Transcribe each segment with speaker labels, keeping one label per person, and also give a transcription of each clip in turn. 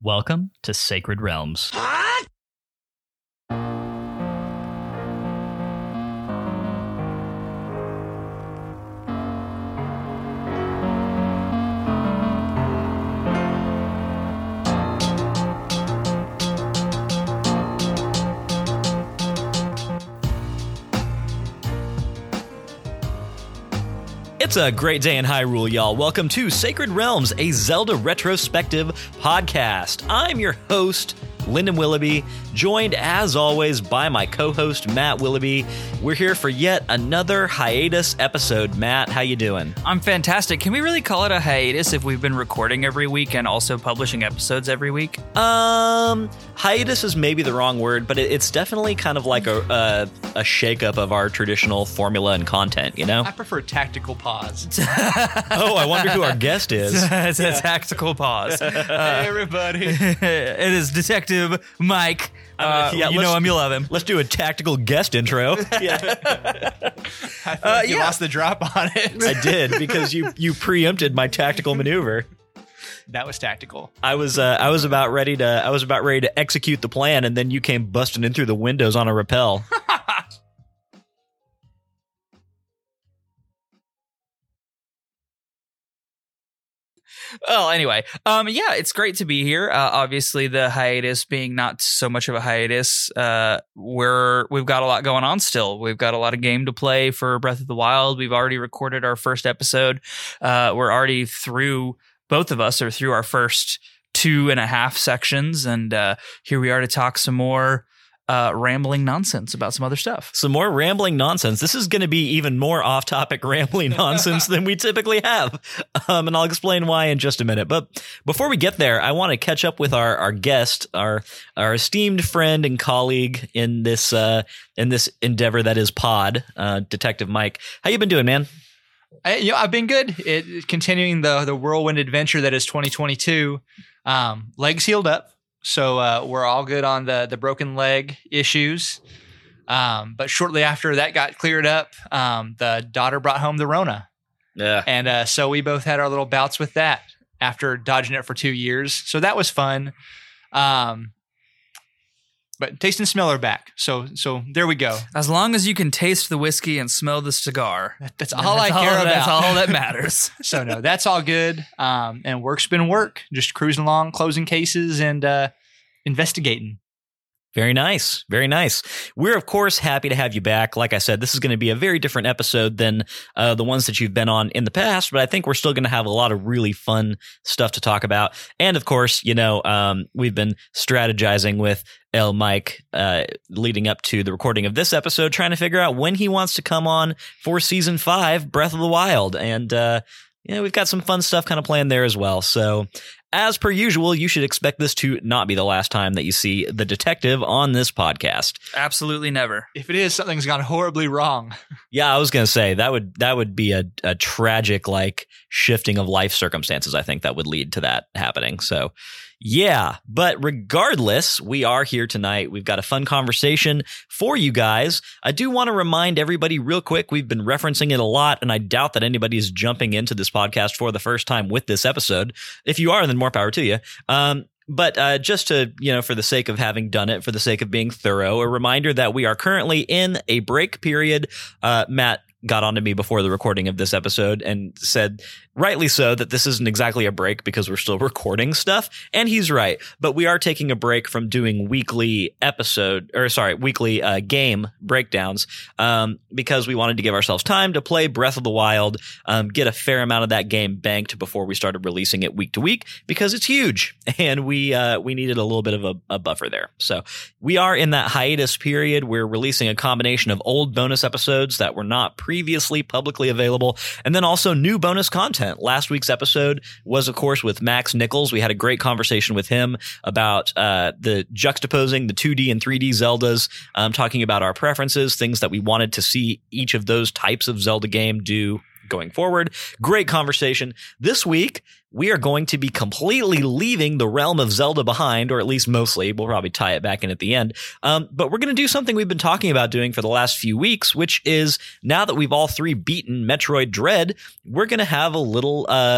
Speaker 1: Welcome to Sacred Realms. It's a great day in Hyrule, y'all. Welcome to Sacred Realms, a Zelda retrospective podcast. I'm your host, Lyndon Willoughby, joined as always by my co-host, Matt Willoughby. We're here for yet another hiatus episode. Matt, how you doing?
Speaker 2: I'm fantastic. Can we really call it a hiatus if we've been recording every week and also publishing episodes every week?
Speaker 1: Hiatus is maybe the wrong word, but it's definitely kind of like a shakeup of our traditional formula and content, you know?
Speaker 3: I prefer tactical pause.
Speaker 1: Oh, I wonder who our guest is.
Speaker 2: It's a tactical pause.
Speaker 3: Hey, everybody.
Speaker 2: It is Detective Mike. You know him, you love him.
Speaker 1: Let's do a tactical guest intro.
Speaker 3: I feel like you lost the drop on it.
Speaker 1: I did, because you preempted my tactical maneuver.
Speaker 3: That was tactical.
Speaker 1: I was about ready to execute the plan, and then you came busting in through the windows on a rappel.
Speaker 2: Well, anyway, it's great to be here. Obviously, the hiatus being not so much of a hiatus, we've got a lot going on still. We've got a lot of game to play for Breath of the Wild. We've already recorded our first episode. We're already through, both of us are through our first 2.5 sections, and here we are to talk some more rambling nonsense about some other stuff.
Speaker 1: Some more rambling nonsense. This is going to be even more off-topic rambling nonsense than we typically have. And I'll explain why in just a minute. But before we get there, I want to catch up with our guest, our esteemed friend and colleague in this endeavor that is pod, Detective Mike. How you been doing, man?
Speaker 3: I've been good. Continuing the whirlwind adventure that is 2022. Legs healed up. So we're all good on the broken leg issues. But shortly after that got cleared up, the daughter brought home the Rona.
Speaker 1: Yeah.
Speaker 3: And so we both had our little bouts with that after dodging it for 2 years. So that was fun. But taste and smell are back. So there we go.
Speaker 2: As long as you can taste the whiskey and smell the cigar.
Speaker 3: That's all I care about.
Speaker 2: That's all that matters.
Speaker 3: So no, that's all good. And work's been work. Just cruising along, closing cases and investigating.
Speaker 1: Very nice. Very nice. We're, of course, happy to have you back. Like I said, this is going to be a very different episode than the ones that you've been on in the past, but I think we're still going to have a lot of really fun stuff to talk about. And, of course, we've been strategizing with Mike leading up to the recording of this episode, trying to figure out when he wants to come on for Season 5, Breath of the Wild. And, we've got some fun stuff kind of planned there as well. So, as per usual, you should expect this to not be the last time that you see the detective on this podcast.
Speaker 2: Absolutely never.
Speaker 3: If it is, something's gone horribly wrong.
Speaker 1: Yeah, I was going to say that would be a tragic shifting of life circumstances. I think that would lead to that happening. So, yeah, but regardless, we are here tonight. We've got a fun conversation for you guys. I do want to remind everybody real quick, we've been referencing it a lot, and I doubt that anybody is jumping into this podcast for the first time with this episode. If you are, then more power to you. But just to, for the sake of having done it, for the sake of being thorough, a reminder that we are currently in a break period. Matt got onto me before the recording of this episode and said, rightly so, that this isn't exactly a break because we're still recording stuff. And he's right. But we are taking a break from doing weekly game breakdowns because we wanted to give ourselves time to play Breath of the Wild, get a fair amount of that game banked before we started releasing it week to week because it's huge. And we needed a little bit of a buffer there. So we are in that hiatus period. We're releasing a combination of old bonus episodes that were not previously publicly available, and then also new bonus content. Last week's episode was, of course, with Max Nichols. We had a great conversation with him about the juxtaposing the 2D and 3D Zeldas, talking about our preferences, things that we wanted to see each of those types of Zelda game do going forward. Great conversation. This week, we are going to be completely leaving the realm of Zelda behind, or at least mostly. We'll probably tie it back in at the end. But we're going to do something we've been talking about doing for the last few weeks, which is now that we've all three beaten Metroid Dread, we're going to have a little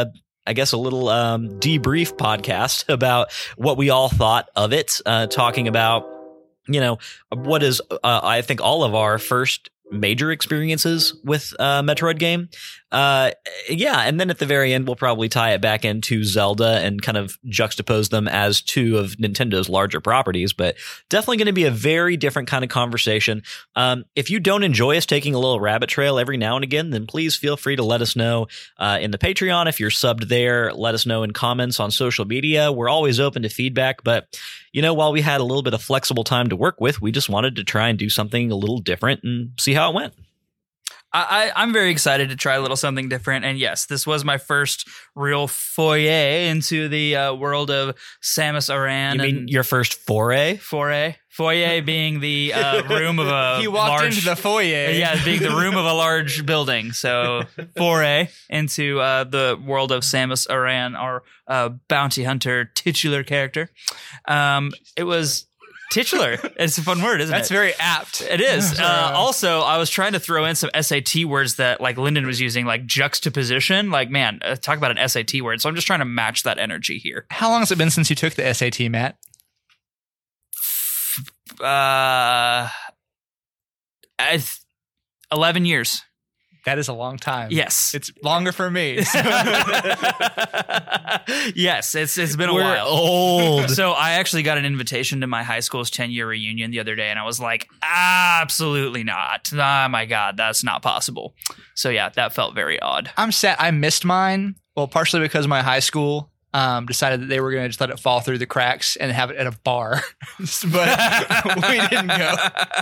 Speaker 1: I guess, a little debrief podcast about what we all thought of it, talking about, what is, I think, all of our first major experiences with Metroid game. And then at the very end, we'll probably tie it back into Zelda and kind of juxtapose them as two of Nintendo's larger properties, but definitely going to be a very different kind of conversation. If you don't enjoy us taking a little rabbit trail every now and again, then please feel free to let us know in the Patreon. If you're subbed there, let us know in comments on social media. We're always open to feedback, but while we had a little bit of flexible time to work with, we just wanted to try and do something a little different and see how it went.
Speaker 2: I'm very excited to try a little something different. And yes, this was my first real foyer into the world of Samus Aran.
Speaker 1: You mean your first foray?
Speaker 2: Foyer being the room of a
Speaker 3: He walked
Speaker 2: large,
Speaker 3: into the foyer.
Speaker 2: Yeah, being the room of a large building. So foray into the world of Samus Aran, our bounty hunter titular character. It was... Titular. It's a fun word, isn't
Speaker 3: That's
Speaker 2: it?
Speaker 3: very apt.
Speaker 2: It is. Also, I was trying to throw in some SAT words that like Lyndon was using, like juxtaposition. Like, man, talk about an SAT word. So I'm just trying to match that energy here.
Speaker 3: How long has it been since you took the SAT, Matt?
Speaker 2: 11 years.
Speaker 3: That is a long time.
Speaker 2: Yes.
Speaker 3: It's longer for me.
Speaker 2: Yes, it's been a
Speaker 1: We're
Speaker 2: while.
Speaker 1: old.
Speaker 2: So I actually got an invitation to my high school's 10-year reunion the other day, and I was like, absolutely not. Oh my God, that's not possible. So yeah, that felt very odd.
Speaker 3: I'm sad. I missed mine. Well, partially because my high school decided that they were going to just let it fall through the cracks and have it at a bar. But we didn't go.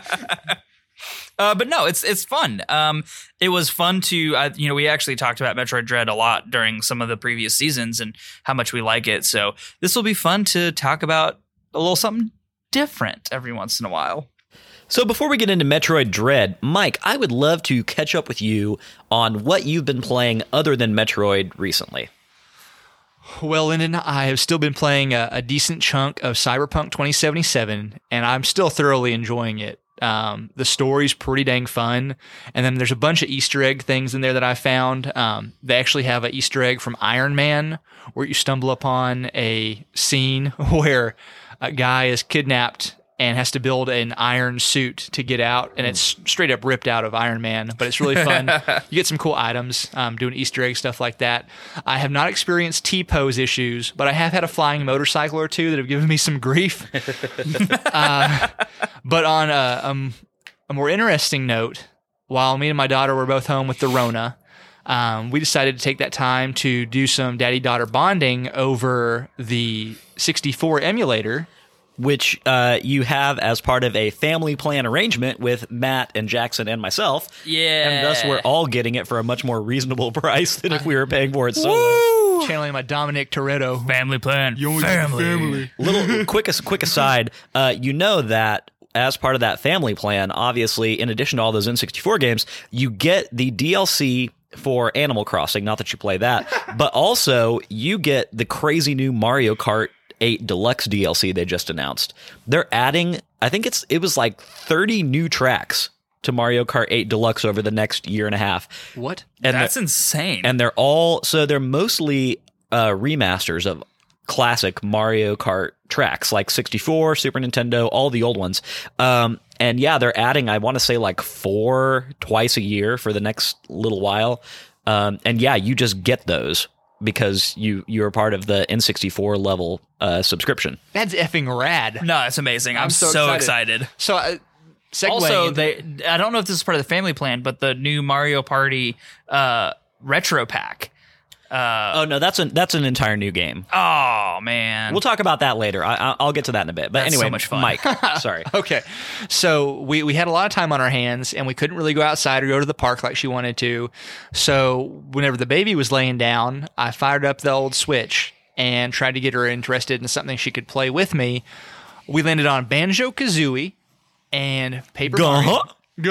Speaker 2: But no, it's fun. It was fun to, we actually talked about Metroid Dread a lot during some of the previous seasons and how much we like it. So this will be fun to talk about a little something different every once in a while.
Speaker 1: So before we get into Metroid Dread, Mike, I would love to catch up with you on what you've been playing other than Metroid recently.
Speaker 3: Well, Lyndon, I have still been playing a decent chunk of Cyberpunk 2077, and I'm still thoroughly enjoying it. The story's pretty dang fun. And then there's a bunch of Easter egg things in there that I found. They actually have an Easter egg from Iron Man where you stumble upon a scene where a guy is kidnapped and has to build an iron suit to get out. And it's straight up ripped out of Iron Man, but it's really fun. You get some cool items, doing Easter egg stuff like that. I have not experienced T-pose issues, but I have had a flying motorcycle or two that have given me some grief. But on a more interesting note, while me and my daughter were both home with the Rona, we decided to take that time to do some daddy-daughter bonding over the 64 emulator,
Speaker 1: which you have as part of a family plan arrangement with Matt and Jackson and myself.
Speaker 2: Yeah.
Speaker 1: And thus we're all getting it for a much more reasonable price than if we were paying for it solo.
Speaker 2: Woo!
Speaker 3: channeling my Dominic Toretto.
Speaker 2: Family plan. Family.
Speaker 1: Little quick aside, that as part of that family plan, obviously, in addition to all those N64 games, you get the DLC for Animal Crossing. Not that you play that, but also you get the crazy new Mario Kart 8 Deluxe DLC they just announced. They're adding, I think it was like 30 new tracks to Mario Kart 8 Deluxe over the next year and a half.
Speaker 3: What?
Speaker 1: And
Speaker 2: That's insane.
Speaker 1: And they're mostly remasters of classic Mario Kart tracks, like 64, Super Nintendo, all the old ones. And yeah, they're adding, I want to say, like 4 twice a year for the next little while. And yeah, you just get those because you're part of the N64 level subscription.
Speaker 3: That's effing rad.
Speaker 2: No, that's amazing. I'm so excited.
Speaker 3: So,
Speaker 2: also, I don't know if this is part of the family plan, but the new Mario Party retro pack.
Speaker 1: Oh no, that's an entire new game.
Speaker 2: Oh man,
Speaker 1: we'll talk about that later. I'll get to that in a bit. But
Speaker 2: that's
Speaker 1: anyway,
Speaker 2: so much fun.
Speaker 1: Mike, sorry.
Speaker 3: Okay, so we had a lot of time on our hands, and we couldn't really go outside or go to the park like she wanted to. So whenever the baby was laying down, I fired up the old Switch and tried to get her interested in something she could play with me. We landed on Banjo-Kazooie and Paper Mario.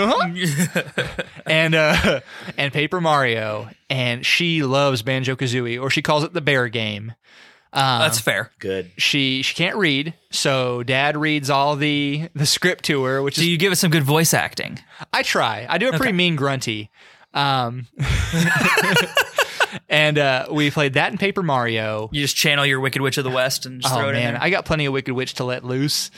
Speaker 3: And Paper Mario, and she loves Banjo-Kazooie, or she calls it the bear game.
Speaker 2: That's fair.
Speaker 1: Good.
Speaker 3: She can't read, so Dad reads all the script to her, which
Speaker 2: Do
Speaker 3: is
Speaker 2: you give it some good voice acting?
Speaker 3: I try. I do a pretty mean grunty. And we played that and Paper Mario.
Speaker 2: You just channel your Wicked Witch of the West and just
Speaker 3: Oh
Speaker 2: throw it in
Speaker 3: man,
Speaker 2: there.
Speaker 3: I got plenty of Wicked Witch to let loose.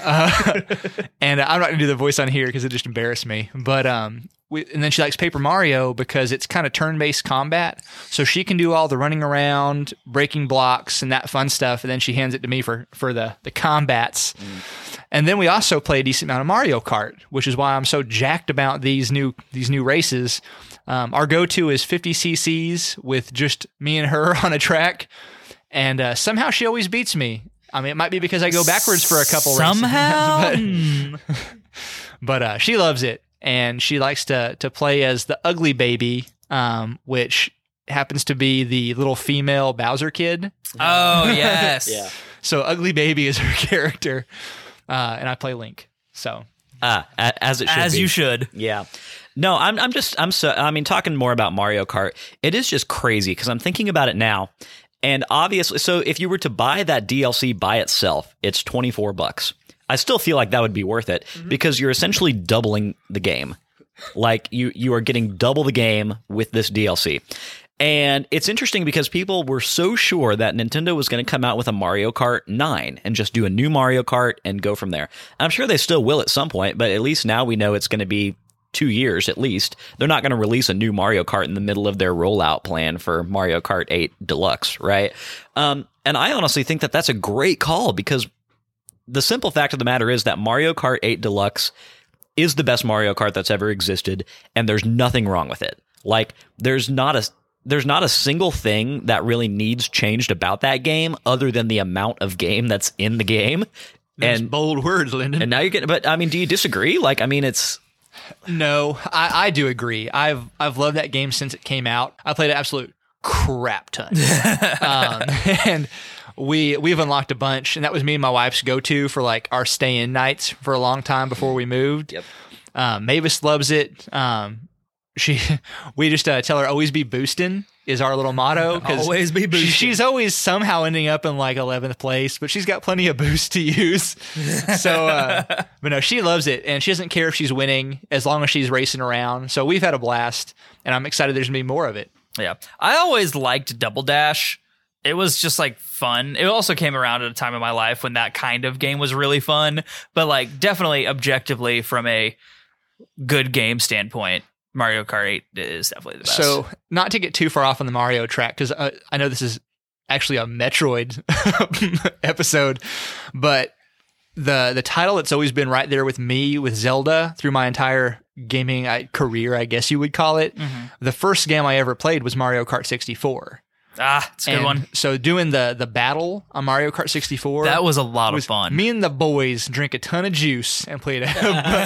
Speaker 3: And I'm not gonna do the voice on here because it just embarrassed me. But and then she likes Paper Mario because it's kind of turn-based combat, so she can do all the running around, breaking blocks, and that fun stuff. And then she hands it to me for the combats. And then we also play a decent amount of Mario Kart, which is why I'm so jacked about these new races. Our go-to is 50 cc's with just me and her on a track, and somehow she always beats me. I mean, it might be because I go backwards for a couple
Speaker 2: Somehow.
Speaker 3: races. But she loves it, and she likes to play as the ugly baby, which happens to be the little female Bowser kid.
Speaker 2: Oh, yes.
Speaker 1: Yeah.
Speaker 3: So ugly baby is her character, and I play Link. So
Speaker 1: As it should
Speaker 2: As
Speaker 1: be.
Speaker 2: you should.
Speaker 1: Yeah. No, I mean, talking more about Mario Kart, it is just crazy because I'm thinking about it now. And obviously, so if you were to buy that DLC by itself, it's $24. I still feel like that would be worth it because you're essentially doubling the game. Like you are getting double the game with this DLC. And it's interesting because people were so sure that Nintendo was going to come out with a Mario Kart 9 and just do a new Mario Kart and go from there. I'm sure they still will at some point, but at least now we know it's going to be 2 years at least. They're not going to release a new Mario Kart in the middle of their rollout plan for Mario Kart 8 Deluxe, right? And I honestly think that that's a great call because the simple fact of the matter is that Mario Kart 8 Deluxe is the best Mario Kart that's ever existed, and there's nothing wrong with it. Like, there's not a single thing that really needs changed about that game other than the amount of game that's in the game.
Speaker 3: and bold words, Lyndon.
Speaker 1: And now you're getting, but I mean, do you disagree? Like, I mean, it's...
Speaker 3: No, I do agree. I've loved that game since it came out. I played an absolute crap ton. And we've unlocked a bunch, and that was me and my wife's go-to for like our stay-in nights for a long time before we moved.
Speaker 1: Yep.
Speaker 3: Mavis loves it. We just tell her always be boosting is our little motto. 'Cause
Speaker 2: Always be boosting.
Speaker 3: She's always somehow ending up in like 11th place, but she's got plenty of boost to use. So, but no, she loves it, and she doesn't care if she's winning as long as she's racing around. So we've had a blast, and I'm excited there's gonna be more of it.
Speaker 2: Yeah. I always liked Double Dash. It was just like fun. It also came around at a time in my life when that kind of game was really fun, but like definitely objectively from a good game standpoint, Mario Kart 8 is definitely the best.
Speaker 3: So, not to get too far off on the Mario track, because I know this is actually a Metroid episode, but the title that's always been right there with me with Zelda through my entire gaming career, I guess you would call it. The first game I ever played was Mario Kart 64.
Speaker 2: It's a good one.
Speaker 3: So doing the battle on Mario Kart 64,
Speaker 2: That was a lot of
Speaker 3: was
Speaker 2: fun.
Speaker 3: me and the boys drink a ton of juice and played a bunch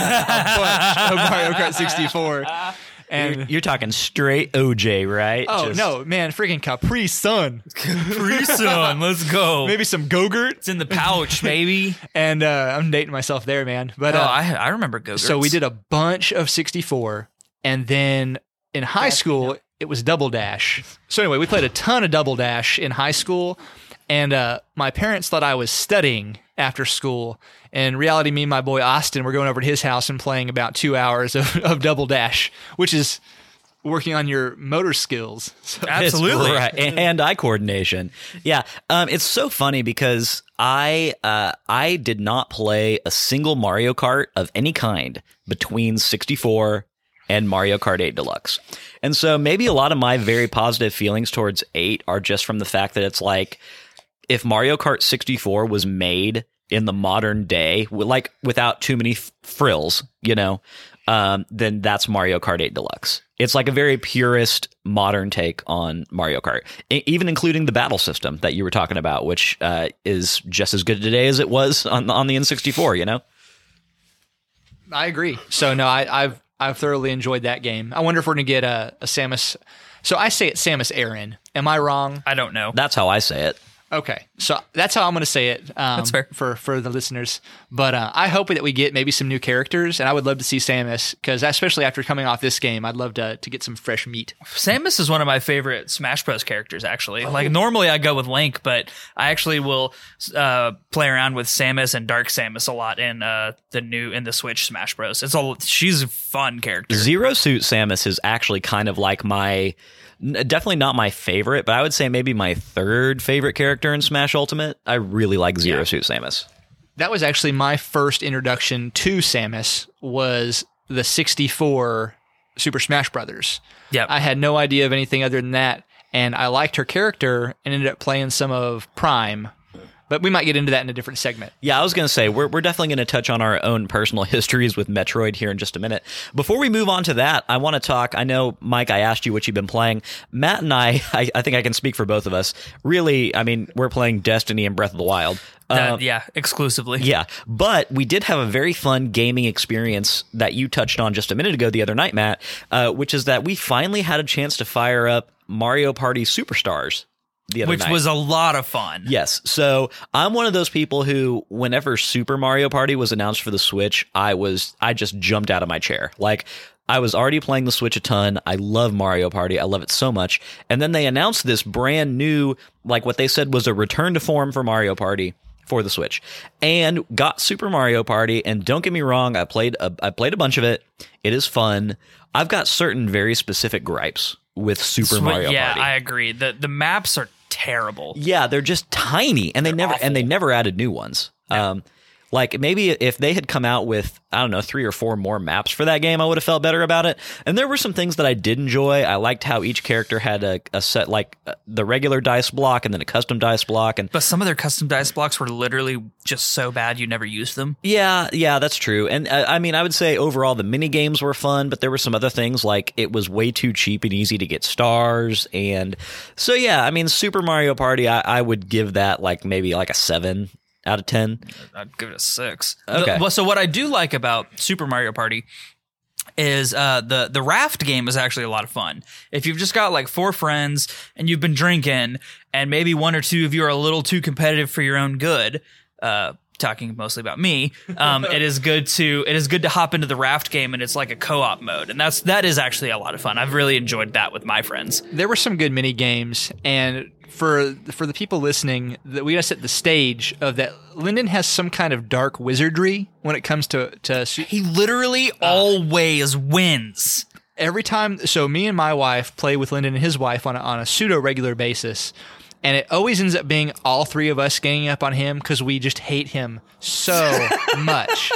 Speaker 3: of Mario Kart 64. And
Speaker 1: You're talking straight OJ, right?
Speaker 3: oh
Speaker 1: Just-
Speaker 3: no, man, freaking Capri Sun.
Speaker 2: Pretty soon. Let's go.
Speaker 3: Maybe some Go-Gurt.
Speaker 2: It's in the pouch, baby.
Speaker 3: And I'm dating myself there, man. But
Speaker 2: I remember Go-Gurts.
Speaker 3: so we did a bunch of 64, and then in high school it was Double Dash. So anyway, we played a ton of Double Dash in high school, and my parents thought I was studying after school. In reality, me and my boy Austin were going over to his house and playing about 2 hours of Double Dash, which is working on your motor skills. So,
Speaker 2: Absolutely.
Speaker 1: Right. And eye coordination. Yeah. It's so funny because I did not play a single Mario Kart of any kind between 64 and Mario Kart 8 Deluxe. And so maybe a lot of my very positive feelings towards 8 are just from the fact that it's like, if Mario Kart 64 was made in the modern day, like without too many frills, you know, then that's Mario Kart 8 Deluxe. It's like a very purist modern take on Mario Kart, even including the battle system that you were talking about, which is just as good today as it was on the N64, you know?
Speaker 3: I agree. So no, I've thoroughly enjoyed that game. I wonder if we're gonna get a Samus. So I say it's Samus Aran. Am I wrong?
Speaker 2: I don't know.
Speaker 1: That's how I say it.
Speaker 3: Okay, so that's how I'm going to say it.
Speaker 2: That's fair.
Speaker 3: for the listeners. But I hope that we get maybe some new characters, and I would love to see Samus, because especially after coming off this game, I'd love to get some fresh meat.
Speaker 2: Samus is one of my favorite Smash Bros. Characters, actually. Like, normally I go with Link, but I actually will play around with Samus and Dark Samus a lot in the Switch Smash Bros. She's a fun character.
Speaker 1: Zero Suit Samus is actually kind of like my Definitely not my favorite, but I would say maybe my third favorite character in Smash Ultimate. I really like Zero Suit Samus.
Speaker 3: That was actually my first introduction to Samus, was the 64 Super Smash Brothers.
Speaker 2: Yep.
Speaker 3: I had no idea of anything other than that, and I liked her character and ended up playing some of Prime. But we might get into that in a different segment.
Speaker 1: Yeah, I was going to say, we're definitely going to touch on our own personal histories with Metroid here in just a minute. Before we move on to that, I want to talk, I know, Mike, I asked you what you've been playing. Matt and I think I can speak for both of us. Really, I mean, we're playing Destiny and Breath of the Wild.
Speaker 2: Exclusively.
Speaker 1: Yeah, but we did have a very fun gaming experience that you touched on just a minute ago the other night, Matt, which is that we finally had a chance to fire up Mario Party Superstars.
Speaker 2: Which was a lot of fun.
Speaker 1: Yes. So I'm one of those people who, whenever Super Mario Party was announced for the Switch, I just jumped out of my chair. Like, I was already playing the Switch a ton. I love Mario Party. I love it so much. And then they announced this brand new, like what they said was a return to form for Mario Party for the Switch, and got Super Mario Party. And don't get me wrong, I played a bunch of it. It is fun. I've got certain very specific gripes with Super Mario Party.
Speaker 2: Yeah, I agree. The maps are terrible.
Speaker 1: Yeah, they're just tiny, and they never added new ones.
Speaker 2: No.
Speaker 1: Like, maybe if they had come out with, I don't know, 3 or 4 more maps for that game, I would have felt better about it. And there were some things that I did enjoy. I liked how each character had a set, like the regular dice block and then a custom dice block.
Speaker 2: But some of their custom dice blocks were literally just so bad you never used them.
Speaker 1: Yeah, that's true. And I mean, I would say overall the mini games were fun, but there were some other things like it was way too cheap and easy to get stars. And so, yeah, I mean, Super Mario Party, I would give that like maybe like a 7 out of 10.
Speaker 2: I'd give it a 6.
Speaker 1: Okay.
Speaker 2: So what I do like about Super Mario Party is the raft game is actually a lot of fun. If you've just got like 4 friends and you've been drinking and maybe 1 or 2 of you are a little too competitive for your own good, talking mostly about me, it is good to hop into the raft game, and it's like a co-op mode, and that is actually a lot of fun. I've really enjoyed that with my friends.
Speaker 3: There were some good mini games, and for the people listening, that we gotta set the stage of that. Lyndon has some kind of dark wizardry when it comes to
Speaker 2: he literally always wins
Speaker 3: every time. So me and my wife play with Lyndon and his wife on a pseudo regular basis. And it always ends up being all 3 of us ganging up on him because we just hate him so much.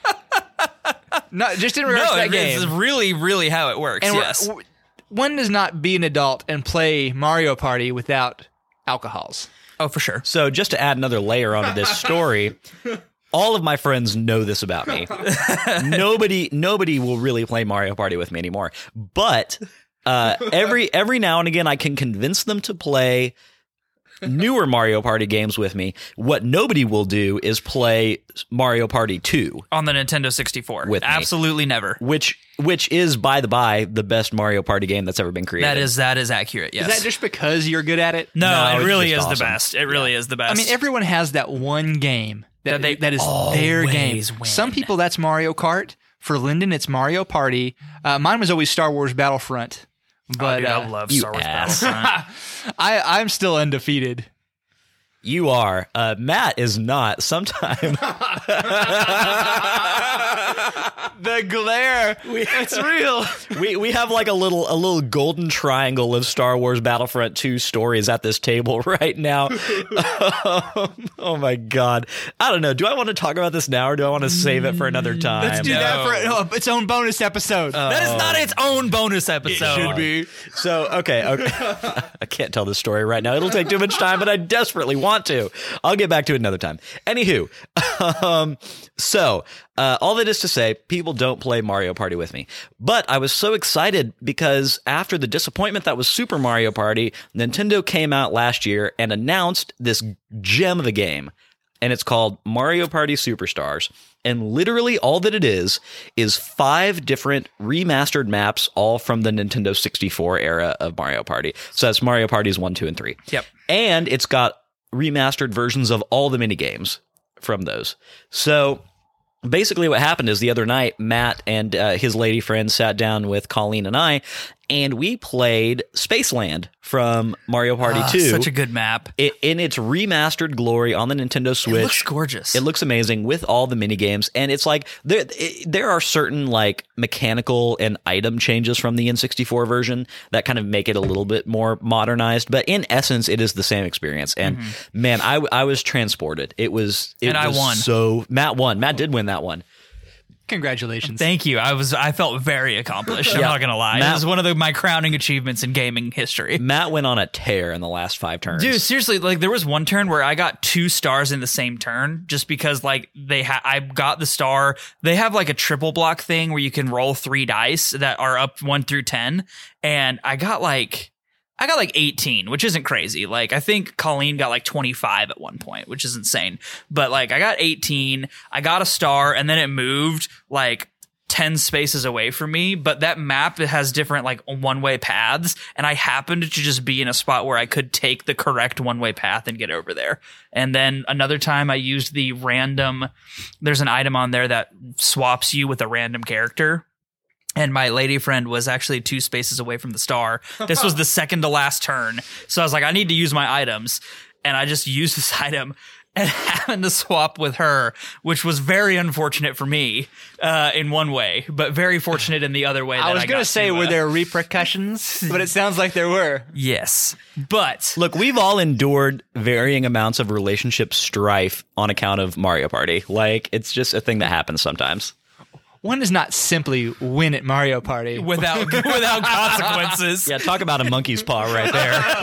Speaker 3: Not just in regards to that game.
Speaker 2: This is really, really how it works.
Speaker 3: And
Speaker 2: yes.
Speaker 3: One does not be an adult and play Mario Party without alcohols.
Speaker 2: Oh, for sure.
Speaker 1: So just to add another layer onto this story, all of my friends know this about me. Nobody will really play Mario Party with me anymore. But every now and again, I can convince them to play newer Mario Party games with me. What nobody will do is play Mario Party 2
Speaker 2: on the Nintendo 64
Speaker 1: with me.
Speaker 2: Absolutely never.
Speaker 1: Which is, by the by, the best Mario Party game that's ever been created.
Speaker 2: That is accurate. Yes.
Speaker 3: Is that just because you're good at it?
Speaker 2: No, it really is
Speaker 1: awesome.
Speaker 2: The best. It really is the best.
Speaker 3: I mean, everyone has that one game that is their game.
Speaker 2: Win.
Speaker 3: Some people that's Mario Kart. For Lyndon, it's Mario Party. Mine was always Star Wars Battlefront. But
Speaker 2: dude, I love Star Wars Battlefront.
Speaker 3: I'm still undefeated.
Speaker 1: You are. Matt is not. Sometime.
Speaker 3: The glare. It's real.
Speaker 1: We have like a little golden triangle of Star Wars Battlefront 2 stories at this table right now. Oh my God. I don't know. Do I want to talk about this now or do I want to save it for another time?
Speaker 3: Let's do that for its own bonus episode.
Speaker 2: That is not its own bonus episode.
Speaker 3: It should be.
Speaker 1: So, okay. I can't tell this story right now. It'll take too much time, but I desperately want to. I'll get back to it another time. Anywho, all that is to say, people don't play Mario Party with me. But I was so excited because after the disappointment that was Super Mario Party, Nintendo came out last year and announced this gem of a game. And it's called Mario Party Superstars. And literally all that it is 5 different remastered maps, all from the Nintendo 64 era of Mario Party. So that's Mario Parties 1, 2, and 3.
Speaker 2: Yep.
Speaker 1: And it's got remastered versions of all the mini games from those. So basically what happened is the other night, Matt and his lady friend sat down with Colleen and I, and we played Spaceland from Mario Party 2.
Speaker 2: Such a good map.
Speaker 1: In its remastered glory on the Nintendo Switch.
Speaker 2: It looks gorgeous.
Speaker 1: It looks amazing with all the mini games, and it's like there are certain like mechanical and item changes from the N64 version that kind of make it a little bit more modernized, but in essence, it is the same experience. And man, I was transported. I
Speaker 2: won.
Speaker 1: So Matt won. Matt did win that one.
Speaker 3: Congratulations.
Speaker 2: Thank you. I felt very accomplished. I'm not gonna lie. It was one of my crowning achievements in gaming history.
Speaker 1: Matt went on a tear in the last 5 turns.
Speaker 2: Dude, seriously, like there was one turn where I got 2 stars in the same turn just because like I got the star. They have like a triple block thing where you can roll 3 dice that are up 1 through 10, and I got like 18, which isn't crazy. Like I think Colleen got like 25 at one point, which is insane. But like I got 18, I got a star, and then it moved like 10 spaces away from me. But that map, it has different like one-way paths, and I happened to just be in a spot where I could take the correct one-way path and get over there. And then another time I used the random, there's an item on there that swaps you with a random character. And my lady friend was actually 2 spaces away from the star. This was the second to last turn. So I was like, I need to use my items. And I just used this item and happened to swap with her, which was very unfortunate for me in one way, but very fortunate in the other way.
Speaker 3: I was going to say, were there repercussions? But it sounds like there were.
Speaker 2: Yes. But
Speaker 1: look, we've all endured varying amounts of relationship strife on account of Mario Party. Like, it's just a thing that happens sometimes.
Speaker 3: One does not simply win at Mario Party
Speaker 2: without consequences.
Speaker 1: Yeah, talk about a monkey's paw right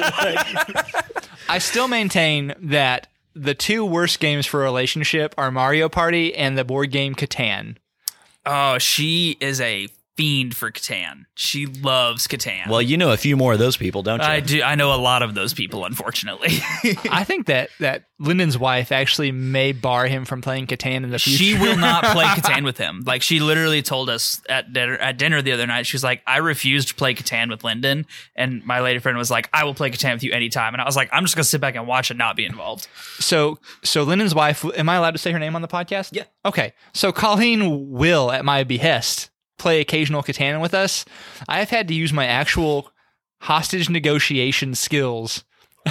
Speaker 1: there.
Speaker 3: I still maintain that the 2 worst games for a relationship are Mario Party and the board game Catan.
Speaker 2: Oh, she is a fiend for Catan. She loves Catan.
Speaker 1: Well, you know a few more of those people, don't you?
Speaker 2: I do. I know a lot of those people, unfortunately.
Speaker 3: I think that Lyndon's wife actually may bar him from playing Catan in the future.
Speaker 2: She will not play Catan with him. Like, she literally told us at dinner the other night, she's like, I refuse to play Catan with Lyndon. And my lady friend was like, I will play Catan with you anytime. And I was like, I'm just going to sit back and watch and not be involved.
Speaker 3: So Lyndon's wife, am I allowed to say her name on the podcast?
Speaker 1: Yeah.
Speaker 3: Okay. So Colleen will, at my behest, play occasional Catan with us. I have had to use my actual hostage negotiation skills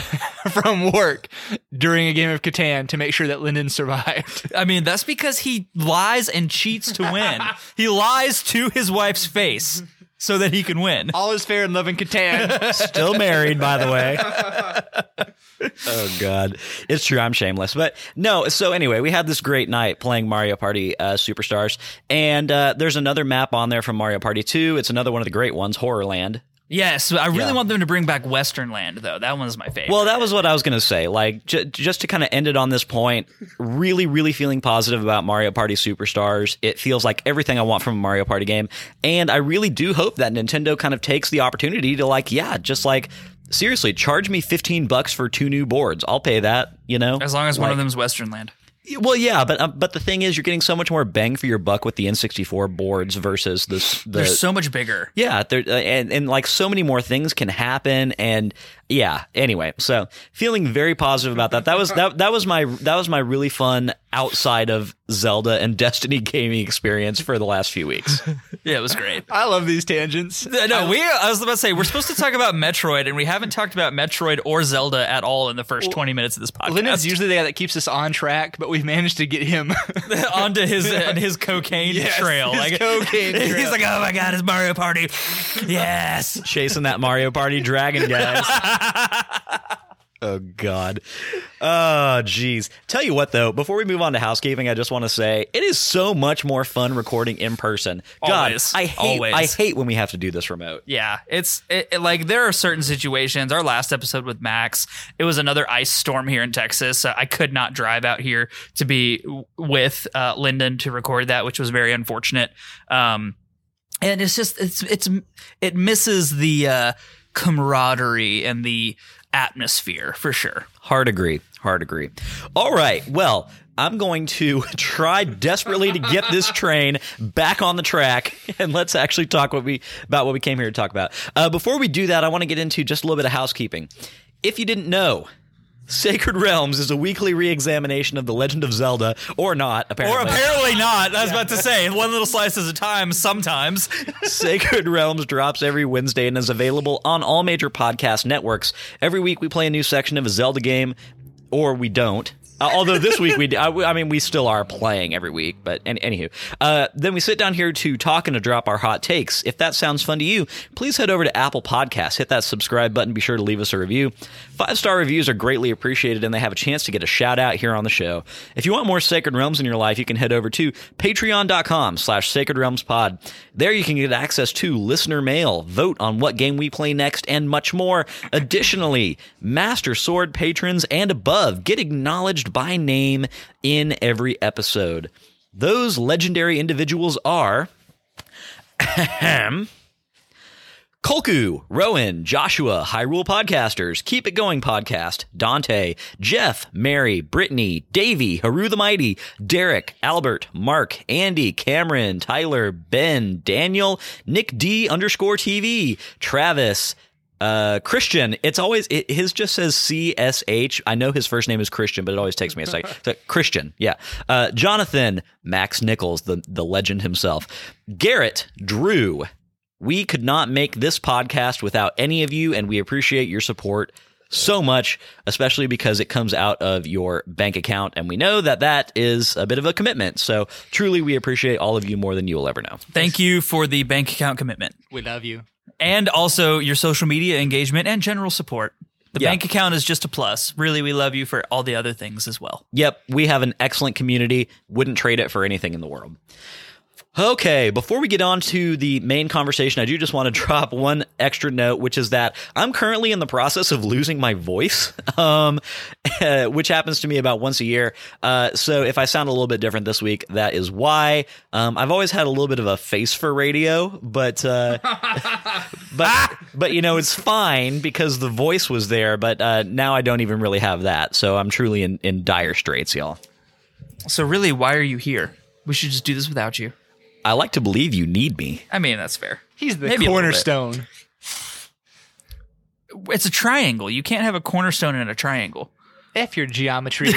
Speaker 3: from work during a game of Catan to make sure that Lyndon survived.
Speaker 2: I mean, that's because he lies and cheats to win. He lies to his wife's face so that he can win.
Speaker 3: All is fair in love in Catan.
Speaker 1: Still married, by the way. Oh, God. It's true. I'm shameless. But no, so anyway, we had this great night playing Mario Party Superstars. And there's another map on there from Mario Party 2. It's another one of the great ones, Horrorland.
Speaker 2: Yes, I really want them to bring back Western Land, though. That one's my favorite.
Speaker 1: Well, that was what I was going to say. Like, just to kind of end it on this point, really, really feeling positive about Mario Party Superstars. It feels like everything I want from a Mario Party game. And I really do hope that Nintendo kind of takes the opportunity to, like, seriously, charge me $15 for 2 new boards. I'll pay that, you know?
Speaker 2: As long as one of them's Western Land.
Speaker 1: Well, yeah, but the thing is, you're getting so much more bang for your buck with the N64 boards versus
Speaker 2: they're so much bigger.
Speaker 1: Yeah, and like so many more things can happen, and yeah. Anyway, so feeling very positive about that. That was my really fun outside of Zelda and Destiny gaming experience for the last few weeks.
Speaker 2: Yeah, it was great.
Speaker 3: I love these tangents.
Speaker 2: No, I was about to say, we're supposed to talk about Metroid, and we haven't talked about Metroid or Zelda at all in the first 20 minutes of this podcast.
Speaker 3: Lyndon's usually the guy that keeps us on track, but we've managed to get him
Speaker 2: onto his cocaine trail.
Speaker 3: Cocaine trail.
Speaker 2: He's like, oh my God, it's Mario Party. Yes.
Speaker 1: Chasing that Mario Party dragon, guys. Oh, God. Oh, geez. Tell you what, though, before we move on to housekeeping, I just want to say it is so much more fun recording in person. God,
Speaker 2: Always.
Speaker 1: I hate when we have to do this remote.
Speaker 2: Yeah, it's like there are certain situations. Our last episode with Max, it was another ice storm here in Texas. I could not drive out here to be with Lyndon to record that, which was very unfortunate. And it's just it misses the camaraderie and the atmosphere for sure.
Speaker 1: Hard agree. All right. Well, I'm going to try desperately to get this train back on the track, and let's actually talk about what we came here to talk about. Before we do that, I want to get into just a little bit of housekeeping. If you didn't know, Sacred Realms is a weekly re-examination of The Legend of Zelda, or not, apparently.
Speaker 2: Or apparently not. I was about to say, one little slice at a time sometimes.
Speaker 1: Sacred Realms drops every Wednesday and is available on all major podcast networks. Every week we play a new section of a Zelda game, or we don't. Although this week we still are playing every week, but anywho. Then we sit down here to talk and to drop our hot takes. If that sounds fun to you, please head over to Apple Podcasts, hit that subscribe button, be sure to leave us a review. 5-star reviews are greatly appreciated, and they have a chance to get a shout out here on the show. If you want more Sacred Realms in your life, you can head over to patreon.com/Sacred Realms Pod. There you can get access to listener mail, vote on what game we play next, and much more. Additionally, Master Sword patrons and above get acknowledged by name in every episode. Those legendary individuals are Kolku, Rowan, Joshua, Hyrule Podcasters, Keep It Going Podcast, Dante, Jeff, Mary, Brittany, Davey, Haru the Mighty, Derek, Albert, Mark, Andy, Cameron, Tyler, Ben, Daniel, Nick D _TV, Travis, Christian. His just says CSH. I know his first name is Christian, but it always takes me a second. So Christian, yeah. Jonathan, Max Nichols, the legend himself. Garrett, Drew. We could not make this podcast without any of you, and we appreciate your support so much, especially because it comes out of your bank account, and we know that that is a bit of a commitment. So truly, we appreciate all of you more than you will ever know.
Speaker 2: Thank you for the bank account commitment.
Speaker 3: We love you.
Speaker 2: And also your social media engagement and general support. The bank account is just a plus. Really, we love you for all the other things as well.
Speaker 1: Yep, we have an excellent community. Wouldn't trade it for anything in the world. Okay, before we get on to the main conversation, I do just want to drop one extra note, which is that I'm currently in the process of losing my voice, which happens to me about once a year. So if I sound a little bit different this week, that is why. I've always had a little bit of a face for radio, but you know, it's fine because the voice was there, but now I don't even really have that. So I'm truly in dire straits, y'all.
Speaker 2: So really, why are you here? We should just do this without you.
Speaker 1: I like to believe you need me.
Speaker 2: I mean, that's fair.
Speaker 3: He's the
Speaker 2: Maybe
Speaker 3: cornerstone.
Speaker 2: It's a triangle. You can't have a cornerstone in a triangle.
Speaker 3: F your geometry.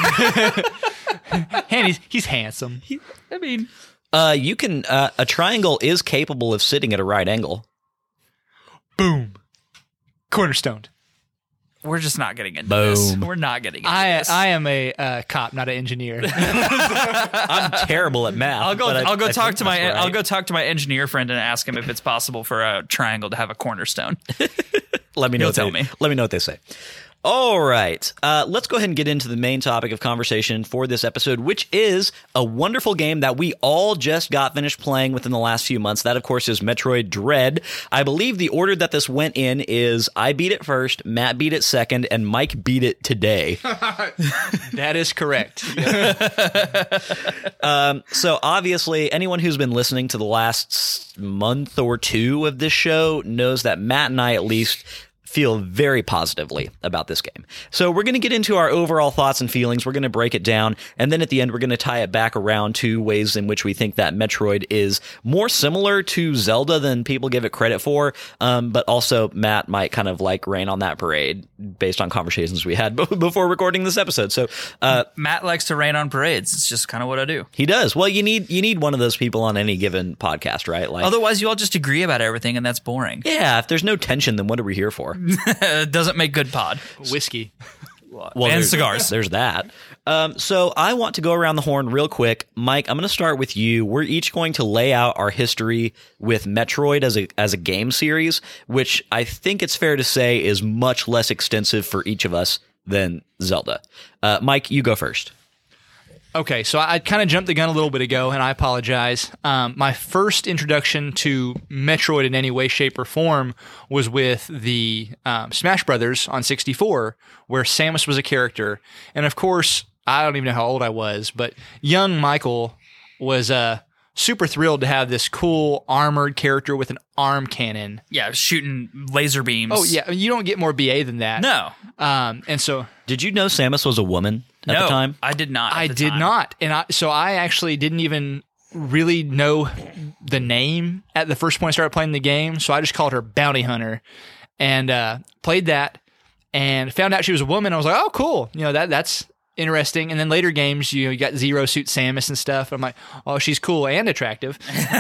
Speaker 3: And he's handsome.
Speaker 2: I mean,
Speaker 1: you can. A triangle is capable of sitting at a right angle.
Speaker 3: Boom. Cornerstone.
Speaker 2: we're just not getting into this.
Speaker 1: Boom.
Speaker 2: We're not getting into this.
Speaker 3: I am a cop, not an engineer.
Speaker 1: I'm terrible at math.
Speaker 2: I'll go talk to my engineer friend and ask him if it's possible for a triangle to have a cornerstone.
Speaker 1: Let me know.
Speaker 2: He'll tell me.
Speaker 1: Let me know what they say. All right. Let's go ahead and get into the main topic of conversation for this episode, which is a wonderful game that we all just got finished playing within the last few months. That, of course, is Metroid Dread. I believe the order that this went in is I beat it first, Matt beat it second, and Mike beat it today.
Speaker 3: That is correct.
Speaker 1: So obviously, anyone who's been listening to the last month or two of this show knows that Matt and I at least feel very positively about this game. So we're going to get into our overall thoughts and feelings. We're going to break it down. And then at the end, we're going to tie it back around to ways in which we think that Metroid is more similar to Zelda than people give it credit for. But also Matt might kind of like rain on that parade based on conversations we had before recording this episode. So
Speaker 2: Matt likes to rain on parades. It's just kind of what I do.
Speaker 1: He does. Well, you need one of those people on any given podcast, right? Like,
Speaker 2: otherwise, you all just agree about everything, and that's boring.
Speaker 1: yeah, if there's no tension, then what are we here for?
Speaker 2: It doesn't make good pod.
Speaker 3: Whiskey.
Speaker 1: Well,
Speaker 2: and cigars.
Speaker 1: There's that. So I want to go around the horn real quick. Mike, I'm going to start with you. We're each going to lay out our history with Metroid as a game series, which I think it's fair to say is much less extensive for each of us than Zelda. Mike, you go first.
Speaker 3: Okay, so I kind of jumped the gun a little bit ago, and I apologize. My first introduction to Metroid in any way, shape, or form was with the Smash Brothers on 64, where Samus was a character. And of course, I don't even know how old I was, but young Michael was super thrilled to have this cool armored character with an arm cannon.
Speaker 2: Yeah, shooting laser beams.
Speaker 3: Oh, yeah, you don't get more BA than that.
Speaker 2: No.
Speaker 3: And so...
Speaker 1: Did you know Samus was a woman at the time?
Speaker 2: I did not.
Speaker 3: I did not. And I actually didn't even really know the name at the first point I started playing the game. So I just called her Bounty Hunter and played that. and found out she was a woman. I was like, oh, cool. That's interesting. And then later games, you got Zero Suit Samus and stuff. I'm like, oh, she's cool and attractive.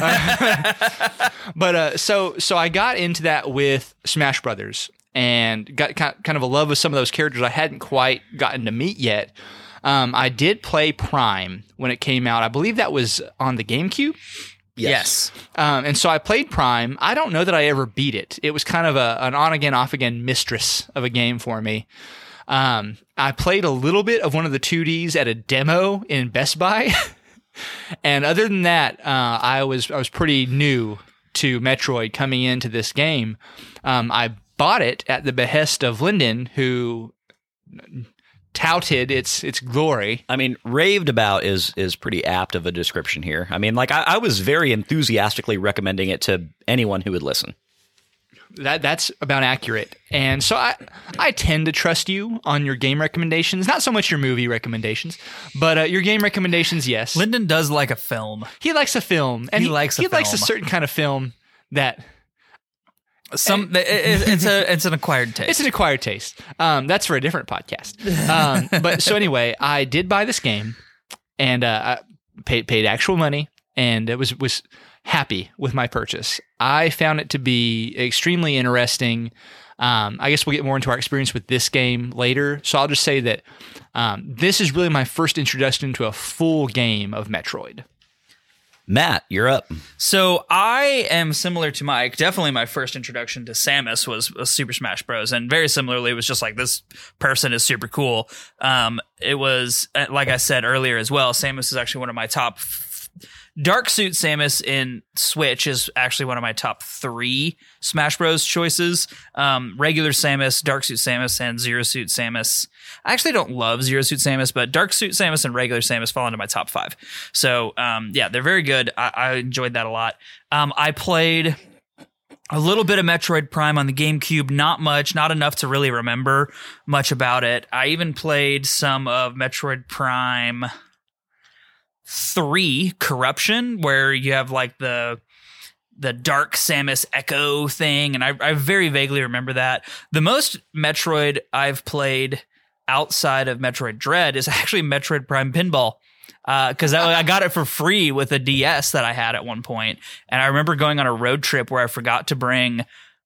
Speaker 3: But so I got into that with Smash Brothers and got kind of a love with some of those characters I hadn't quite gotten to meet yet. I did play Prime when it came out. I believe that was on the GameCube.
Speaker 2: Yes.
Speaker 3: And so I played Prime. I don't know that I ever beat it. It was kind of an on-again, off-again mistress of a game for me. I played a little bit of one of the 2Ds at a demo in Best Buy. And other than that, I was pretty new to Metroid coming into this game. I bought it at the behest of Lyndon, who touted its glory.
Speaker 1: I mean, raved about is pretty apt of a description here. I mean, like I was very enthusiastically recommending it to anyone who would listen.
Speaker 3: That's about accurate. And so I tend to trust you on your game recommendations, not so much your movie recommendations, but your game recommendations, yes.
Speaker 2: Lyndon does like a film.
Speaker 3: He likes a film, and he likes a certain kind of film that
Speaker 2: it's an acquired taste.
Speaker 3: It's an acquired taste. That's for a different podcast. But so anyway, I did buy this game, and I paid actual money, and it was happy with my purchase. I found it to be extremely interesting. I guess we'll get more into our experience with this game later. So I'll just say that this is really my first introduction to a full game of Metroid.
Speaker 1: Matt, you're up. So
Speaker 2: I am similar to Mike. Definitely my first introduction to Samus was Super Smash Bros. And very similarly, it was just like, this person is super cool. It was, like I said earlier as well, Samus is actually one of my top Dark Suit Samus in Switch is actually one of my top 3 Smash Bros. Choices. Regular Samus, Dark Suit Samus, and Zero Suit Samus. I actually don't love Zero Suit Samus, but Dark Suit Samus and regular Samus fall into my top 5. So, yeah, they're very good. I enjoyed that a lot. I played a little bit of Metroid Prime on the GameCube, not much, not enough to really remember much about it. I even played some of Metroid Prime 3 Corruption, where you have like the Dark Samus Echo thing, and I very vaguely remember that. The most Metroid I've played outside of Metroid Dread is actually Metroid Prime Pinball, because I got it for free with a DS that I had at one point, and I remember going on a road trip where I forgot to bring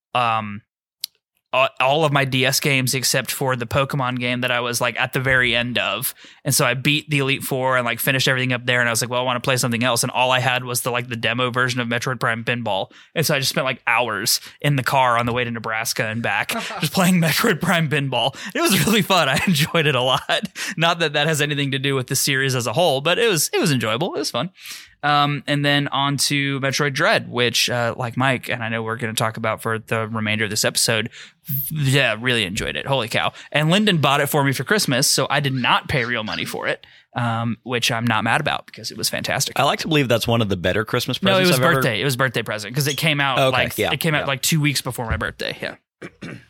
Speaker 2: all of my DS games except for the Pokemon game that I was like at the very end of. And so I beat the Elite Four and like finished everything up there. And I was like, well, I want to play something else. And all I had was the demo version of Metroid Prime Pinball. And so I just spent like hours in the car on the way to Nebraska and back just playing Metroid Prime Pinball. It was really fun. I enjoyed it a lot. Not that that has anything to do with the series as a whole, but it was enjoyable. It was fun. And then on to Metroid Dread, which, like Mike, and I know we're going to talk about for the remainder of this episode, yeah, really enjoyed it. Holy cow. And Lyndon bought it for me for Christmas, so I did not pay real money for it, which I'm not mad about because it was fantastic.
Speaker 1: I like to believe that's one of the better Christmas presents.
Speaker 2: No, it was
Speaker 1: I've
Speaker 2: birthday. It was birthday present because it came out like 2 weeks before my birthday. Yeah.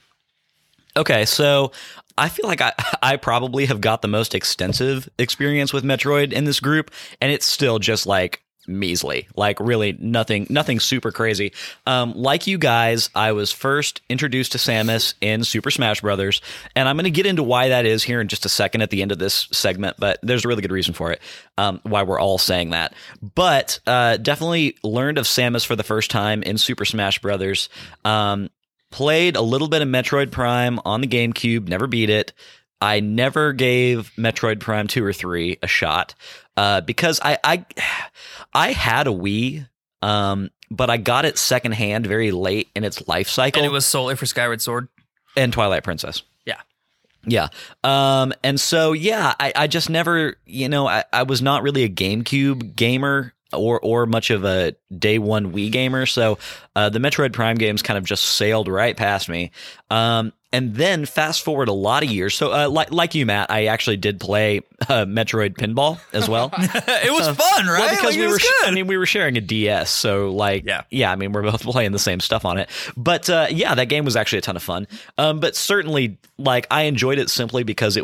Speaker 1: Okay, so I feel like I probably have got the most extensive experience with Metroid in this group, and it's still just like measly, like really nothing super crazy. Like you guys, I was first introduced to Samus in Super Smash Brothers, and I'm going to get into why that is here in just a second at the end of this segment, but there's a really good reason for it, why we're all saying that. But definitely learned of Samus for the first time in Super Smash Brothers. Played a little bit of Metroid Prime on the GameCube, never beat it. I never gave Metroid Prime 2 or 3 a shot because I had a Wii, but I got it secondhand very late in its life cycle.
Speaker 2: And it was solely for Skyward Sword?
Speaker 1: And Twilight Princess.
Speaker 2: Yeah.
Speaker 1: Yeah. And so, yeah, I just never, I was not really a GameCube gamer or much of a day one Wii gamer. So the Metroid Prime games kind of just sailed right past me. And then fast forward a lot of years. So like you, Matt, I actually did play Metroid Pinball as well.
Speaker 2: It was fun, right?
Speaker 1: Well, because
Speaker 2: good.
Speaker 1: we were sharing a DS. So yeah, I mean, we're both playing the same stuff on it. But yeah, that game was actually a ton of fun. But certainly, like, I enjoyed it simply because it was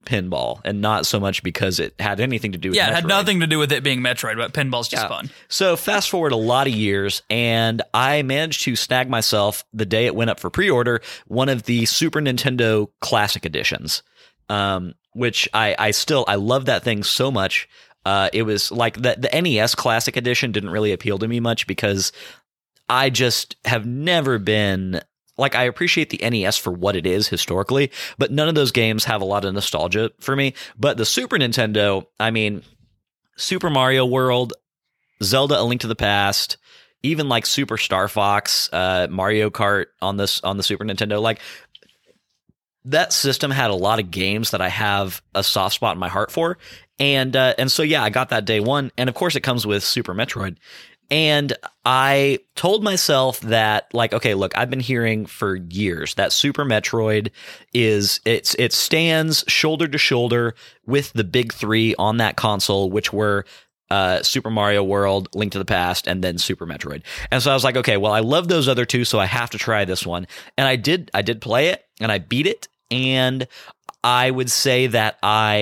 Speaker 1: pinball, and not so much because it had anything to do with
Speaker 2: Yeah, it
Speaker 1: Metroid.
Speaker 2: had nothing to do with it being Metroid, but pinball's just fun.
Speaker 1: So fast forward a lot of years, and I managed to snag myself, the day it went up for pre-order, one of the Super Nintendo Classic Editions, which I love that thing so much. It was like the NES Classic Edition didn't really appeal to me much because I just have never been... Like, I appreciate the NES for what it is historically, but none of those games have a lot of nostalgia for me. But the Super Nintendo, I mean, Super Mario World, Zelda: A Link to the Past, even like Super Star Fox, Mario Kart on the Super Nintendo, like that system had a lot of games that I have a soft spot in my heart for. And so, yeah, I got that day one. And of course, it comes with Super Metroid. And I told myself that, like, okay, look, I've been hearing for years that Super Metroid it stands shoulder to shoulder with the big three on that console, which were Super Mario World, Link to the Past, and then Super Metroid. And so I was like, okay, well, I love those other two, so I have to try this one. And I did play it, and I beat it, and I would say that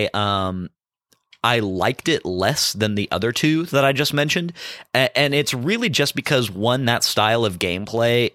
Speaker 1: I liked it less than the other two that I just mentioned. And it's really just because, one, that style of gameplay,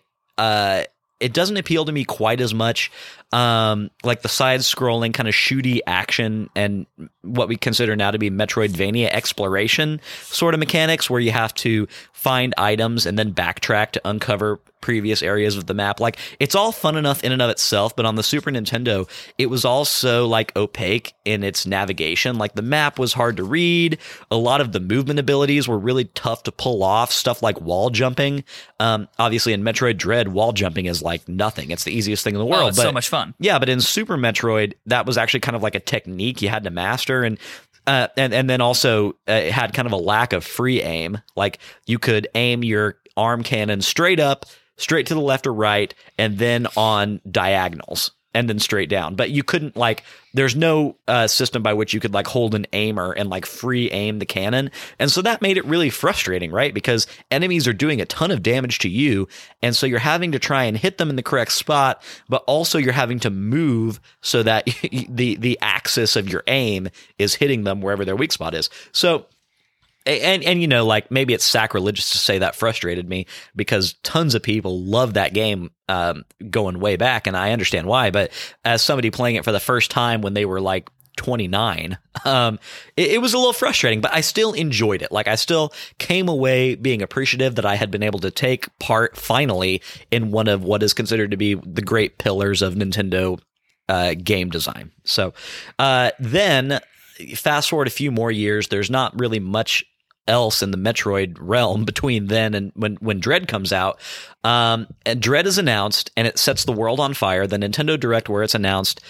Speaker 1: it doesn't appeal to me quite as much. Like the side-scrolling kind of shooty action and what we consider now to be Metroidvania exploration sort of mechanics where you have to find items and then backtrack to uncover previous areas of the map. Like, it's all fun enough in and of itself, but on the Super Nintendo, it was also like opaque in its navigation. Like, the map was hard to read. A lot of the movement abilities were really tough to pull off, stuff like wall jumping. Obviously in Metroid Dread, wall jumping is like nothing. It's the easiest thing in the world.
Speaker 2: Oh, it's so much fun.
Speaker 1: Yeah, but in Super Metroid, that was actually kind of like a technique you had to master, and then also it had kind of a lack of free aim. Like, you could aim your arm cannon straight up, straight to the left or right, and then on diagonals, and then straight down. But you couldn't, like, there's no system by which you could like hold an aimer and like free aim the cannon. And so that made it really frustrating, right? Because enemies are doing a ton of damage to you. And so you're having to try and hit them in the correct spot, but also you're having to move so that the axis of your aim is hitting them wherever their weak spot is. So, and you know, like, maybe it's sacrilegious to say that frustrated me because tons of people love that game going way back, and I understand why. But as somebody playing it for the first time when they were like 29, it was a little frustrating, but I still enjoyed it. Like, I still came away being appreciative that I had been able to take part finally in one of what is considered to be the great pillars of Nintendo game design. So then fast forward a few more years, there's not really much else in the Metroid realm between then and when Dread comes out. And Dread is announced, and it sets the world on fire. The Nintendo Direct where it's announced,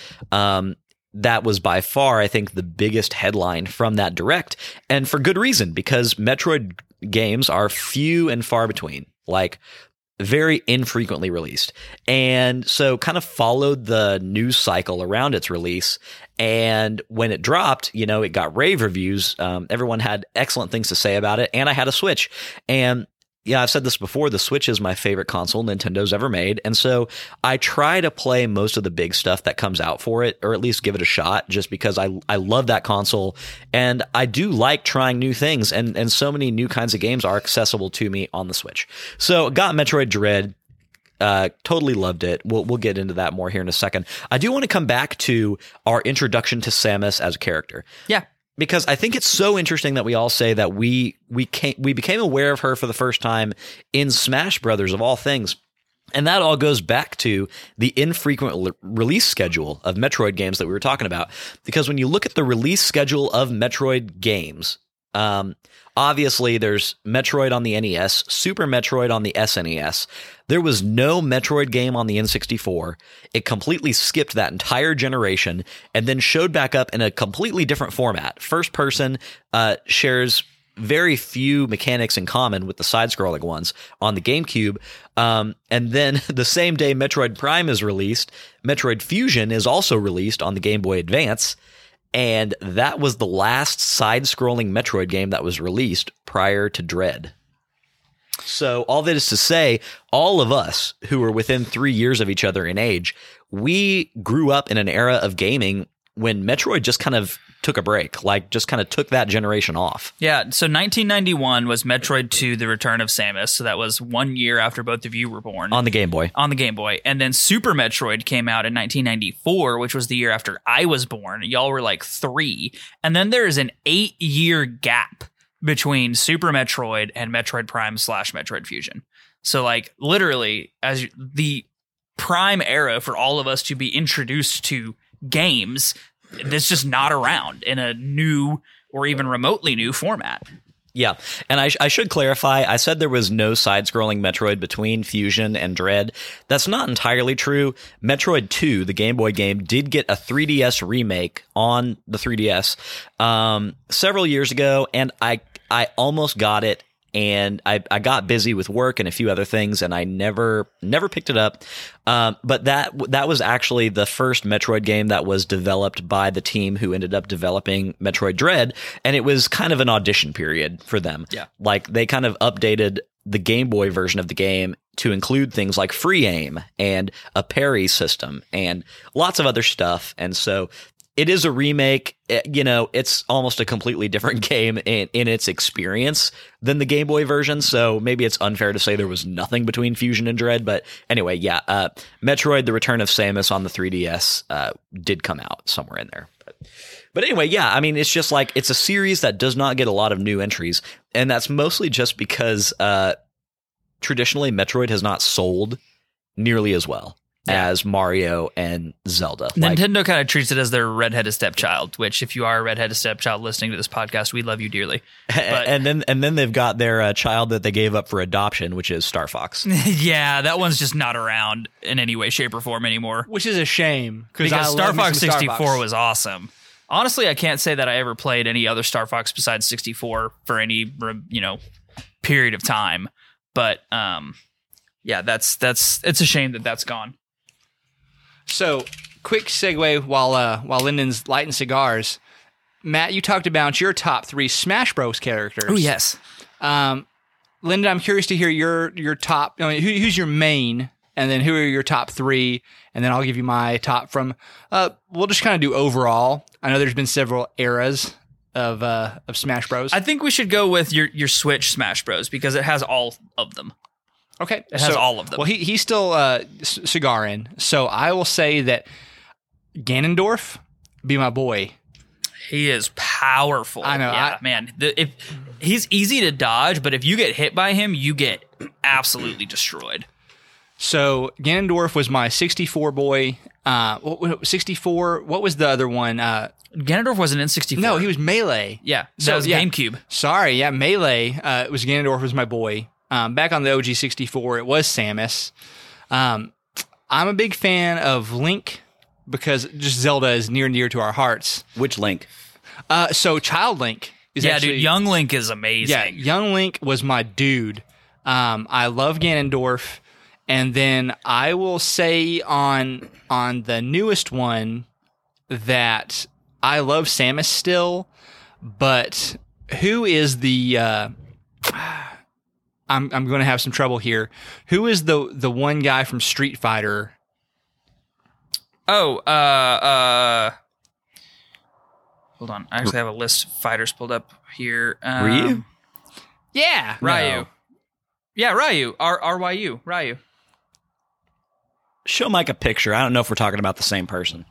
Speaker 1: that was by far, I think, the biggest headline from that Direct, and for good reason, because Metroid games are few and far between. Like, very infrequently released. And so kind of followed the news cycle around its release. And when it dropped, you know, it got rave reviews. Everyone had excellent things to say about it. And I had a Switch. And yeah, I've said this before, the Switch is my favorite console Nintendo's ever made. And so I try to play most of the big stuff that comes out for it, or at least give it a shot, just because I love that console. And I do like trying new things. And so many new kinds of games are accessible to me on the Switch. So got Metroid Dread. Totally loved it. We'll get into that more here in a second. I do want to come back to our introduction to Samus as a character.
Speaker 2: Yeah.
Speaker 1: Because I think it's so interesting that we all say that we became aware of her for the first time in Smash Brothers of all things. And that all goes back to the infrequent release schedule of Metroid games that we were talking about. Because when you look at the release schedule of Metroid games, obviously there's Metroid on the NES, Super Metroid on the SNES. There was no Metroid game on the N64. It completely skipped that entire generation and then showed back up in a completely different format. First person, shares very few mechanics in common with the side-scrolling ones on the GameCube. And then the same day Metroid Prime is released, Metroid Fusion is also released on the Game Boy Advance. And that was the last side-scrolling Metroid game that was released prior to Dread. So all that is to say, all of us who were within 3 years of each other in age, we grew up in an era of gaming when Metroid just kind of took a break, like just kind of took that generation off.
Speaker 2: Yeah, so 1991 was Metroid 2: The Return of Samus. So that was 1 year after both of you were born.
Speaker 1: On the Game Boy.
Speaker 2: On the Game Boy. And then Super Metroid came out in 1994, which was the year after I was born. Y'all were like 3. And then there is an 8-year gap between Super Metroid and Metroid Prime / Metroid Fusion. So like literally as the prime era for all of us to be introduced to games that's just not around in a new or even remotely new format.
Speaker 1: Yeah, and I should clarify, I said there was no side-scrolling Metroid between Fusion and Dread. That's not entirely true. Metroid 2, the Game Boy game, did get a 3DS remake on the 3DS several years ago, and I almost got it, and I got busy with work and a few other things, and I never picked it up. But that was actually the first Metroid game that was developed by the team who ended up developing Metroid Dread, and it was kind of an audition period for them.
Speaker 2: Yeah.
Speaker 1: Like they kind of updated the Game Boy version of the game to include things like free aim and a parry system and lots of other stuff. And so it is a remake. You know, it's almost a completely different game in its experience than the Game Boy version. So maybe it's unfair to say there was nothing between Fusion and Dread. But anyway, yeah, Metroid: The Return of Samus on the 3DS did come out somewhere in there. But anyway, yeah, I mean, it's just like it's a series that does not get a lot of new entries. And that's mostly just because traditionally Metroid has not sold nearly as well as Mario and Zelda.
Speaker 2: Nintendo kind of treats it as their redheaded stepchild, which if you are a redheaded stepchild listening to this podcast, we love you dearly. But,
Speaker 1: and then they've got their child that they gave up for adoption, which is Star Fox.
Speaker 2: Yeah, that one's just not around in any way, shape, or form anymore.
Speaker 3: Which is a shame
Speaker 2: because Star Fox 64 was awesome. Honestly, I can't say that I ever played any other Star Fox besides 64 for any period of time. But yeah, it's a shame that that's gone.
Speaker 3: So, quick segue while Lyndon's lighting cigars. Matt, you talked about your top 3 Smash Bros. Characters.
Speaker 2: Oh, yes.
Speaker 3: Lyndon, I'm curious to hear your top. I mean, who's your main, and then who are your top 3, and then I'll give you my top from. We'll just kind of do overall. I know there's been several eras of Smash Bros.
Speaker 2: I think we should go with your Switch Smash Bros. Because it has all of them.
Speaker 3: Okay.
Speaker 2: It has all of them.
Speaker 3: Well, he's still cigaring, so I will say that Ganondorf be my boy.
Speaker 2: He is powerful.
Speaker 3: I know.
Speaker 2: Yeah, man. If he's easy to dodge, but if you get hit by him, you get absolutely destroyed.
Speaker 3: So Ganondorf was my 64 boy. 64. What was the other one?
Speaker 2: Ganondorf wasn't in 64.
Speaker 3: No, he was Melee.
Speaker 2: Yeah, that was GameCube.
Speaker 3: Sorry, yeah, Melee. It was Ganondorf was my boy. Back on the OG 64, it was Samus. I'm a big fan of Link because just Zelda is near and dear to our hearts.
Speaker 1: Which Link?
Speaker 3: So Child Link is actually...
Speaker 2: dude, Young Link is amazing.
Speaker 3: Yeah, Young Link was my dude. I love Ganondorf. And then I will say on the newest one that I love Samus still, but who is the... I'm going to have some trouble here. Who is the one guy from Street Fighter?
Speaker 2: Oh, hold on. I actually have a list of fighters pulled up here.
Speaker 1: Ryu?
Speaker 3: Yeah,
Speaker 2: Ryu.
Speaker 3: No.
Speaker 2: Yeah, Ryu. R-Y-U. Ryu.
Speaker 1: Show Mike a picture. I don't know if we're talking about the same person.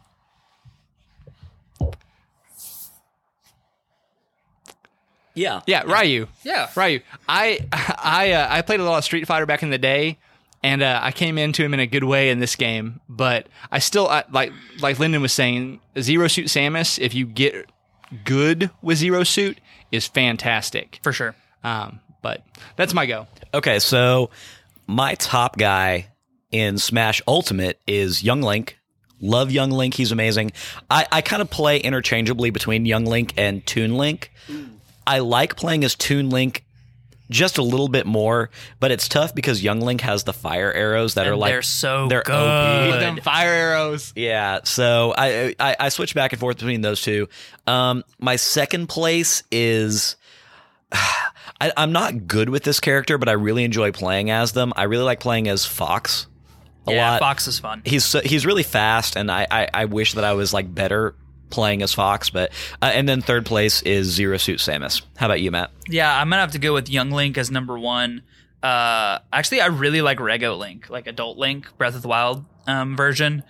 Speaker 1: Yeah.
Speaker 3: Yeah, Ryu.
Speaker 2: Yeah.
Speaker 3: Ryu. I played a lot of Street Fighter back in the day, and I came into him in a good way in this game, but I still, like Lyndon was saying, Zero Suit Samus, if you get good with Zero Suit, is fantastic.
Speaker 2: For sure.
Speaker 3: But that's my go.
Speaker 1: Okay, so my top guy in Smash Ultimate is Young Link. Love Young Link. He's amazing. I kind of play interchangeably between Young Link and Toon Link. I like playing as Toon Link just a little bit more, but it's tough because Young Link has the fire arrows that are like
Speaker 2: they're
Speaker 3: With
Speaker 2: good.
Speaker 3: them fire arrows.
Speaker 1: Yeah, so I switch back and forth between those two. My second place is I'm not good with this character, but I really enjoy playing as them. I really like playing as Fox a lot.
Speaker 2: Fox is fun.
Speaker 1: He's really fast, and I wish that I was like better playing as Fox. But and then third place is Zero Suit Samus. How about you, Matt?
Speaker 2: Yeah, I'm gonna have to go with Young Link as number one. Actually, I really like Rego Link, like Adult Link, Breath of the Wild version.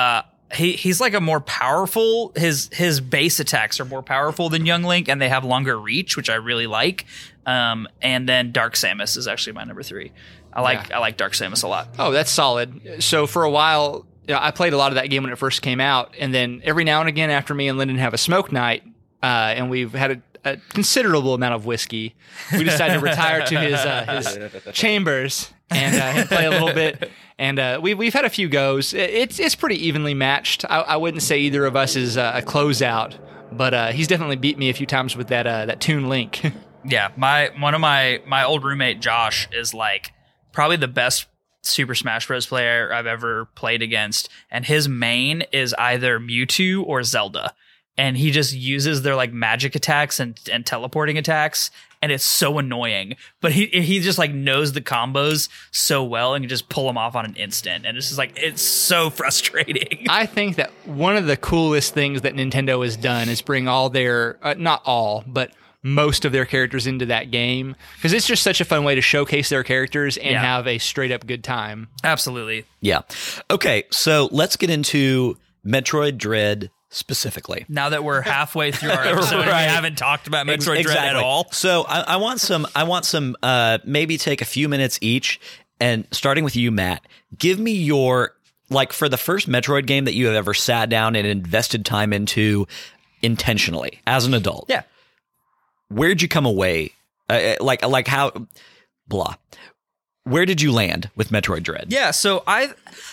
Speaker 2: He's like a more powerful. His base attacks are more powerful than Young Link, and they have longer reach, which I really like. And then Dark Samus is actually my number three. I like Dark Samus a lot.
Speaker 3: Oh, that's solid. So for a while, I played a lot of that game when it first came out, and then every now and again, after me and Lyndon have a smoke night, and we've had a considerable amount of whiskey, we decided to retire to his chambers and play a little bit. And we've had a few goes. It's pretty evenly matched. I wouldn't say either of us is a closeout, but he's definitely beat me a few times with that Toon Link.
Speaker 2: Yeah, my old roommate Josh is like probably the best Super Smash Bros. Player I've ever played against, and his main is either Mewtwo or Zelda, and he just uses their like magic attacks and teleporting attacks, and it's so annoying. But he just like knows the combos so well and can just pull them off on an instant, and it's just like it's so frustrating.
Speaker 3: I think that one of the coolest things that Nintendo has done is bring all their not all, but most of their characters into that game, because it's just such a fun way to showcase their characters and have a straight up good time.
Speaker 2: Absolutely.
Speaker 1: Yeah. Okay, so let's get into Metroid Dread specifically.
Speaker 2: Now that we're halfway through our episode, and we haven't talked about Metroid Dread at all.
Speaker 1: So I want some. Maybe take a few minutes each, and starting with you, Matt. Give me your for the first Metroid game that you have ever sat down and invested time into intentionally as an adult.
Speaker 2: Yeah.
Speaker 1: Where'd you come away? How? Blah. Where did you land with Metroid Dread?
Speaker 2: Yeah, so I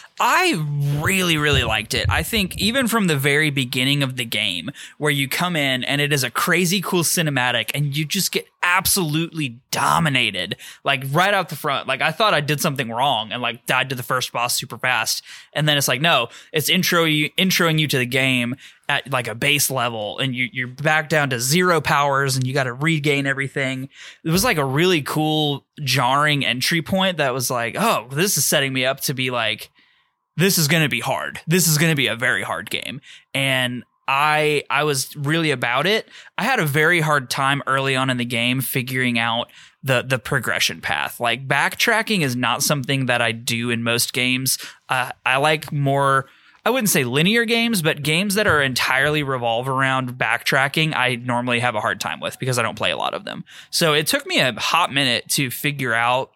Speaker 2: really, really liked it. I think even from the very beginning of the game, where you come in and it is a crazy cool cinematic and you just get absolutely dominated, like right out the front. Like I thought I did something wrong and like died to the first boss super fast. And then it's like, no, it's introing you to the game at like a base level, and you're back down to 0 powers and you got to regain everything. It was like a really cool, jarring entry point that was like, oh, this is setting me up to be like, this is going to be hard. This is going to be a very hard game. And I was really about it. I had a very hard time early on in the game figuring out the progression path. Like backtracking is not something that I do in most games. I like more, I wouldn't say linear games, but games that are entirely revolve around backtracking, I normally have a hard time with because I don't play a lot of them. So it took me a hot minute to figure out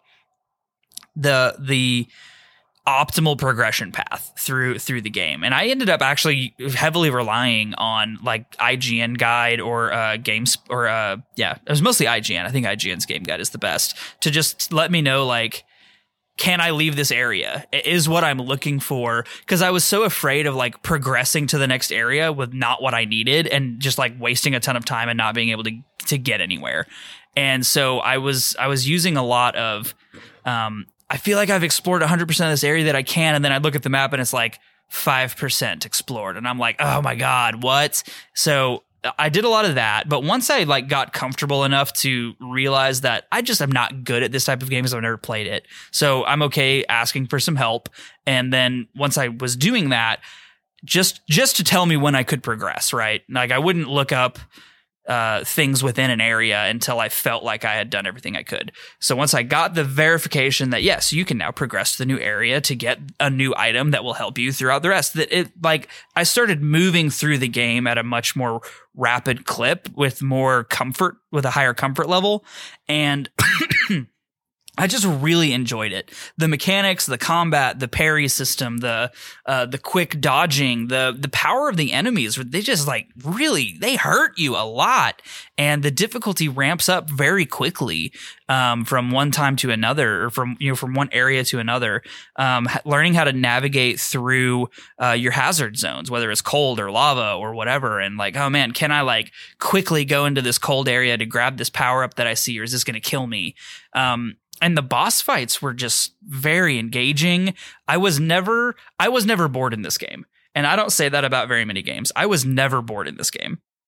Speaker 2: the optimal progression path through the game. And I ended up actually heavily relying on like IGN guide or games or it was mostly IGN. I think IGN's game guide is the best to just let me know like, can I leave this area? Is what I'm looking for. Cause I was so afraid of like progressing to the next area with not what I needed and just like wasting a ton of time and not being able to get anywhere. And so I was using a lot of, I feel like I've explored 100% of this area that I can. And then I look at the map and it's like 5% explored. And I'm like, oh my God, what? So I did a lot of that. But once I like got comfortable enough to realize that I just am not good at this type of game because I've never played it. So I'm okay asking for some help. And then once I was doing that, just to tell me when I could progress, right? Like I wouldn't look up things within an area until I felt like I had done everything I could. So once I got the verification that yes, you can now progress to the new area to get a new item that will help you throughout the rest, that it like I started moving through the game at a much more rapid clip with more comfort, with a higher comfort level. And I just really enjoyed it. The mechanics, the combat, the parry system, the quick dodging, the power of the enemies, they just like really, they hurt you a lot. And the difficulty ramps up very quickly, from one time to another, or from one area to another. Learning how to navigate through, your hazard zones, whether it's cold or lava or whatever. And like, oh man, can I like quickly go into this cold area to grab this power up that I see, or is this going to kill me? And the boss fights were just very engaging. I was never bored in this game. And I don't say that about very many games. I was never bored in this game.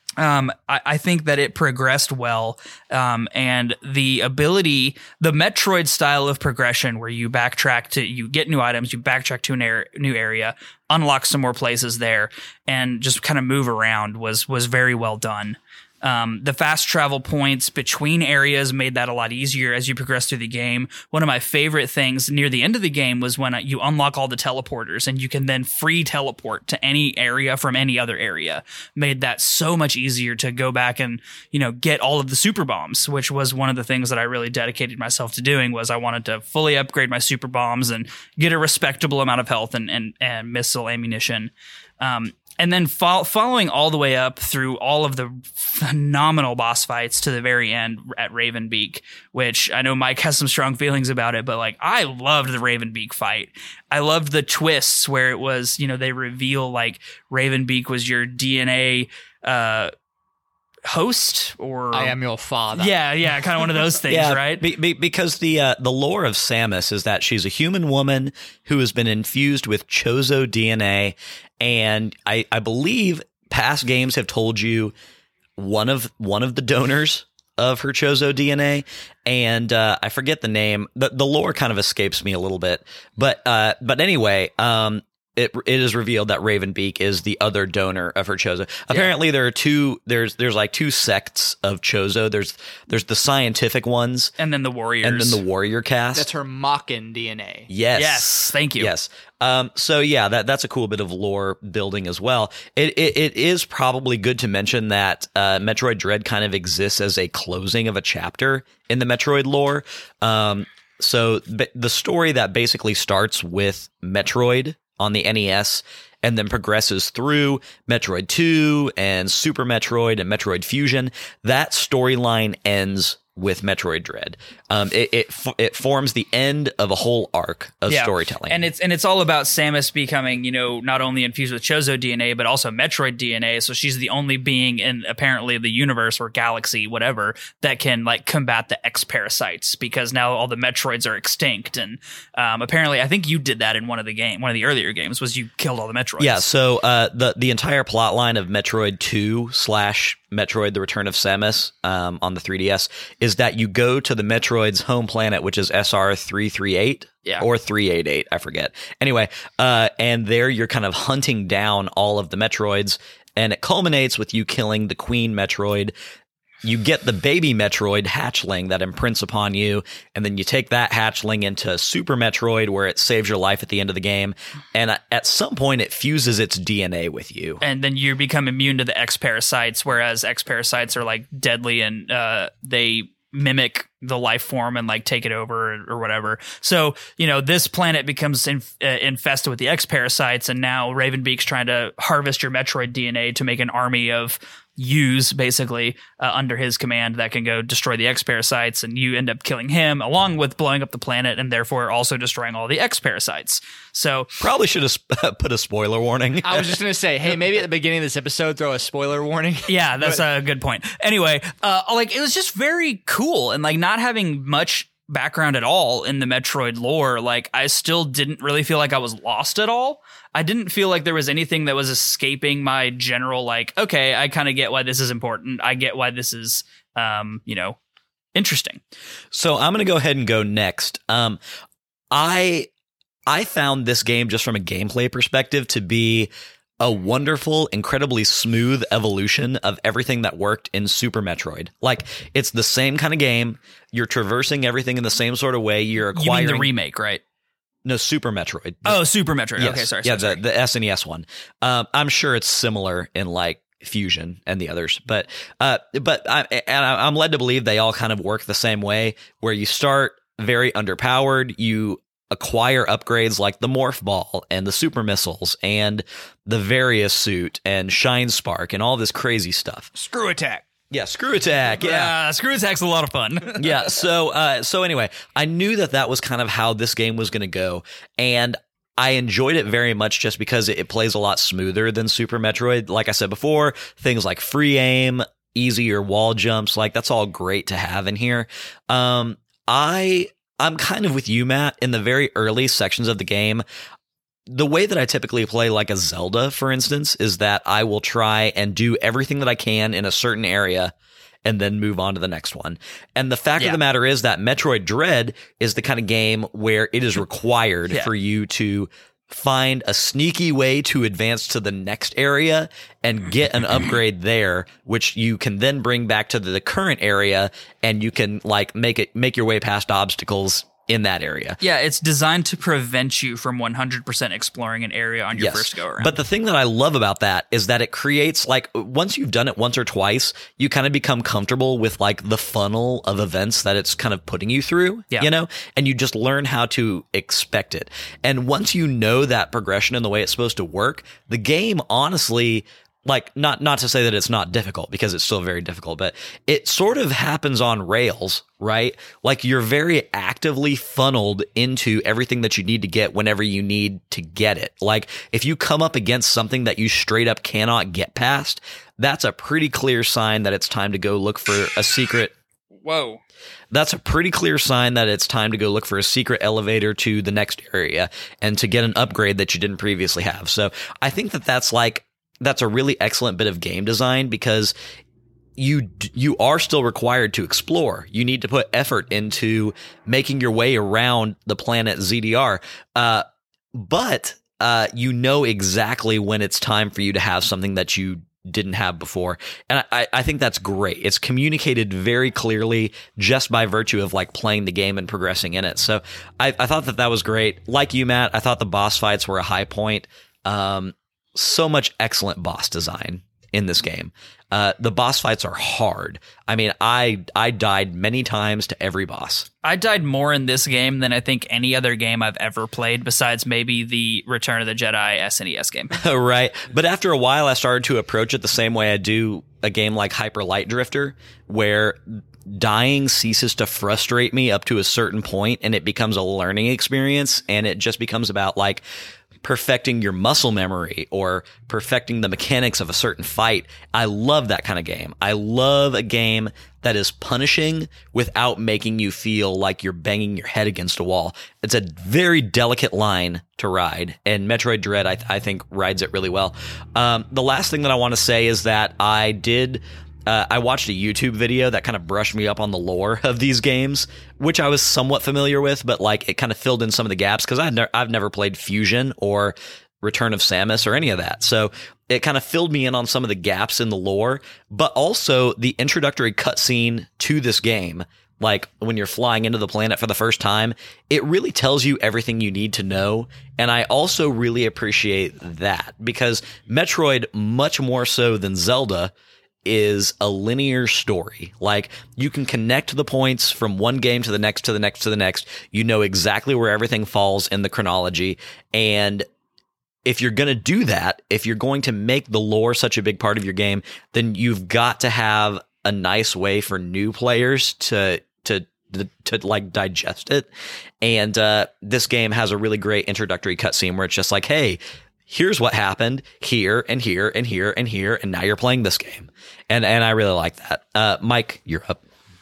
Speaker 2: I think that it progressed well, and the Metroid style of progression, where you get new items, you backtrack to a new area, unlock some more places there, and just kind of move around was very well done. The fast travel points between areas made that a lot easier as you progress through the game. One of my favorite things near the end of the game was when you unlock all the teleporters and you can then free teleport to any area from any other area. Made that so much easier to go back and, get all of the super bombs, which was one of the things that I really dedicated myself to doing. Was I wanted to fully upgrade my super bombs and get a respectable amount of health and missile ammunition. And then following all the way up through all of the phenomenal boss fights to the very end at Ravenbeak, which I know Mike has some strong feelings about it, but I loved the Ravenbeak fight. I loved the twists where it was, they reveal Ravenbeak was your DNA host, or
Speaker 3: I am your father.
Speaker 2: Yeah, kind of one of those things, right?
Speaker 1: Because the lore of Samus is that she's a human woman who has been infused with Chozo DNA, and I believe past games have told you one of the donors of her Chozo DNA, and I forget the name. The lore kind of escapes me a little bit, but anyway, It is revealed that Ravenbeak is the other donor of her Chozo. Apparently, there are there's two sects of Chozo. There's the scientific ones,
Speaker 2: and then the warriors,
Speaker 1: and then the warrior caste.
Speaker 3: That's her Mockin DNA.
Speaker 1: Yes,
Speaker 2: thank you.
Speaker 1: Yes. So yeah, that's a cool bit of lore building as well. It is probably good to mention that Metroid Dread kind of exists as a closing of a chapter in the Metroid lore. So the story that basically starts with Metroid on the NES and then progresses through Metroid 2 and Super Metroid and Metroid Fusion, that storyline ends with Metroid Dread. It forms the end of a whole arc of storytelling,
Speaker 2: and it's all about Samus becoming, not only infused with Chozo DNA but also Metroid DNA. So she's the only being in apparently the universe or galaxy, whatever, that can combat the X parasites, because now all the Metroids are extinct. And apparently, I think you did that in one of the earlier games, was you killed all the Metroids.
Speaker 1: Yeah. So the entire plot line of Metroid 2 / Metroid: The Return of Samus on the 3DS is that you go to the Metroid's home planet, which is SR338 or 388, I forget. Anyway, and there you're kind of hunting down all of the Metroids, and it culminates with you killing the Queen Metroid. You get the baby Metroid hatchling that imprints upon you, and then you take that hatchling into Super Metroid, where it saves your life at the end of the game. And at some point, it fuses its DNA with you.
Speaker 2: And then you become immune to the X parasites, whereas X parasites are deadly, and they mimic the life form and take it over or whatever. So, this planet becomes infested with the X parasites, and now Ravenbeak's trying to harvest your Metroid DNA to make an army of U's basically under his command that can go destroy the X parasites, and you end up killing him along with blowing up the planet and therefore also destroying all the X parasites. So
Speaker 1: probably should have put a spoiler warning.
Speaker 3: I was just going to say, hey, maybe at the beginning of this episode, throw a spoiler warning.
Speaker 2: Yeah, that's a good point. Anyway, it was just very cool, and not having much background at all in the Metroid lore, I still didn't really feel like I was lost at all. I didn't feel like there was anything that was escaping my general, okay, I kind of get why this is important. I get why this is, interesting.
Speaker 1: So I'm going to go ahead and go next. I found this game, just from a gameplay perspective, to be a wonderful, incredibly smooth evolution of everything that worked in Super Metroid. It's the same kind of game. You're traversing everything in the same sort of way. You're acquiring...
Speaker 2: You mean the remake, right?
Speaker 1: No, Super Metroid.
Speaker 2: Super Metroid.
Speaker 1: Yes.
Speaker 2: Okay, sorry.
Speaker 1: The SNES one. I'm sure it's similar in Fusion and the others, but I'm led to believe they all kind of work the same way, where you start very underpowered. You acquire upgrades like the Morph Ball and the Super Missiles and the Various Suit and Shine Spark and all this crazy stuff.
Speaker 3: Screw Attack.
Speaker 1: Yeah, Screw Attack. Yeah,
Speaker 2: Screw Attack's a lot of fun.
Speaker 1: Yeah. So anyway, I knew that was kind of how this game was going to go, and I enjoyed it very much just because it plays a lot smoother than Super Metroid. Like I said before, things like free aim, easier wall jumps, that's all great to have in here. I'm kind of with you, Matt. In the very early sections of the game, the way that I typically play like a Zelda, for instance, is that I will try and do everything that I can in a certain area and then move on to the next one. And the fact of the matter is that Metroid Dread is the kind of game where it is required for you to find a sneaky way to advance to the next area and get an upgrade there, which you can then bring back to the current area, and you can like make your way past obstacles in that area.
Speaker 2: Yeah, it's designed to prevent you from 100% exploring an area on your first go around.
Speaker 1: But the thing that I love about that is that it creates, like, once you've done it once or twice, you kind of become comfortable with like the funnel of events that it's kind of putting you through, you know, and you just learn how to expect it. And once you know that progression and the way it's supposed to work, the game honestly, like, not to say that it's not difficult, because it's still very difficult, but it sort of happens on rails, right? Like, you're very actively funneled into everything that you need to get whenever you need to get it. Like, if you come up against something that you straight up cannot get past, that's a pretty clear sign that it's time to go look for a secret.
Speaker 2: Whoa.
Speaker 1: That's a pretty clear sign that it's time to go look for a secret elevator to the next area and to get an upgrade that you didn't previously have. So I think that that's a really excellent bit of game design, because you are still required to explore. You need to put effort into making your way around the planet ZDR. But you know exactly when it's time for you to have something that you didn't have before. And I think that's great. It's communicated very clearly just by virtue of like playing the game and progressing in it. So I thought that was great. Like you, Matt, I thought the boss fights were a high point. So much excellent boss design in this game. The boss fights are hard. I mean, I died many times to every boss.
Speaker 2: I died more in this game than I think any other game I've ever played, besides maybe the Return of the Jedi SNES game.
Speaker 1: Right. But after a while, I started to approach it the same way I do a game like Hyper Light Drifter, where dying ceases to frustrate me up to a certain point, and it becomes a learning experience, and it just becomes about like perfecting your muscle memory or perfecting the mechanics of a certain fight. I love that kind of game. I love a game that is punishing without making you feel like you're banging your head against a wall. It's a very delicate line to ride, and Metroid Dread, I think, rides it really well. The last thing that I want to say is that I watched a YouTube video that kind of brushed me up on the lore of these games, which I was somewhat familiar with, but like it kind of filled in some of the gaps, because I've never played Fusion or Return of Samus or any of that. So it kind of filled me in on some of the gaps in the lore, but also the introductory cutscene to this game. Like when you're flying into the planet for the first time, it really tells you everything you need to know. And I also really appreciate that, because Metroid, much more so than Zelda, is a linear story. Like, you can connect the points from one game to the next, to the next, to the next. You know exactly where everything falls in the chronology. And if you're going to do that, if you're going to make the lore such a big part of your game, then you've got to have a nice way for new players to like digest it. And this game has a really great introductory cutscene where it's just like, hey, here's what happened here and here and here and here, and now you're playing this game. And I really like that. Mike, you're up.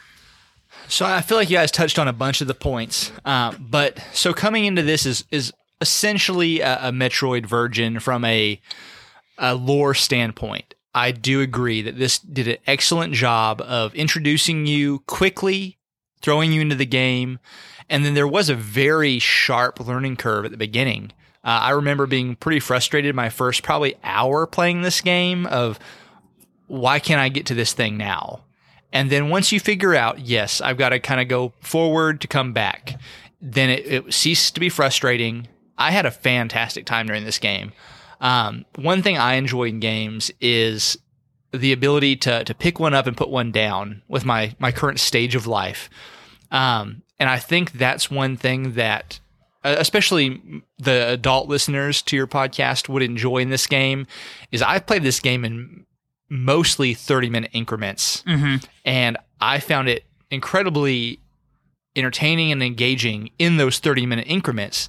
Speaker 3: So I feel like you guys touched on a bunch of the points. But so coming into this is essentially a Metroid Virgin from a lore standpoint. I do agree that this did an excellent job of introducing you quickly, throwing you into the game, and then there was a very sharp learning curve at the beginning. I remember being pretty frustrated my first probably hour playing this game of, why can't I get to this thing now? And then once you figure out, yes, I've got to kind of go forward to come back, then it ceases to be frustrating. I had a fantastic time during this game. One thing I enjoy in games is the ability to pick one up and put one down with my current stage of life. And I think that's one thing that especially the adult listeners to your podcast would enjoy in this game, is I've played this game in mostly 30-minute increments. Mm-hmm. And I found it incredibly entertaining and engaging in those 30-minute increments.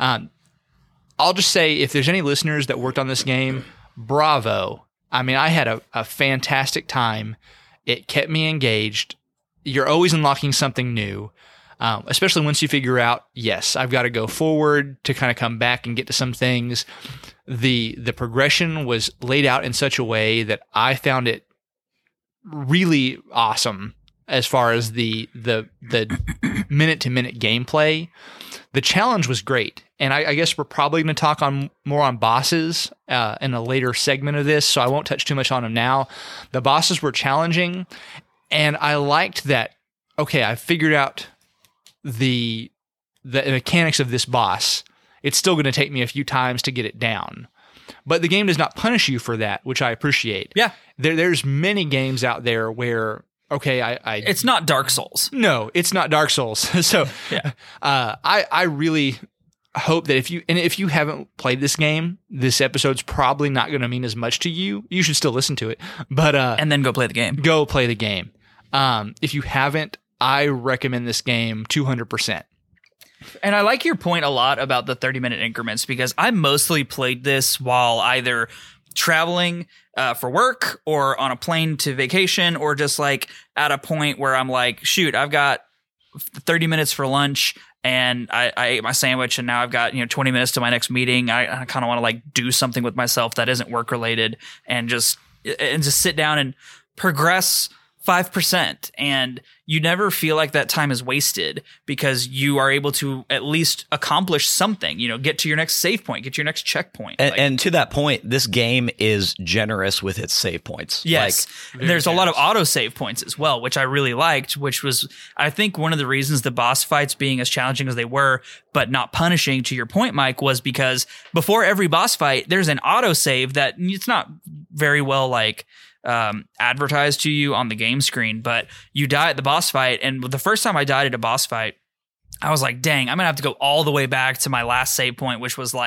Speaker 3: I'll just say, if there's any listeners that worked on this game, bravo. I mean, I had a fantastic time. It kept me engaged. You're always unlocking something new. especially once you figure out, yes, I've got to go forward to kind of come back and get to some things. The progression was laid out in such a way that I found it really awesome as far as the minute to minute gameplay. The challenge was great. And I guess we're probably going to talk more on bosses in a later segment of this, so I won't touch too much on them now. The bosses were challenging, and I liked that, okay, I figured out the mechanics of this boss. It's still going to take me a few times to get it down. But the game does not punish you for that, which I appreciate.
Speaker 2: Yeah.
Speaker 3: There's many games out there where, okay,
Speaker 2: it's not Dark Souls.
Speaker 3: No, it's not Dark Souls. So
Speaker 2: Yeah.
Speaker 3: I really hope that if you haven't played this game, this episode's probably not going to mean as much to you. You should still listen to it. But
Speaker 2: And then go play the game.
Speaker 3: Go play the game. If you haven't, I recommend this game 200%.
Speaker 2: And I like your point a lot about the 30-minute increments, because I mostly played this while either traveling for work or on a plane to vacation, or just like at a point where I'm like, shoot, I've got 30 minutes for lunch and I ate my sandwich and now I've got 20 minutes to my next meeting. I kind of want to like do something with myself that isn't work related and just sit down and progress 5%, and you never feel like that time is wasted because you are able to at least accomplish something, get to your next save point, get to your next checkpoint.
Speaker 1: And to that point, this game is generous with its save points.
Speaker 2: Yes. And there's a lot of auto save points as well, which I really liked, which was, I think, one of the reasons the boss fights being as challenging as they were, but not punishing, to your point, Mike, was because before every boss fight, there's an auto save that it's not very well advertised to you on the game screen, but you die at the boss fight. And the first time I died at a boss fight, I was like, dang, I'm gonna have to go all the way back to my last save point, which was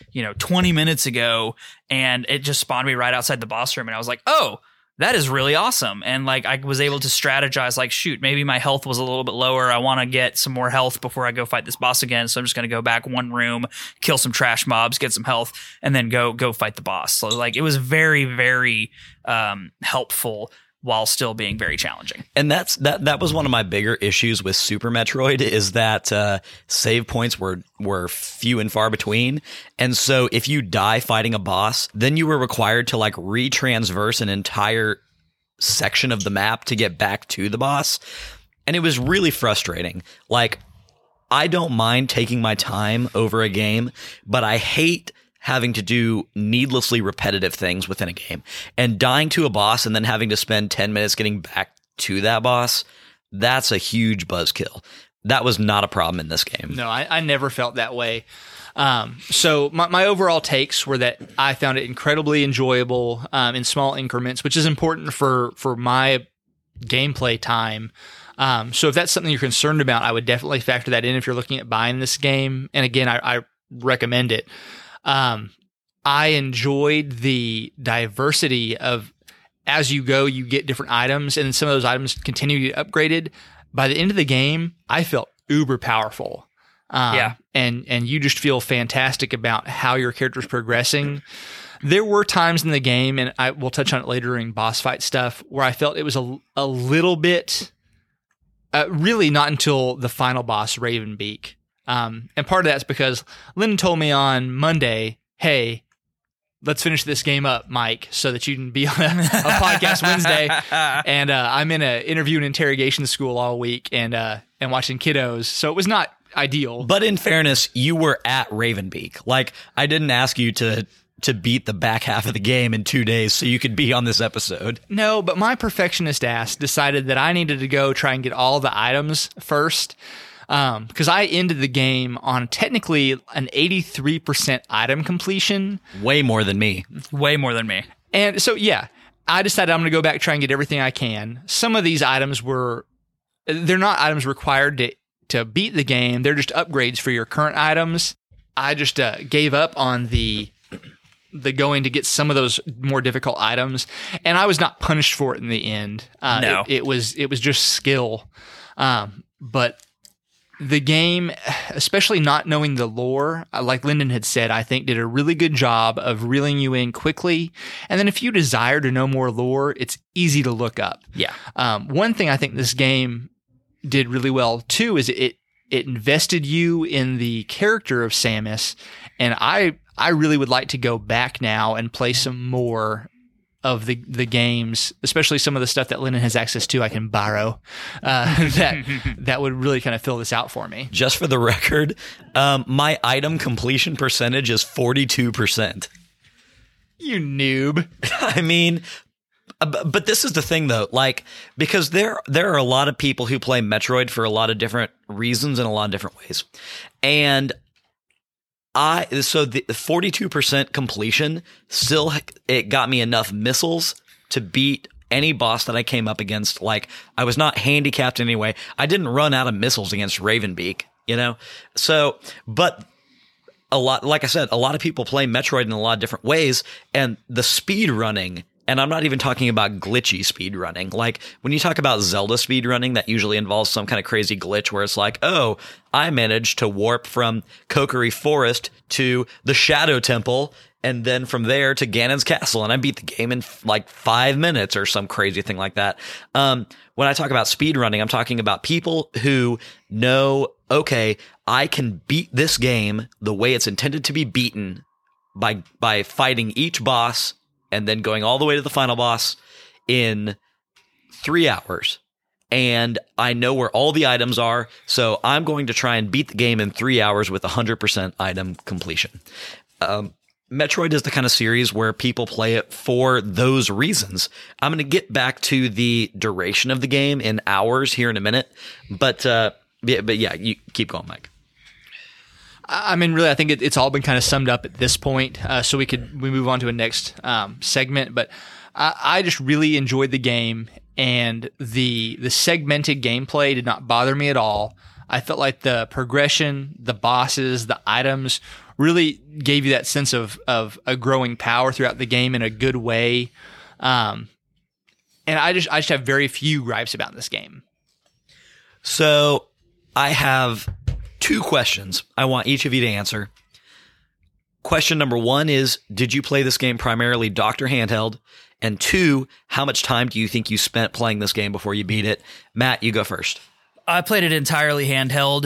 Speaker 2: 20 minutes ago, and it just spawned me right outside the boss room. And I was like, oh, that is really awesome. And I was able to strategize, shoot, maybe my health was a little bit lower. I want to get some more health before I go fight this boss again. So I'm just going to go back one room, kill some trash mobs, get some health, and then go fight the boss. So it was very, very helpful while still being very challenging.
Speaker 1: And that was one of my bigger issues with Super Metroid, is that save points were few and far between. And so if you die fighting a boss, then you were required to retransverse an entire section of the map to get back to the boss. And it was really frustrating. I don't mind taking my time over a game, but I hate having to do needlessly repetitive things within a game, and dying to a boss and then having to spend 10 minutes getting back to that boss. That's a huge buzzkill. That was not a problem in this game.
Speaker 3: No, I never felt that way. So my overall takes were that I found it incredibly enjoyable in small increments, which is important for my gameplay time. So if that's something you're concerned about, I would definitely factor that in if you're looking at buying this game. And again, I recommend it. I enjoyed the diversity of, as you go, you get different items, and some of those items continue to get upgraded. By the end of the game, I felt uber powerful. And you just feel fantastic about how your character's progressing. There were times in the game, and I will touch on it later during boss fight stuff, where I felt it was a little bit, really not until the final boss, Ravenbeak. And part of that's because Lyndon told me on Monday, hey, let's finish this game up, Mike, so that you can be on a podcast Wednesday. And I'm in an interview and interrogation school all week and watching kiddos. So it was not ideal.
Speaker 1: But in fairness, you were at Ravenbeak. I didn't ask you to beat the back half of the game in 2 days so you could be on this episode.
Speaker 3: No, but my perfectionist ass decided that I needed to go try and get all the items first. Because I ended the game on technically an 83% item completion.
Speaker 1: Way more than me.
Speaker 2: Way more than me.
Speaker 3: And so, yeah, I decided I'm going to go back, try and get everything I can. Some of these items they're not items required to beat the game. They're just upgrades for your current items. I just gave up on the going to get some of those more difficult items. And I was not punished for it in the end.
Speaker 2: No.
Speaker 3: It was just skill. But the game, especially not knowing the lore, like Lyndon had said, I think did a really good job of reeling you in quickly. And then if you desire to know more lore, it's easy to look up.
Speaker 2: Yeah.
Speaker 3: One thing I think this game did really well too is It invested you in the character of Samus, and I really would like to go back now and play some more of the games, especially some of the stuff that Lennon has access to. I can borrow that would really kind of fill this out for me.
Speaker 1: Just for the record, my item completion percentage is 42%.
Speaker 3: You noob.
Speaker 1: I mean, but this is the thing though, like, because there are a lot of people who play Metroid for a lot of different reasons in a lot of different ways. And so the 42% completion still, it got me enough missiles to beat any boss that I came up against. Like, I was not handicapped in any way. I didn't run out of missiles against Ravenbeak, you know? So, but like I said, a lot of people play Metroid in a lot of different ways, and the speed running, and I'm not even talking about glitchy speed running. Like, when you talk about Zelda speed running, that usually involves some kind of crazy glitch where it's like, oh, I managed to warp from Kokiri Forest to the Shadow Temple, and then from there to Ganon's Castle, and I beat the game in like 5 minutes or some crazy thing like that. When I talk about speed running, I'm talking about people who know, okay, I can beat this game the way it's intended to be beaten by fighting each boss and then going all the way to the final boss in 3 hours. And I know where all the items are, so I'm going to try and beat the game in 3 hours with 100% item completion. Metroid is the kind of series where people play it for those reasons. I'm going to get back to the duration of the game in hours here in a minute, but yeah, you keep going, Mike.
Speaker 3: I mean, really, I think it's all been kind of summed up at this point, so we move on to a next segment. But I just really enjoyed the game, and the segmented gameplay did not bother me at all. I felt like the progression, the bosses, the items really gave you that sense of a growing power throughout the game in a good way. And I just have very few gripes about this game.
Speaker 1: So I have 2 questions I want each of you to answer. Question number 1 is, did you play this game primarily docked or handheld? And 2, how much time do you think you spent playing this game before you beat it? Matt, you go first.
Speaker 2: I played it entirely handheld.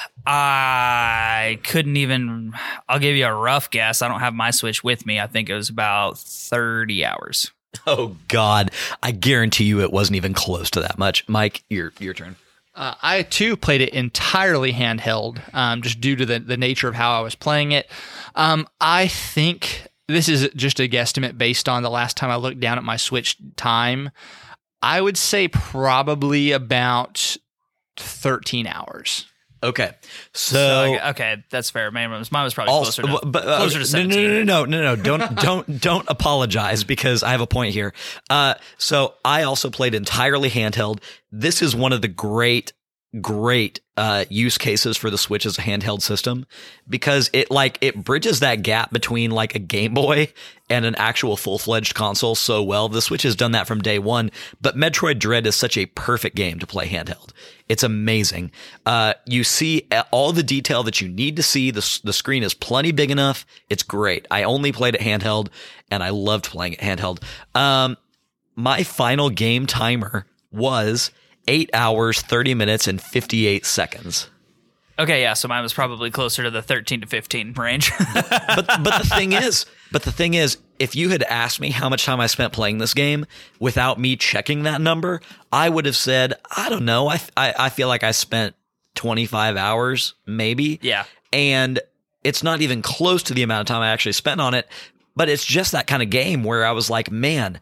Speaker 2: I couldn't even, I'll give you a rough guess. I don't have my Switch with me. I think it was about 30 hours.
Speaker 1: Oh, God. I guarantee you it wasn't even close to that much. Mike, your turn.
Speaker 3: I, too, played it entirely handheld, just due to the nature of how I was playing it. I think this is just a guesstimate based on the last time I looked down at my Switch time. I would say probably about 13 hours.
Speaker 1: Okay. So
Speaker 2: okay, that's fair. Mine was probably closer to 17.
Speaker 1: No. Don't apologize, because I have a point here. So I also played entirely handheld. This is one of the great use cases for the Switch as a handheld system, because it bridges that gap between like a Game Boy and an actual full-fledged console so well. The Switch has done that from day one, but Metroid Dread is such a perfect game to play handheld. It's amazing. You see all the detail that you need to see. The screen is plenty big enough. It's great. I only played it handheld, and I loved playing it handheld. My final game timer was 8 hours, 30 minutes, and 58 seconds.
Speaker 2: Okay, yeah, so mine was probably closer to the 13 to 15 range.
Speaker 1: but the thing is, if you had asked me how much time I spent playing this game without me checking that number, I would have said, I don't know. I feel like I spent 25 hours, maybe.
Speaker 2: Yeah.
Speaker 1: And it's not even close to the amount of time I actually spent on it, but it's just that kind of game where I was like, man,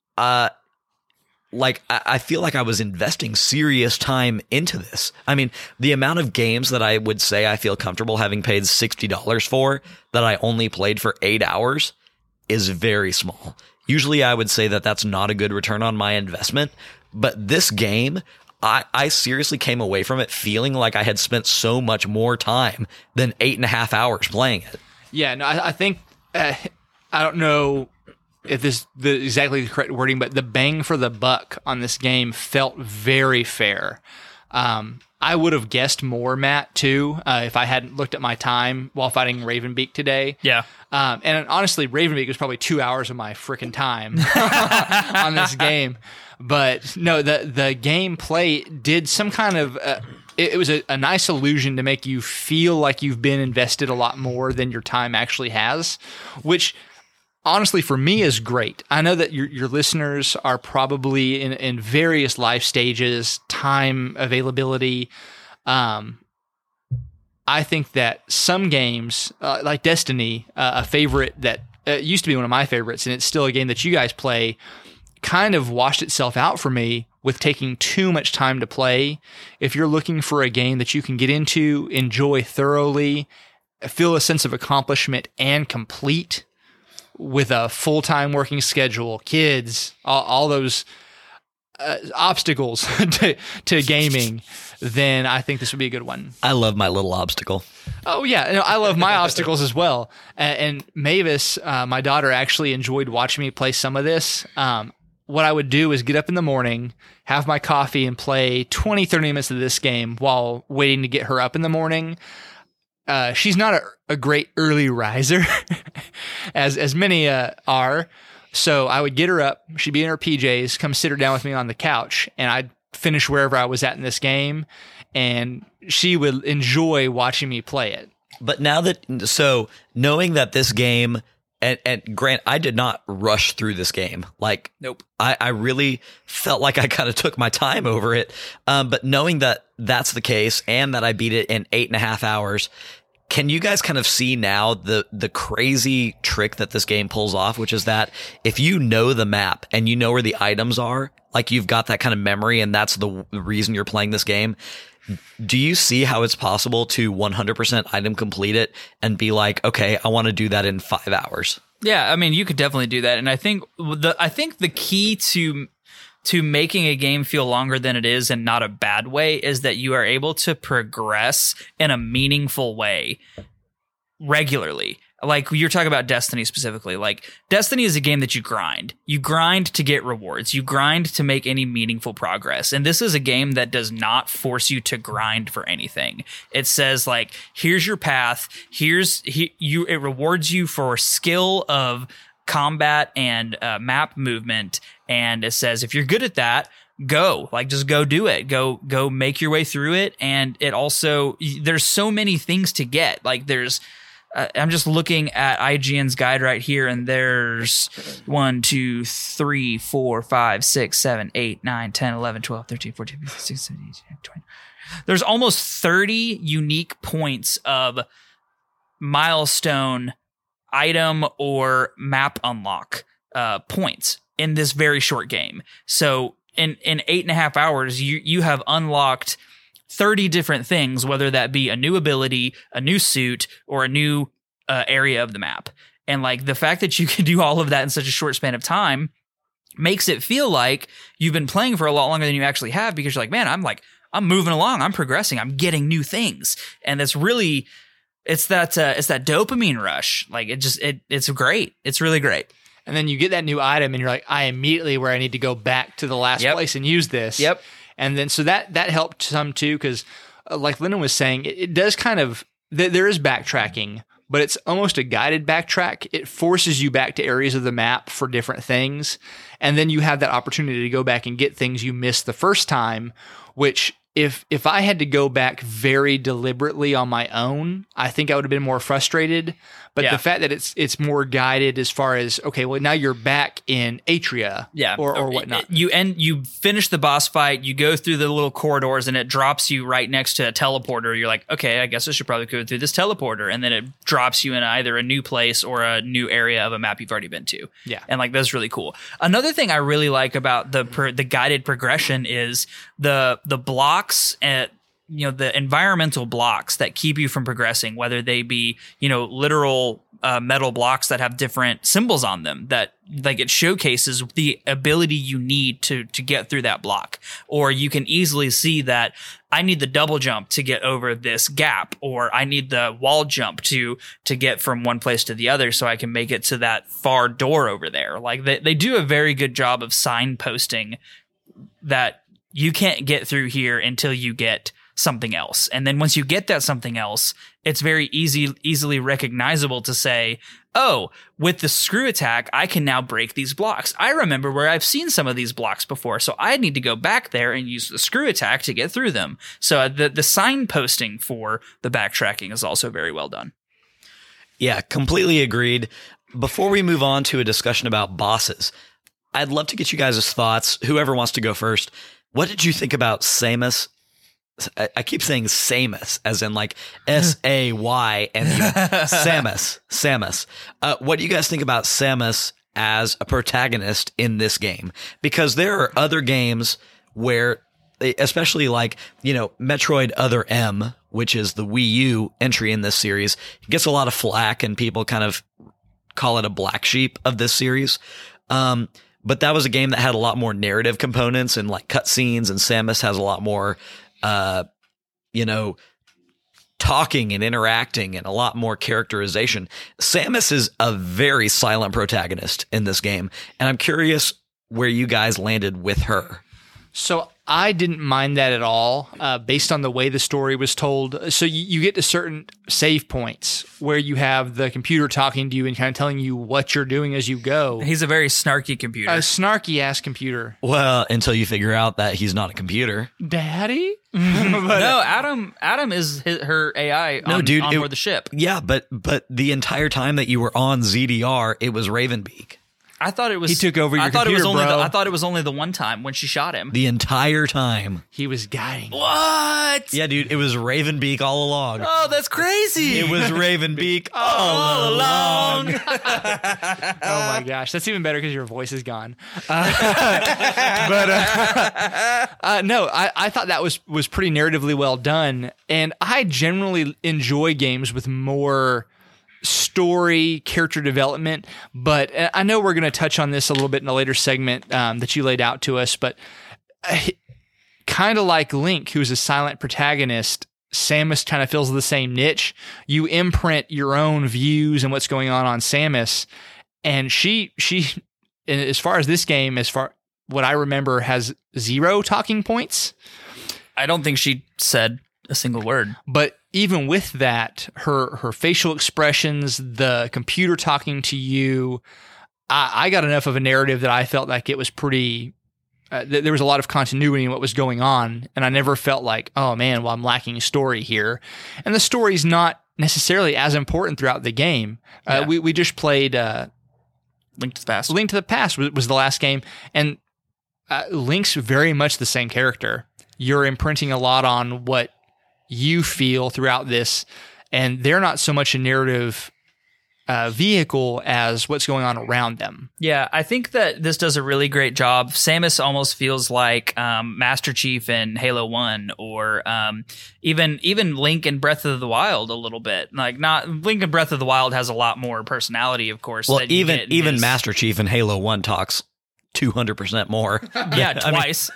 Speaker 1: I feel like I was investing serious time into this. I mean, the amount of games that I would say I feel comfortable having paid $60 for that I only played for 8 hours is very small. Usually I would say that that's not a good return on my investment, but this game, I seriously came away from it feeling like I had spent so much more time than 8.5 hours playing it.
Speaker 3: Yeah, no, I think, I don't know if this is exactly the correct wording, but the bang for the buck on this game felt very fair. I would have guessed more, Matt, too, if I hadn't looked at my time while fighting Ravenbeak today.
Speaker 2: Yeah.
Speaker 3: And honestly, Ravenbeak was probably 2 hours of my freaking time on this game. But no, the gameplay did some kind of it was a nice illusion to make you feel like you've been invested a lot more than your time actually has, which honestly for me is great. I know that your listeners are probably in various life stages, time availability. I think that some games, like Destiny, a favorite that used to be one of my favorites, and it's still a game that you guys play, kind of washed itself out for me with taking too much time to play. If you're looking for a game that you can get into, enjoy thoroughly, feel a sense of accomplishment, and complete with a full-time working schedule, kids, all those obstacles to gaming, then I think this would be a good one.
Speaker 1: I love my little obstacle.
Speaker 3: Oh, yeah. No, I love my obstacles as well. And Mavis, my daughter, actually enjoyed watching me play some of this. What I would do is get up in the morning, have my coffee, and play 20, 30 minutes of this game while waiting to get her up in the morning. She's not a great early riser, as many are. So I would get her up, she'd be in her PJs, come sit her down with me on the couch, and I'd finish wherever I was at in this game, and she would enjoy watching me play it.
Speaker 1: But knowing that this game, and Grant, I did not rush through this game. Like,
Speaker 2: Nope.
Speaker 1: I really felt like I kind of took my time over it. But knowing that that's the case and that I beat it in 8.5 hours, can you guys kind of see now the crazy trick that this game pulls off, which is that if you know the map and you know where the items are, like you've got that kind of memory and that's the reason you're playing this game, do you see how it's possible to 100% item complete it and be like, okay, I want to do that in 5 hours?
Speaker 2: Yeah, I mean, you could definitely do that. And I think the key to making a game feel longer than it is and not a bad way is that you are able to progress in a meaningful way regularly. Like you're talking about Destiny specifically. Like Destiny is a game that you grind. You grind to get rewards. You grind to make any meaningful progress. And this is a game that does not force you to grind for anything. It says like, here's your path. It rewards you for skill of combat and map movement. And it says, if you're good at that, just go do it. Go make your way through it. And it also, there's so many things to get. Like there's, I'm just looking at IGN's guide right here, and there's 1, 2, 3, 4, 5, 6, 7, 8, 9, 10, 11, 12, 13, 14, 15, 16, 17, 18, 20. There's almost 30 unique points of milestone item or map unlock points in this very short game. So in 8.5 hours, you have unlocked 30 different things, whether that be a new ability, a new suit, or a new area of the map. And like the fact that you can do all of that in such a short span of time makes it feel like you've been playing for a lot longer than you actually have, because you're like, man, I'm moving along, I'm progressing, I'm getting new things. And that's really, it's that dopamine rush. Like it's great. It's really great.
Speaker 3: And then you get that new item and you're like, I immediately where I need to go back to the last place and use this.
Speaker 2: Yep.
Speaker 3: And then so that helped some too, because like Lyndon was saying, it does kind of, there is backtracking, but it's almost a guided backtrack. It forces you back to areas of the map for different things. And then you have that opportunity to go back and get things you missed the first time, which if I had to go back very deliberately on my own, I think I would have been more frustrated. But the fact that it's more guided as far as, okay, well, now you're back in Atria or whatnot.
Speaker 2: You finish the boss fight, you go through the little corridors, and it drops you right next to a teleporter. You're like, okay, I guess I should probably go through this teleporter. And then it drops you in either a new place or a new area of a map you've already been to.
Speaker 3: Yeah.
Speaker 2: And like, that's really cool. Another thing I really like about the guided progression is the blocks and the environmental blocks that keep you from progressing, whether they be, literal metal blocks that have different symbols on them, that like it showcases the ability you need to get through that block. Or you can easily see that I need the double jump to get over this gap, or I need the wall jump to get from one place to the other so I can make it to that far door over there. Like they do a very good job of signposting that you can't get through here until you get something else. And then once you get that something else, it's very easily recognizable to say, oh, with the screw attack, I can now break these blocks. I remember where I've seen some of these blocks before, so I need to go back there and use the screw attack to get through them. So the signposting for the backtracking is also very well done.
Speaker 1: Yeah, completely agreed. Before we move on to a discussion about bosses, I'd love to get you guys' thoughts. Whoever wants to go first. What did you think about Samus? I keep saying Samus, as in like S-A-Y and Samus. What do you guys think about Samus as a protagonist in this game? Because there are other games where, especially like, Metroid Other M, which is the Wii U entry in this series, gets a lot of flack and people kind of call it a black sheep of this series. But that was a game that had a lot more narrative components and like cutscenes, and Samus has a lot more talking and interacting and a lot more characterization. Samus is a very silent protagonist in this game, and I'm curious where you guys landed with her.
Speaker 3: So I didn't mind that at all, based on the way the story was told. So you get to certain save points where you have the computer talking to you and kind of telling you what you're doing as you go.
Speaker 2: He's a very snarky computer.
Speaker 3: A snarky ass computer.
Speaker 1: Well, until you figure out that he's not a computer.
Speaker 3: Daddy?
Speaker 2: No, Adam is her AI on board the ship.
Speaker 1: Yeah, but the entire time that you were on ZDR, it was Ravenbeak.
Speaker 2: I thought it was.
Speaker 3: He took over your computer, bro.
Speaker 2: I thought it was only the one time when she shot him.
Speaker 1: The entire time.
Speaker 3: He was guiding.
Speaker 2: What?
Speaker 1: Yeah, dude, it was Ravenbeak all along.
Speaker 2: Oh, that's crazy.
Speaker 1: It was Ravenbeak all along.
Speaker 3: Oh my gosh, that's even better because your voice is gone. No, I thought that was pretty narratively well done, and I generally enjoy games with more story, character development, but I know we're going to touch on this a little bit in a later segment that you laid out to us, but kind of like Link, who's a silent protagonist, Samus kind of fills the same niche. You imprint your own views and what's going on Samus, and she, as far as this game, what I remember, has 0 talking points.
Speaker 2: I don't think she said a single word.
Speaker 3: But even with that, her facial expressions, the computer talking to you, I got enough of a narrative that I felt like it was pretty. There was a lot of continuity in what was going on, and I never felt like, oh man, well, I'm lacking story here. And the story's not necessarily as important throughout the game.
Speaker 2: Yeah.
Speaker 3: We just played
Speaker 2: Link to the Past.
Speaker 3: Link to the Past was the last game, and Link's very much the same character. You're imprinting a lot on what you feel throughout this, and they're not so much a narrative vehicle as what's going on around them.
Speaker 2: Yeah, I think that this does a really great job. Samus almost feels like Master Chief in Halo 1, or even Link in Breath of the Wild a little bit. Like, not Link in Breath of the Wild has a lot more personality, of course.
Speaker 1: Well, even Master Chief in Halo 1 talks 200% more.
Speaker 2: Yeah, twice.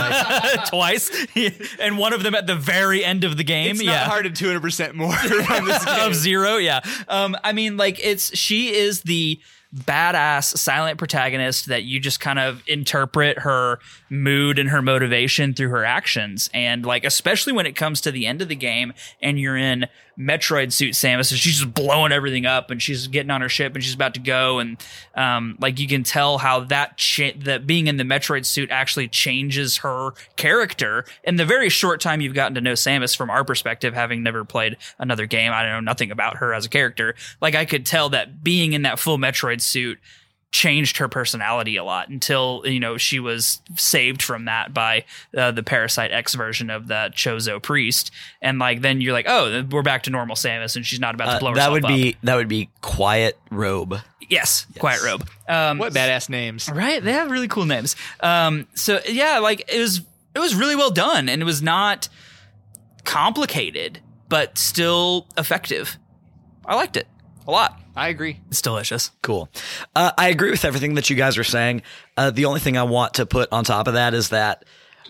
Speaker 2: Twice. And one of them at the very end of the game.
Speaker 3: It's not hard to 200% more from this game.
Speaker 2: Of 0, yeah. I mean, like, she is the badass silent protagonist that you just kind of interpret her mood and her motivation through her actions. And like, especially when it comes to the end of the game and you're in Metroid suit Samus and she's just blowing everything up and she's getting on her ship and she's about to go. And like, you can tell how that being in the Metroid suit actually changes her character. In the very short time you've gotten to know Samus, from our perspective, having never played another game, I know nothing about her as a character. Like, I could tell that being in that full Metroid suit changed her personality a lot until, she was saved from that by the Parasite X version of the Chozo priest. And like, then you're like, oh, we're back to normal Samus and she's not about to blow herself up.
Speaker 1: That would be Quiet Robe.
Speaker 2: Yes. Quiet Robe.
Speaker 3: What badass names.
Speaker 2: Right? They have really cool names. So yeah, like, it was really well done, and it was not complicated, but still effective. I liked it a lot.
Speaker 3: I agree.
Speaker 2: It's delicious.
Speaker 1: Cool. I agree with everything that you guys are saying. The only thing I want to put on top of that is that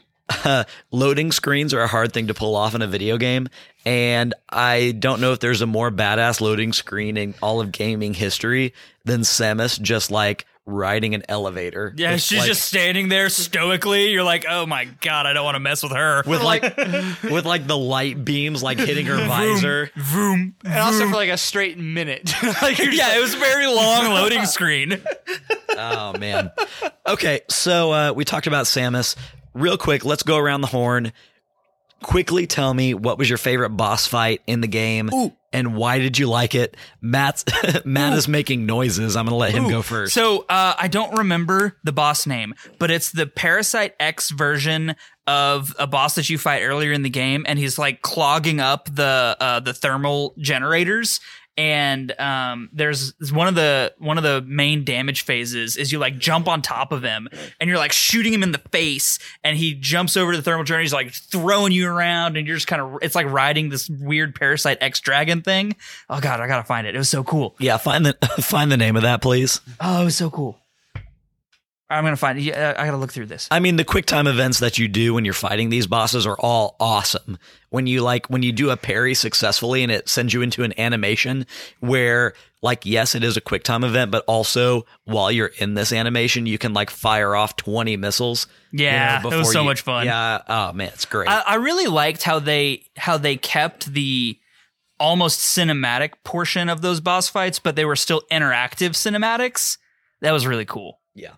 Speaker 1: loading screens are a hard thing to pull off in a video game. And I don't know if there's a more badass loading screen in all of gaming history than Samus just like riding an elevator.
Speaker 2: Yeah,
Speaker 1: with,
Speaker 2: she's
Speaker 1: like,
Speaker 2: just standing there stoically. You're like, oh my God, I don't want to mess with her.
Speaker 1: with like with like the light beams like hitting her visor.
Speaker 2: Vroom.
Speaker 3: And also for like a straight minute. Like you're just
Speaker 2: Yeah,
Speaker 3: like,
Speaker 2: it was a very long loading screen.
Speaker 1: Oh man. Okay, so we talked about Samus. Real quick, let's go around the horn. Quickly tell me what was your favorite boss fight in the game and why did you like it? Matt is making noises. I'm going to let him go first.
Speaker 2: So I don't remember the boss name, but it's the Parasite X version of a boss that you fight earlier in the game, and he's like clogging up the thermal generators. And there's one of the main damage phases is you like jump on top of him and you're like shooting him in the face, and he jumps over to the thermal generator. He's like throwing you around, and you're just kind of, it's like riding this weird Parasite X dragon thing. Oh God, I gotta find it. It was so cool.
Speaker 1: Yeah, find the name of that, please.
Speaker 2: Oh, it was so cool. I'm gonna find it. Yeah, I gotta look through this.
Speaker 1: I mean, the quick time events that you do when you're fighting these bosses are all awesome. When you do a parry successfully and it sends you into an animation where, like, yes, it is a quick time event, but also while you're in this animation, you can like fire off 20 missiles.
Speaker 2: Yeah, it was so much fun.
Speaker 1: Yeah. Oh man, it's great.
Speaker 2: I really liked how they kept the almost cinematic portion of those boss fights, but they were still interactive cinematics. That was really cool.
Speaker 1: Yeah.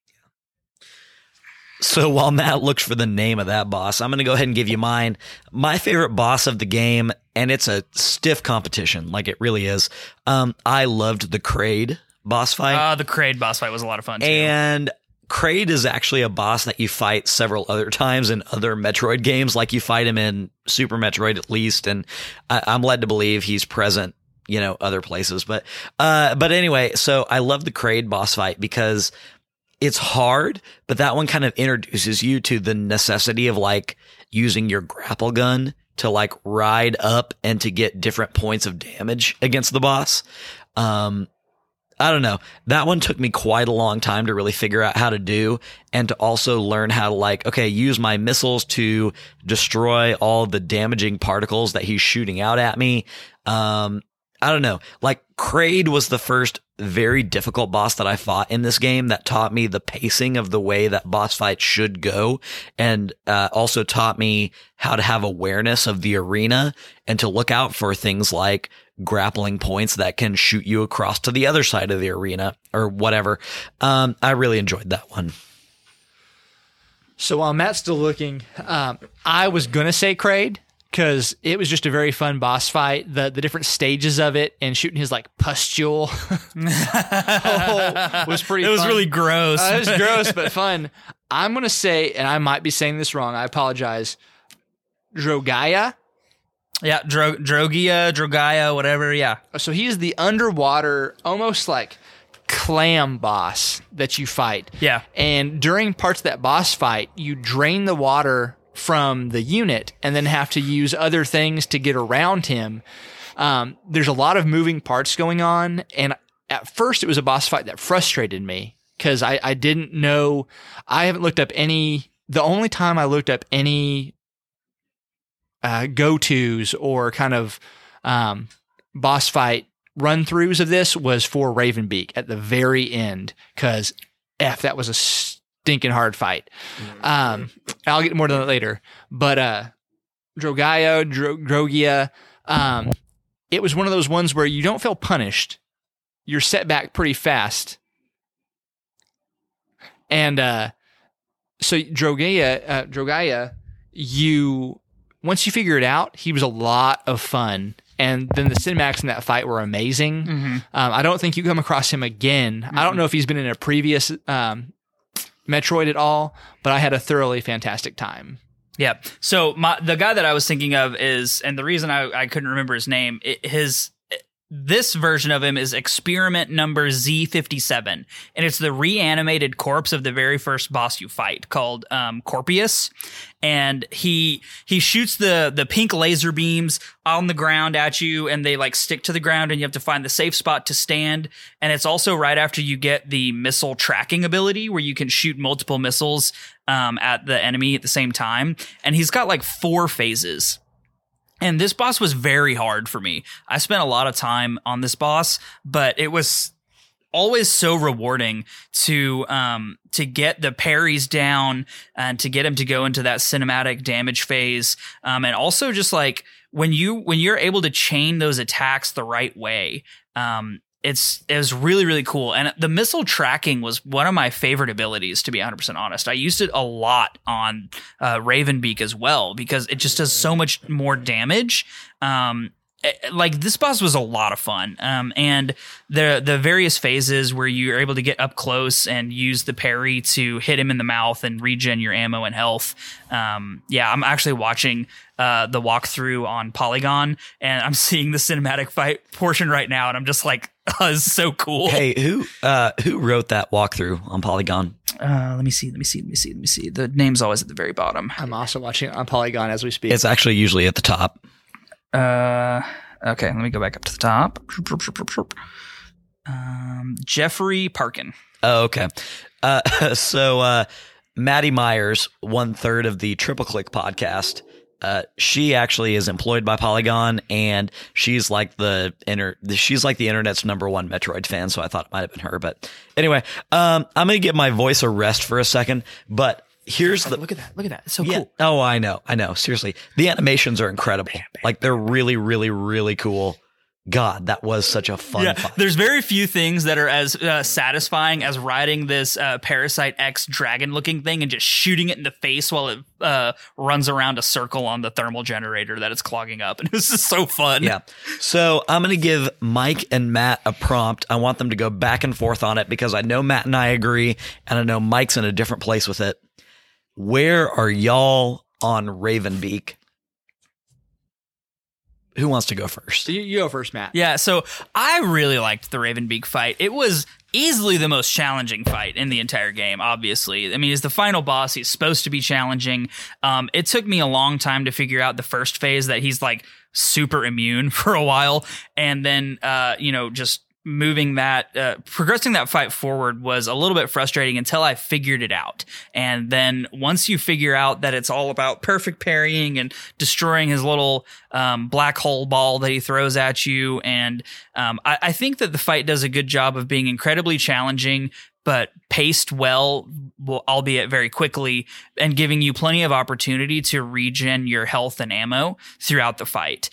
Speaker 1: So while Matt looks for the name of that boss, I'm going to go ahead and give you mine. My favorite boss of the game, and it's a stiff competition, like it really is. I loved the Kraid boss fight.
Speaker 2: The Kraid boss fight was a lot of fun too.
Speaker 1: And Kraid is actually a boss that you fight several other times in other Metroid games, like you fight him in Super Metroid at least, and I'm led to believe he's present, other places. But anyway, so I love the Kraid boss fight because it's hard, but that one kind of introduces you to the necessity of like using your grapple gun to like ride up and to get different points of damage against the boss. I don't know. That one took me quite a long time to really figure out how to do, and to also learn how to like, okay, use my missiles to destroy all the damaging particles that he's shooting out at me. I don't know. Like Kraid was the first very difficult boss that I fought in this game that taught me the pacing of the way that boss fights should go, and also taught me how to have awareness of the arena and to look out for things like grappling points that can shoot you across to the other side of the arena or whatever. I really enjoyed that one.
Speaker 3: So while Matt's still looking, I was going to say Kraid, because it was just a very fun boss fight. The different stages of it and shooting his like pustule was pretty fun.
Speaker 2: It was really gross.
Speaker 3: It was gross, but fun. I'm going to say, and I might be saying this wrong, I apologize, Drogaya.
Speaker 2: Yeah, Drogaya, whatever, yeah.
Speaker 3: So he is the underwater, almost like clam boss that you fight.
Speaker 2: Yeah.
Speaker 3: And during parts of that boss fight, you drain the water from the unit and then have to use other things to get around him. There's a lot of moving parts going on, and at first it was a boss fight that frustrated me because I didn't know. I haven't looked up any. The only time I looked up any go-tos or kind of boss fight run-throughs of this was for Ravenbeak at the very end, because that was a stinking hard fight. I'll get more to that later. But Drogia, it was one of those ones where you don't feel punished. You're set back pretty fast. And so Drogaya, once you figure it out, he was a lot of fun. And then the cinematics in that fight were amazing. Mm-hmm. I don't think you come across him again. Mm-hmm. I don't know if he's been in a previous Metroid at all, but I had a thoroughly fantastic time.
Speaker 2: Yeah. So the guy that I was thinking of is, and the reason I couldn't remember his name, this version of him is experiment number Z57, and it's the reanimated corpse of the very first boss you fight, called Corpius. And he shoots the pink laser beams on the ground at you, and they like stick to the ground, and you have to find the safe spot to stand. And it's also right after you get the missile tracking ability, where you can shoot multiple missiles at the enemy at the same time. And he's got like 4 phases. And this boss was very hard for me. I spent a lot of time on this boss, but it was always so rewarding to get the parries down and to get him to go into that cinematic damage phase. And also just like when you're able to chain those attacks the right way, it was really, really cool. And the missile tracking was one of my favorite abilities, to be 100% honest. I used it a lot on Ravenbeak as well, because it just does so much more damage. Like this boss was a lot of fun. And the various phases where you're able to get up close and use the parry to hit him in the mouth and regen your ammo and health. I'm actually watching the walkthrough on Polygon, and I'm seeing the cinematic fight portion right now, and I'm just like, oh, this is so cool.
Speaker 1: Hey, who wrote that walkthrough on Polygon?
Speaker 2: Let me see. The name's always at the very bottom.
Speaker 3: I'm also watching it on Polygon as we speak.
Speaker 1: It's actually usually at the top.
Speaker 2: Okay, let me go back up to the top. Jeffrey Parkin.
Speaker 1: Oh, okay. So Maddie Myers, 1/3 of the Triple Click podcast, she actually is employed by Polygon, and she's like the internet's number one Metroid fan. So I thought it might have been her, but anyway, I'm gonna give my voice a rest for a second, but. Here's
Speaker 2: look at that. It's so cool.
Speaker 1: Oh, I know. Seriously. The animations are incredible. Like they're really, really, really cool. God, that was such a fun fight.
Speaker 2: There's very few things that are as satisfying as riding this Parasite X dragon looking thing and just shooting it in the face while it runs around a circle on the thermal generator that it's clogging up. And this is so fun.
Speaker 1: Yeah. So I'm going to give Mike and Matt a prompt. I want them to go back and forth on it because I know Matt and I agree, and I know Mike's in a different place with it. Where are y'all on Ravenbeak? Who wants to go first?
Speaker 3: You go first, Matt.
Speaker 2: Yeah, so I really liked the Ravenbeak fight. It was easily the most challenging fight in the entire game, obviously. I mean, as the final boss, he's supposed to be challenging. It took me a long time to figure out the first phase that he's like super immune for a while. And then, just moving that, progressing that fight forward was a little bit frustrating until I figured it out. And then once you figure out that it's all about perfect parrying and destroying his little black hole ball that he throws at you, and I think that the fight does a good job of being incredibly challenging, but paced well, albeit very quickly, and giving you plenty of opportunity to regen your health and ammo throughout the fight.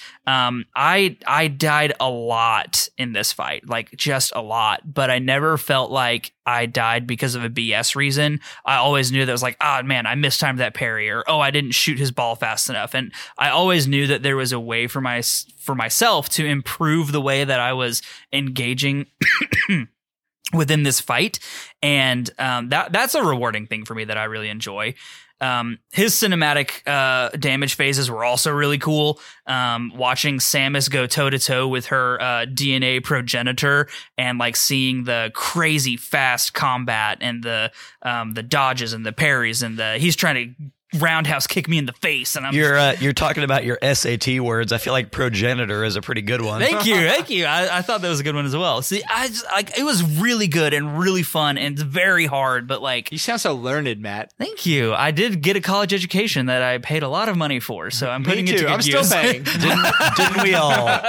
Speaker 2: I died a lot in this fight, like just a lot, but I never felt like I died because of a BS reason. I always knew that it was like, man, I mistimed that parry, or I didn't shoot his ball fast enough. And I always knew that there was a way for myself to improve the way that I was engaging within this fight, and that's a rewarding thing for me that I really enjoy. His cinematic damage phases were also really cool. Watching Samus go toe to toe with her DNA progenitor, and like seeing the crazy fast combat and the dodges and the parries, and he's trying to roundhouse kick me in the face, and
Speaker 1: you're talking about your SAT words. I feel like progenitor is a pretty good one.
Speaker 2: Thank you. I thought that was a good one as well. See, it was really good and really fun, and it's very hard, but like,
Speaker 3: you sound so learned, Matt.
Speaker 2: Thank you. I did get a college education that I paid a lot of money for, so I'm putting it to good
Speaker 3: I'm still
Speaker 2: use.
Speaker 3: paying.
Speaker 1: Didn't we all?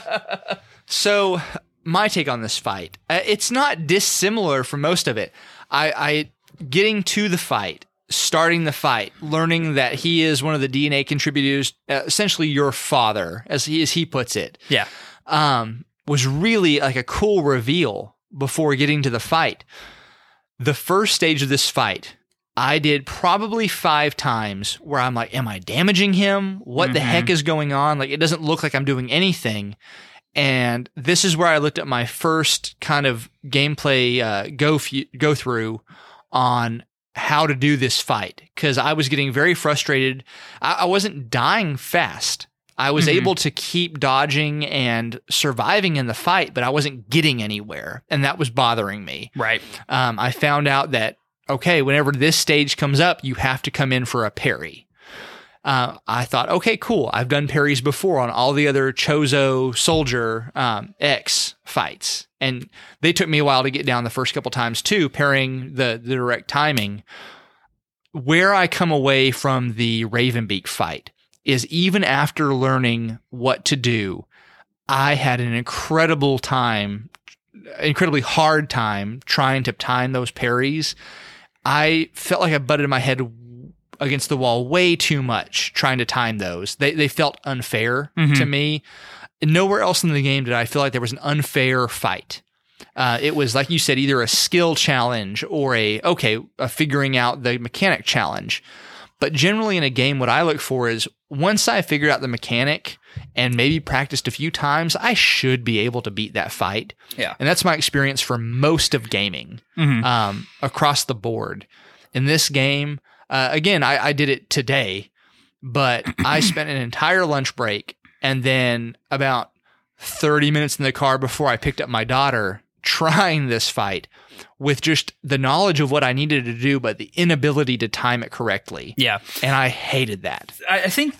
Speaker 3: So my take on this fight, it's not dissimilar from most of it. I getting to the fight, starting the fight, learning that he is one of the DNA contributors, essentially your father, as he puts it.
Speaker 2: Yeah.
Speaker 3: Was really like a cool reveal before getting to the fight. The first stage of this fight, I did probably 5 times where I'm like, am I damaging him? What the heck is going on? Like, it doesn't look like I'm doing anything. And this is where I looked at my first kind of gameplay go through on how to do this fight, because I was getting very frustrated. I wasn't dying fast. I was able to keep dodging and surviving in the fight, but I wasn't getting anywhere, and that was bothering me.
Speaker 2: Right.
Speaker 3: I found out that, okay, whenever this stage comes up, you have to come in for a parry. I thought, okay, cool. I've done parries before on all the other Chozo Soldier X fights, and they took me a while to get down the first couple times too, parrying the direct timing. Where I come away from the Ravenbeak fight is, even after learning what to do, I had an incredible time incredibly hard time trying to time those parries. I felt like I butted my head against the wall way too much trying to time those. They felt unfair to me. Nowhere else in the game did I feel like there was an unfair fight. It was, like you said, either a skill challenge or a figuring out the mechanic challenge. But generally in a game, what I look for is once I figured out the mechanic and maybe practiced a few times, I should be able to beat that fight.
Speaker 2: Yeah.
Speaker 3: And that's my experience for most of gaming across the board. In this game, again, I did it today, but I spent an entire lunch break and then about 30 minutes in the car before I picked up my daughter trying this fight with just the knowledge of what I needed to do, but the inability to time it correctly.
Speaker 2: Yeah.
Speaker 3: And I hated that.
Speaker 2: I think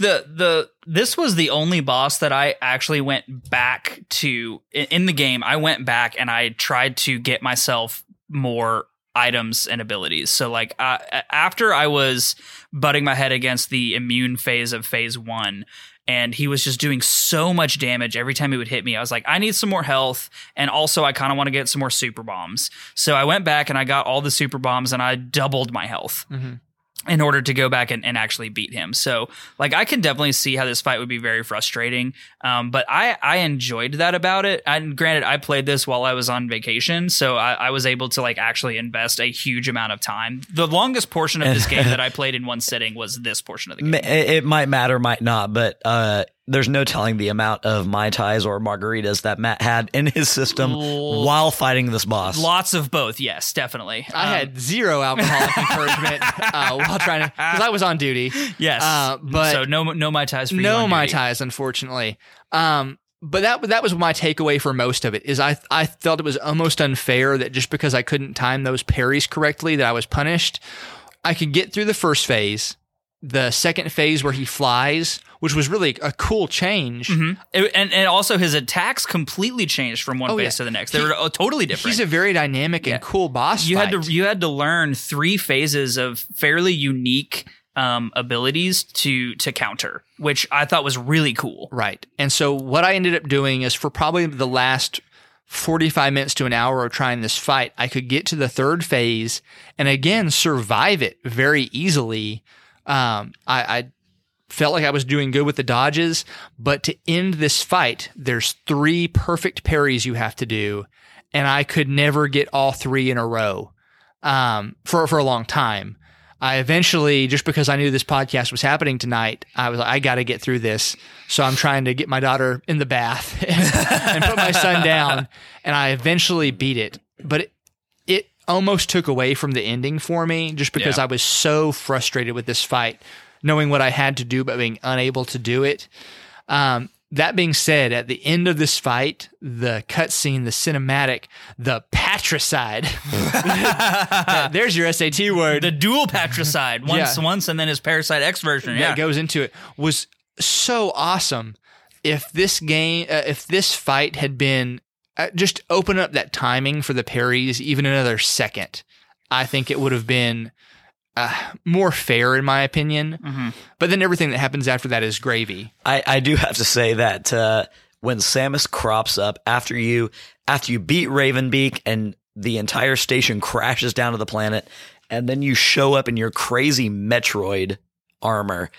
Speaker 2: this was the only boss that I actually went back to in the game. I went back and I tried to get myself more items and abilities. So like after I was butting my head against the immune phase of phase 1, and he was just doing so much damage every time he would hit me, I was like, I need some more health. And also I kind of want to get some more super bombs. So I went back and I got all the super bombs and I doubled my health in order to go back and actually beat him. So like, I can definitely see how this fight would be very frustrating. But I enjoyed that about it. And granted, I played this while I was on vacation. So I was able to like actually invest a huge amount of time. The longest portion of this game that I played in one sitting was this portion of the game.
Speaker 1: It might matter, might not, but there's no telling the amount of Mai Tais or margaritas that Matt had in his system while fighting this boss.
Speaker 2: Lots of both, yes, definitely.
Speaker 3: I had zero alcoholic encouragement while trying to, because I was on duty.
Speaker 2: Yes,
Speaker 3: but
Speaker 2: so no Mai Tais for you.
Speaker 3: No
Speaker 2: on
Speaker 3: Mai
Speaker 2: duty.
Speaker 3: Tais, unfortunately. But that was my takeaway for most of it. Is I felt it was almost unfair that just because I couldn't time those parries correctly that I was punished. I could get through the first phase. The second phase where he flies, which was really a cool change.
Speaker 2: And also his attacks completely changed from one phase to the next. They were totally different.
Speaker 3: He's a very dynamic and cool boss fight.
Speaker 2: You had to learn 3 phases of fairly unique abilities to counter, which I thought was really cool.
Speaker 3: Right. And so what I ended up doing is for probably the last 45 minutes to an hour of trying this fight, I could get to the third phase and again survive it very easily. I felt like I was doing good with the dodges, but to end this fight, there's 3 perfect parries you have to do, and I could never get all 3 in a row for a long time. I eventually, just because I knew this podcast was happening tonight, I was like, I got to get through this. So I'm trying to get my daughter in the bath and put my son down, and I eventually beat it. But it almost took away from the ending for me just because I was so frustrated with this fight, knowing what I had to do but being unable to do it. That being said, at the end of this fight, the cutscene, the cinematic, the patricide, there's your SAT word.
Speaker 2: The dual patricide, once and then his Parasite X version.
Speaker 3: It goes into it, was so awesome. If this fight had been just open up that timing for the parries even another second, I think it would have been more fair in my opinion. But then everything that happens after that is gravy.
Speaker 1: I do have to say that when Samus crops up after you beat Ravenbeak and the entire station crashes down to the planet, and then you show up in your crazy Metroid armor,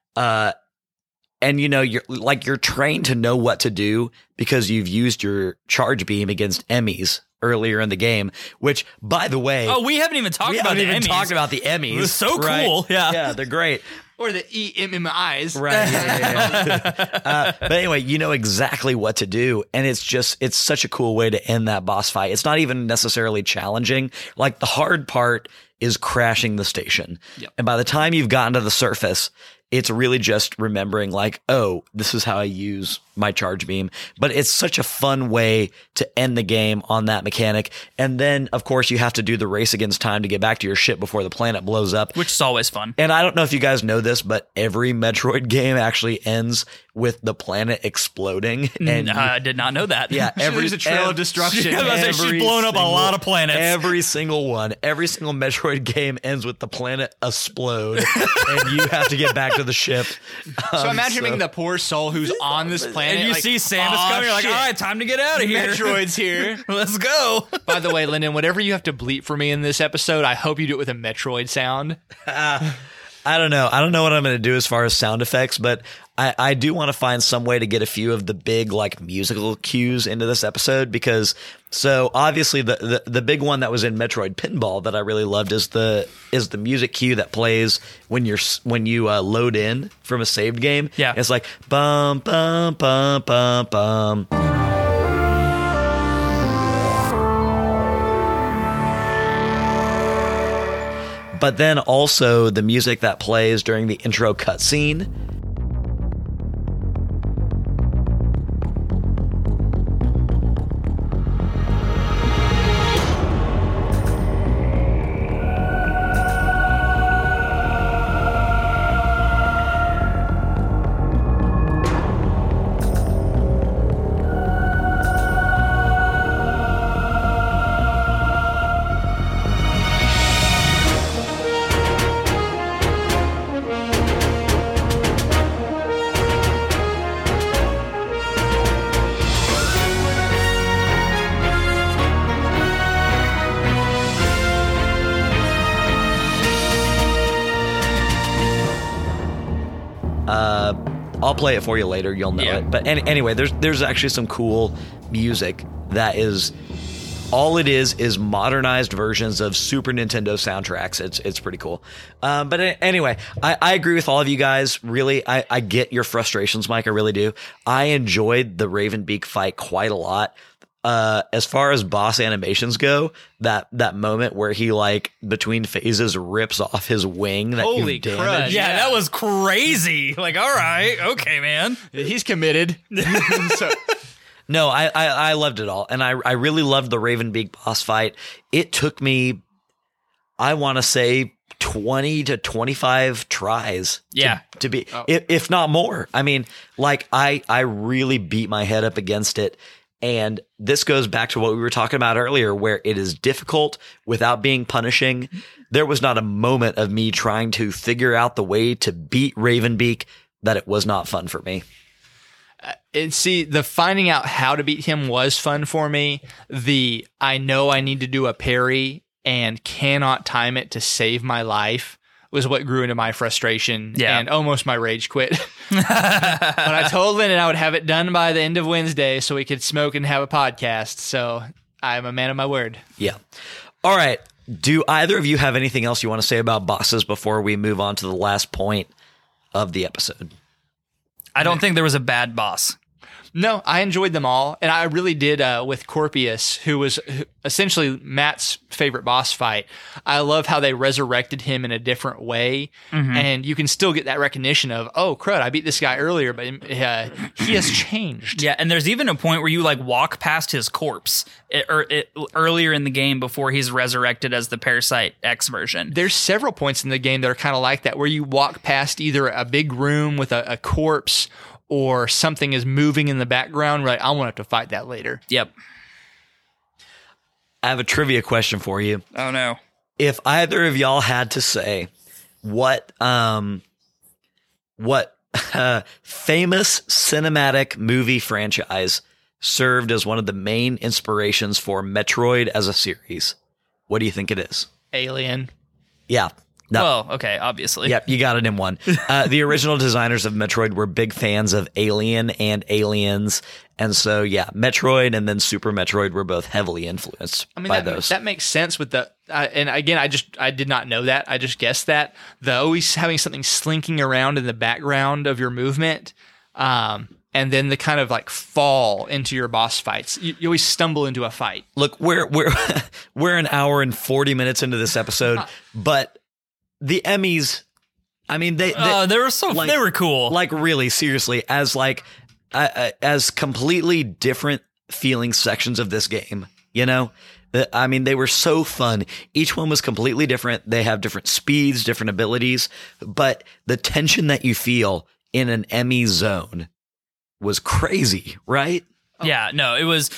Speaker 1: and you're trained to know what to do because you've used your charge beam against Emmys earlier in the game, which, by the way,
Speaker 2: we haven't even talked about the Emmys.
Speaker 1: It was
Speaker 2: so cool.
Speaker 1: Yeah, they're great.
Speaker 3: Or the EMMIs.
Speaker 1: Right. Yeah. But anyway, you know exactly what to do. And it's such a cool way to end that boss fight. It's not even necessarily challenging. Like, the hard part is crashing the station. Yep. And by the time you've gotten to the surface, it's really just remembering like, oh, this is how I use my charge beam. But it's such a fun way to end the game on that mechanic. And then, of course, you have to do the race against time to get back to your ship before the planet blows up.
Speaker 2: Which is always fun.
Speaker 1: And I don't know if you guys know this, but every Metroid game actually ends with the planet exploding. And
Speaker 2: I did not know that.
Speaker 1: Yeah.
Speaker 3: There's a trail of destruction.
Speaker 2: She's blown up a lot of planets.
Speaker 1: Every single one. Every single Metroid game ends with the planet explode. And you have to get back to of the ship.
Speaker 3: So imagine being the poor soul who's on this planet.
Speaker 2: And you
Speaker 3: like,
Speaker 2: see Samus
Speaker 3: "Aw,
Speaker 2: coming, you're like,
Speaker 3: shit,
Speaker 2: all right, time to get out of here.
Speaker 3: Metroid's here.
Speaker 2: Let's go.
Speaker 3: By the way, Lyndon, whatever you have to bleep for me in this episode, I hope you do it with a Metroid sound.
Speaker 1: I don't know. I don't know what I'm going to do as far as sound effects, but I do want to find some way to get a few of the big like musical cues into this episode because so obviously the big one that was in Metroid Pinball that I really loved is the music cue that plays when you load in from a saved game.
Speaker 2: Yeah.
Speaker 1: It's like bum bum bum bum bum. But then also the music that plays during the intro cutscene. I'll play it for you later. You'll know it. But anyway, there's actually some cool music that is all it is modernized versions of Super Nintendo soundtracks. It's pretty cool. But anyway, I agree with all of you guys. Really, I get your frustrations, Mike. I really do. I enjoyed the Ravenbeak fight quite a lot. As far as boss animations go, that moment where he like between phases rips off his wing that
Speaker 3: Holy
Speaker 1: you've damaged.
Speaker 3: crud.
Speaker 2: Yeah, that was crazy. Like, all right, okay, man.
Speaker 3: He's committed. So,
Speaker 1: No, I loved it all. And I really loved the Ravenbeak boss fight. It took me, I want to say 20 to 25 tries to be, if not more. I mean, like I really beat my head up against it. And this goes back to what we were talking about earlier, where it is difficult without being punishing. There was not a moment of me trying to figure out the way to beat Ravenbeak that it was not fun for me.
Speaker 3: and see, the finding out how to beat him was fun for me. I know I need to do a parry and cannot time it to save my life was what grew into my frustration and almost my rage quit. But I told Lyndon I would have it done by the end of Wednesday so we could smoke and have a podcast. So I'm a man of my word.
Speaker 1: Yeah. All right. Do either of you have anything else you want to say about bosses before we move on to the last point of the episode?
Speaker 2: I don't think there was a bad boss.
Speaker 3: No, I enjoyed them all. And I really did with Corpius, who was essentially Matt's favorite boss fight. I love how they resurrected him in a different way. Mm-hmm. And you can still get that recognition of, oh, crud, I beat this guy earlier, but he has changed.
Speaker 2: Yeah, and there's even a point where you like walk past his corpse earlier in the game before he's resurrected as the Parasite X version.
Speaker 3: There's several points in the game that are kind of like that, where you walk past either a big room with a corpse or something is moving in the background, right? I won't have to fight that later.
Speaker 2: Yep.
Speaker 1: I have a trivia question for you.
Speaker 2: Oh, no.
Speaker 1: If either of y'all had to say what famous cinematic movie franchise served as one of the main inspirations for Metroid as a series, what do you think it is?
Speaker 3: Alien.
Speaker 1: Yeah. No.
Speaker 2: Well, okay, obviously.
Speaker 1: Yep, you got it in one. The original designers of Metroid were big fans of Alien and Aliens. And so, yeah, Metroid and then Super Metroid were both heavily influenced by those.
Speaker 3: That makes sense with the, and again, I did not know that. I just guessed that. The always having something slinking around in the background of your movement, and then the kind of like fall into your boss fights. You always stumble into a fight.
Speaker 1: Look, we're an hour and 40 minutes into this episode, but the Emmys, I mean, they
Speaker 2: were they were cool.
Speaker 1: Like really, seriously, as completely different feeling sections of this game, you know? I mean, they were so fun. Each one was completely different. They have different speeds, different abilities, but the tension that you feel in an Emmy zone was crazy, right?
Speaker 2: Yeah, no, it was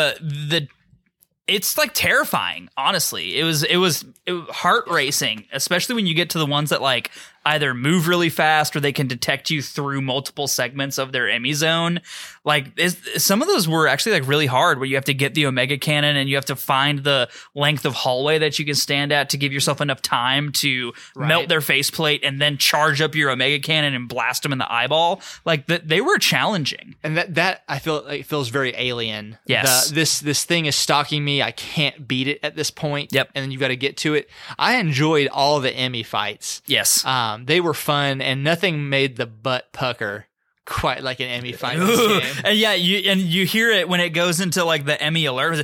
Speaker 2: it's like terrifying, honestly. It was heart racing, especially when you get to the ones that like either move really fast or they can detect you through multiple segments of their Emmy zone. Like some of those were actually like really hard, where you have to get the Omega Cannon and you have to find the length of hallway that you can stand at to give yourself enough time to melt their faceplate and then charge up your Omega Cannon and blast them in the eyeball. Like they were challenging.
Speaker 3: And that I feel like it feels very alien.
Speaker 2: Yes.
Speaker 3: This thing is stalking me. I can't beat it at this point.
Speaker 2: Yep.
Speaker 3: And then you've got to get to it. I enjoyed all the Emmy fights.
Speaker 2: Yes.
Speaker 3: They were fun, and nothing made the butt pucker quite like an Emmy fight in this game.
Speaker 2: And yeah, you hear it when it goes into like the Emmy alert.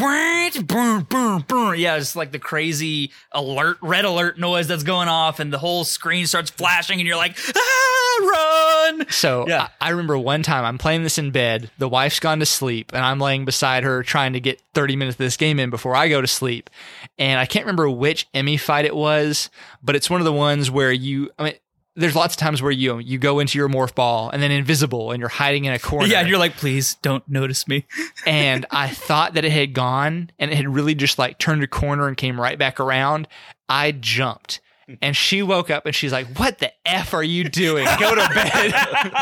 Speaker 2: Yeah, it's like the crazy red alert noise that's going off, and the whole screen starts flashing, and you're like, run!
Speaker 3: So
Speaker 2: Yeah.
Speaker 3: I remember one time I'm playing this in bed, the wife's gone to sleep, and I'm laying beside her trying to get 30 minutes of this game in before I go to sleep. And I can't remember which Emmy fight it was, but it's one of the ones where there's lots of times where you go into your morph ball and then invisible and you're hiding in a corner.
Speaker 2: Yeah, and you're like, please don't notice me.
Speaker 3: And I thought that it had gone, and it had really just like turned a corner and came right back around. I jumped. And she woke up and she's like, "What the F are you doing? Go to bed."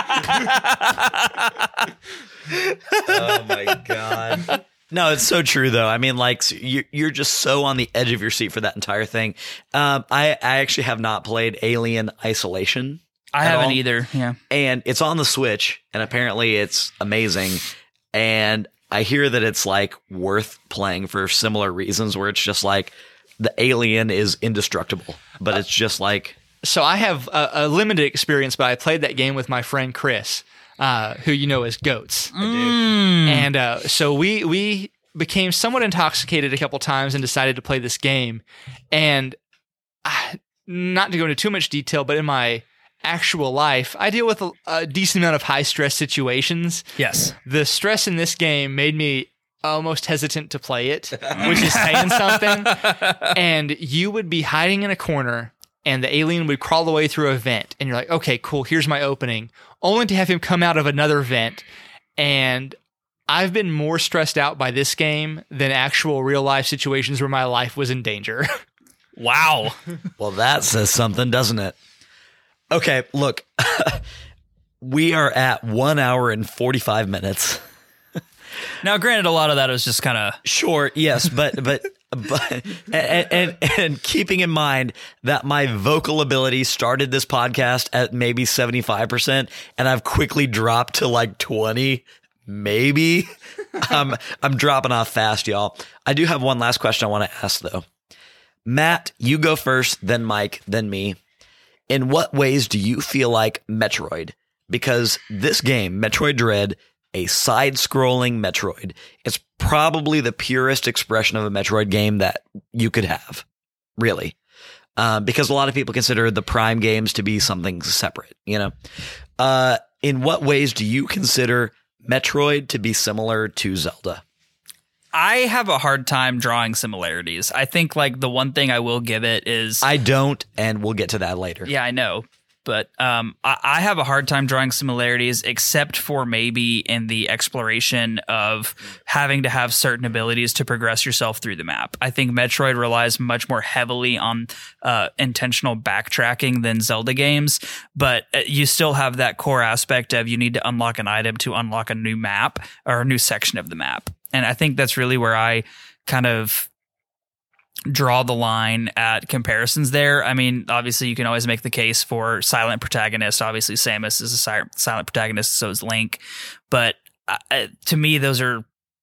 Speaker 1: Oh my God. No, it's so true though. I mean, like you're just so on the edge of your seat for that entire thing. I actually have not played Alien Isolation.
Speaker 2: I
Speaker 1: at
Speaker 2: haven't
Speaker 1: all.
Speaker 2: either. Yeah.
Speaker 1: And it's on the Switch, and apparently it's amazing. And I hear that it's like worth playing for similar reasons, where it's just like the alien is indestructible, but it's just like.
Speaker 3: So I have a limited experience, but I played that game with my friend Chris, who you know as Goats. And so we became somewhat intoxicated a couple times and decided to play this game. And not to go into too much detail, but in my actual life, I deal with a decent amount of high stress situations.
Speaker 2: Yes.
Speaker 3: The stress in this game made me almost hesitant to play it, which is saying something. And you would be hiding in a corner, and the alien would crawl away through a vent, and you're like, okay, cool, here's my opening, only to have him come out of another vent. And I've been more stressed out by this game than actual real life situations where my life was in danger.
Speaker 2: Wow.
Speaker 1: Well, that says something, doesn't it? Okay, look, we are at 1 hour and 45 minutes.
Speaker 2: Now, granted, a lot of that was just kind of
Speaker 1: Sure, yes, but and keeping in mind that my vocal ability started this podcast at maybe 75%, and I've quickly dropped to like 20, maybe. I'm dropping off fast, y'all. I do have one last question I want to ask though. Matt, you go first, then Mike, then me. In what ways do you feel like Metroid? Because this game, Metroid Dread, a side-scrolling Metroid, it's probably the purest expression of a Metroid game that you could have, really. Because a lot of people consider the Prime games to be something separate, you know? In what ways do you consider Metroid to be similar to Zelda?
Speaker 2: I have a hard time drawing similarities. I think like the one thing I will give it is
Speaker 1: I don't, and we'll get to that later.
Speaker 2: Yeah, I know. But I have a hard time drawing similarities, except for maybe in the exploration of having to have certain abilities to progress yourself through the map. I think Metroid relies much more heavily on intentional backtracking than Zelda games, but you still have that core aspect of you need to unlock an item to unlock a new map or a new section of the map. And I think that's really where I kind of draw the line at comparisons there. I mean, obviously you can always make the case for silent protagonist. Obviously Samus is a silent protagonist, so is Link. But to me, those are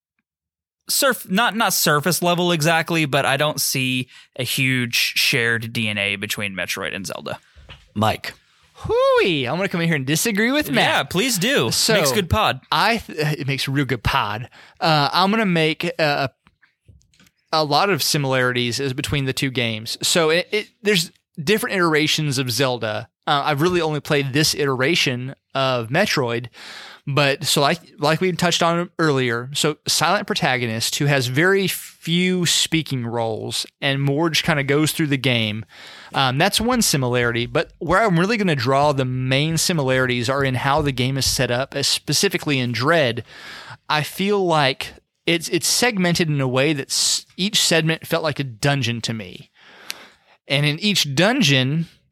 Speaker 2: not surface level exactly, but I don't see a huge shared DNA between Metroid and Zelda.
Speaker 1: Mike.
Speaker 3: Hooey! I'm going to come in here and disagree with Matt.
Speaker 2: Yeah, please do.
Speaker 3: So,
Speaker 2: Makes good pod.
Speaker 3: It makes a real good pod. I'm going to make a lot of similarities is between the two games. So there's different iterations of Zelda. I've really only played this iteration of Metroid, but so like we touched on earlier, so silent protagonist who has very few speaking roles and more just kind of goes through the game. That's one similarity, but where I'm really going to draw the main similarities are in how the game is set up, specifically in Dread. I feel like it's segmented in a way that each segment felt like a dungeon to me. And in each dungeon,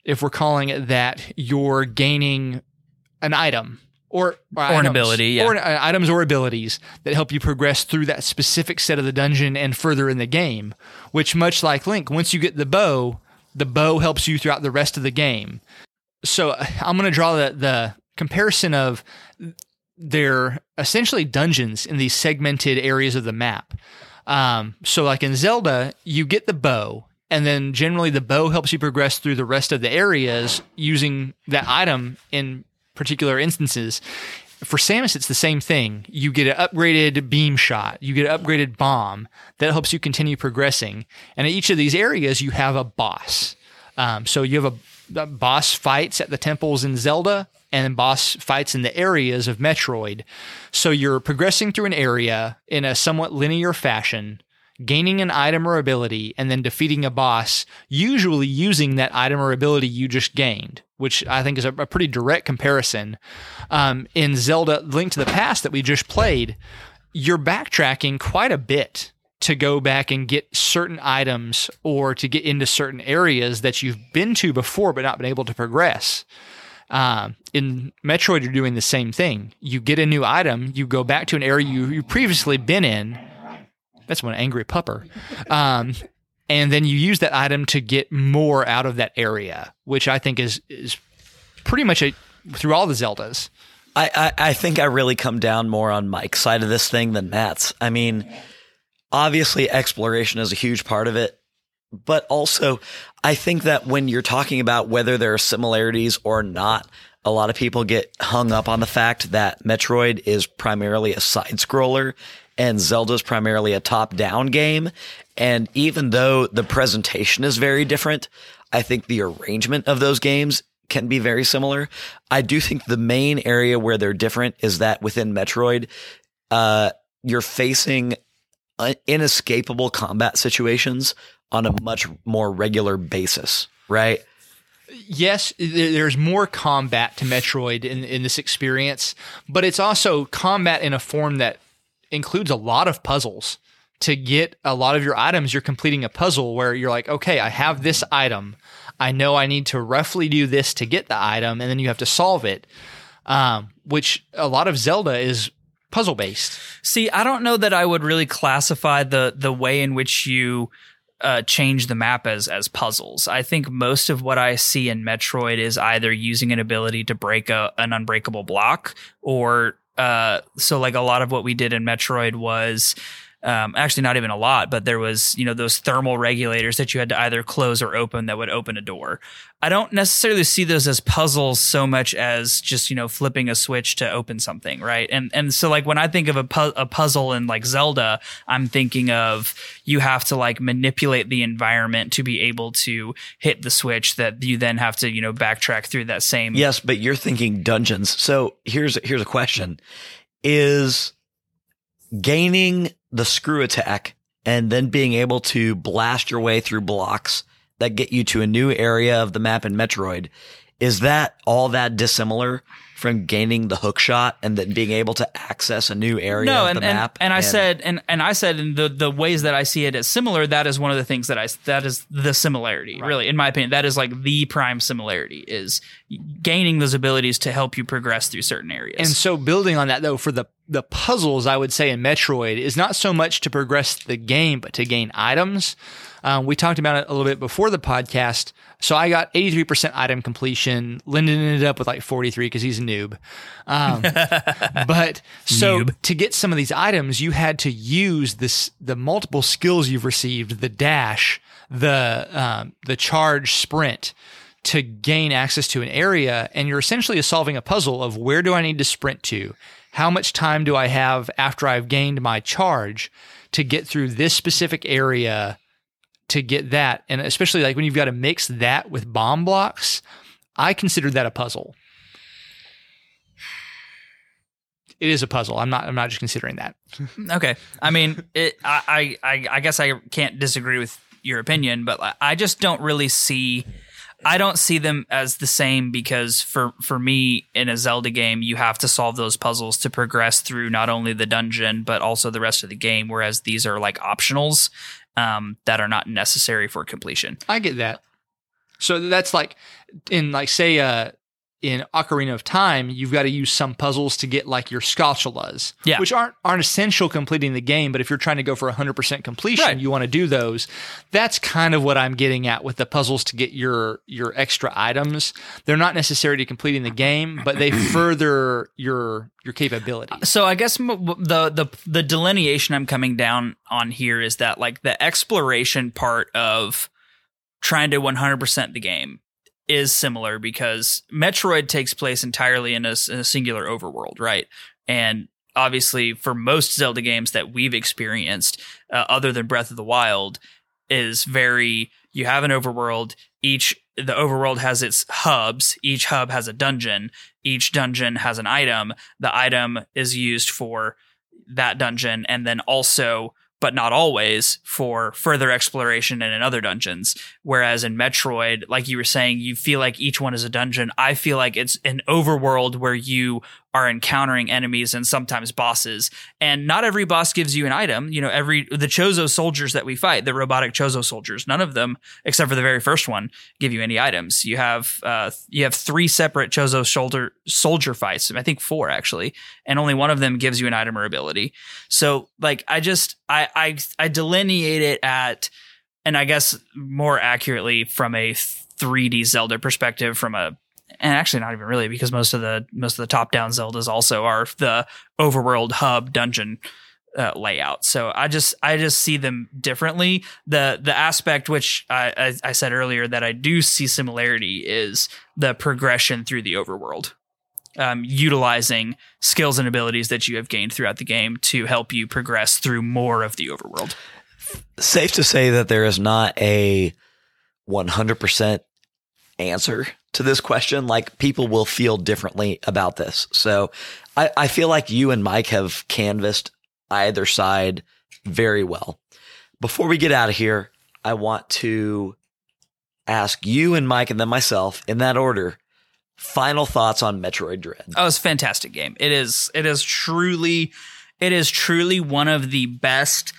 Speaker 3: if we're calling it that, you're gaining an item or
Speaker 2: an ability, yeah.
Speaker 3: or items or abilities that help you progress through that specific set of the dungeon and further in the game, which much like Link, once you get the bow helps you throughout the rest of the game. So I'm going to draw the comparison of they're essentially dungeons in these segmented areas of the map. So like in Zelda, you get the bow, and then generally the bow helps you progress through the rest of the areas using that item in particular instances. For Samus, it's the same thing. You get an upgraded beam shot. You get an upgraded bomb that helps you continue progressing. And in each of these areas, you have a boss. So you have a boss fights at the temples in Zelda, and then boss fights in the areas of Metroid. So you're progressing through an area in a somewhat linear fashion, gaining an item or ability, and then defeating a boss, usually using that item or ability you just gained, which I think is a pretty direct comparison. In Zelda Link to the Past that we just played, you're backtracking quite a bit to go back and get certain items or to get into certain areas that you've been to before but not been able to progress. In Metroid, you're doing the same thing. You get a new item, you go back to an area you've previously been in. That's one angry pupper. And then you use that item to get more out of that area, which I think is pretty much through all the Zeldas.
Speaker 1: I think I really come down more on Mike's side of this thing than Matt's. I mean, obviously exploration is a huge part of it, but also I think that when you're talking about whether there are similarities or not, a lot of people get hung up on the fact that Metroid is primarily a side scroller and Zelda's primarily a top-down game. And even though the presentation is very different, I think the arrangement of those games can be very similar. I do think the main area where they're different is that within Metroid, you're facing inescapable combat situations on a much more regular basis, right?
Speaker 3: Yes, there's more combat to Metroid in this experience, but it's also combat in a form that includes a lot of puzzles. To get a lot of your items, you're completing a puzzle where you're like, okay, I have this item. I know I need to roughly do this to get the item, and then you have to solve it, which a lot of Zelda is puzzle-based.
Speaker 2: See, I don't know that I would really classify the way in which you change the map as puzzles. I think most of what I see in Metroid is either using an ability to break an unbreakable block, or so like a lot of what we did in Metroid was actually not even a lot, but there was, those thermal regulators that you had to either close or open that would open a door. I don't necessarily see those as puzzles so much as just, flipping a switch to open something. Right. And so like when I think of a puzzle in like Zelda, I'm thinking of you have to like manipulate the environment to be able to hit the switch that you then have to, backtrack through that same.
Speaker 1: Yes, but you're thinking dungeons. So here's a question. Is gaining the screw attack and then being able to blast your way through blocks that get you to a new area of the map in Metroid, is that all that dissimilar from gaining the hook shot and then being able to access a new area of the map?
Speaker 2: I said in the ways that I see it as similar, that is one of the things that is the similarity, right. Really, in my opinion. That is like the prime similarity, is gaining those abilities to help you progress through certain areas.
Speaker 3: And so building on that, though, for the puzzles, I would say in Metroid is not so much to progress the game, but to gain items. We talked about it a little bit before the podcast. So I got 83% item completion. Lyndon ended up with like 43 because he's a noob. But so noob. To get some of these items, you had to use the multiple skills you've received, the dash, the charge sprint, to gain access to an area. And you're essentially solving a puzzle of where do I need to sprint to? How much time do I have after I've gained my charge to get through this specific area to get that? And especially like when you've got to mix that with bomb blocks, I consider that a puzzle. It is a puzzle. I'm not just considering that.
Speaker 2: Okay. I mean, I guess I can't disagree with your opinion, but I just don't really see. I don't see them as the same, because for me in a Zelda game, you have to solve those puzzles to progress through not only the dungeon, but also the rest of the game. Whereas these are like optionals that are not necessary for completion.
Speaker 3: I get that. So that's like in in Ocarina of Time, you've got to use some puzzles to get like your Skulltulas, which aren't essential completing the game. But if you're trying to go for 100% completion, you want to do those. That's kind of what I'm getting at with the puzzles to get your extra items. They're not necessary to completing the game, but they further your capability.
Speaker 2: So I guess the delineation I'm coming down on here is that like the exploration part of trying to 100% the game is similar because Metroid takes place entirely in a singular overworld, right? And obviously, for most Zelda games that we've experienced, other than Breath of the Wild, is you have an overworld. The overworld has its hubs. Each hub has a dungeon. Each dungeon has an item. The item is used for that dungeon, and then also, but not always, for further exploration and in other dungeons. Whereas in Metroid, like you were saying, you feel like each one is a dungeon. I feel like it's an overworld where you are encountering enemies and sometimes bosses. And not every boss gives you an item. You know, the Chozo soldiers that we fight, the robotic Chozo soldiers, none of them, except for the very first one, give you any items. You have 3 separate Chozo soldier fights. I think 4 actually, and only one of them gives you an item or ability. So like, I delineate it at, and I guess more accurately from a 3D Zelda perspective, and actually not even really, because most of the top-down Zeldas also are the overworld hub dungeon layout. So I just see them differently. The aspect which I said earlier that I do see similarity is the progression through the overworld, utilizing skills and abilities that you have gained throughout the game to help you progress through more of the overworld.
Speaker 1: Safe to say that there is not a 100% answer to this question. Like, people will feel differently about this. So I feel like you and Mike have canvassed either side very well. Before we get out of here, I want to ask you and Mike and then myself, in that order, final thoughts on Metroid Dread.
Speaker 2: Oh, it's a fantastic game. It is truly one of the best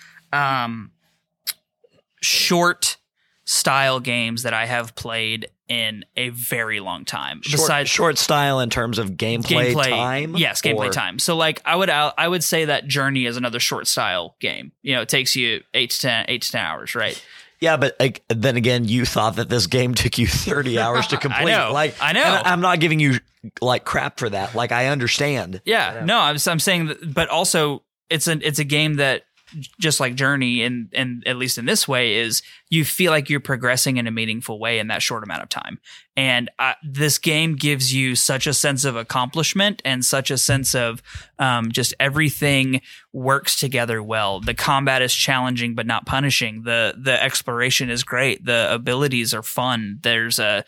Speaker 2: short style games that I have played in a very long time.
Speaker 1: Besides short style in terms of gameplay time?
Speaker 2: Yes, gameplay time. So like I would say that Journey is another short style game. You know, it takes you 8 to 10 hours, right?
Speaker 1: Yeah, but then again, you thought that this game took you 30 hours to complete.
Speaker 2: I know.
Speaker 1: And I'm not giving you like crap for that. Like, I understand.
Speaker 2: Yeah. No, I'm saying that, but also it's a game that, just like Journey, and at least in this way, is you feel like you're progressing in a meaningful way in that short amount of time. And this game gives you such a sense of accomplishment and such a sense of just everything works together well. The combat is challenging but not punishing. The exploration is great. The abilities are fun. There's a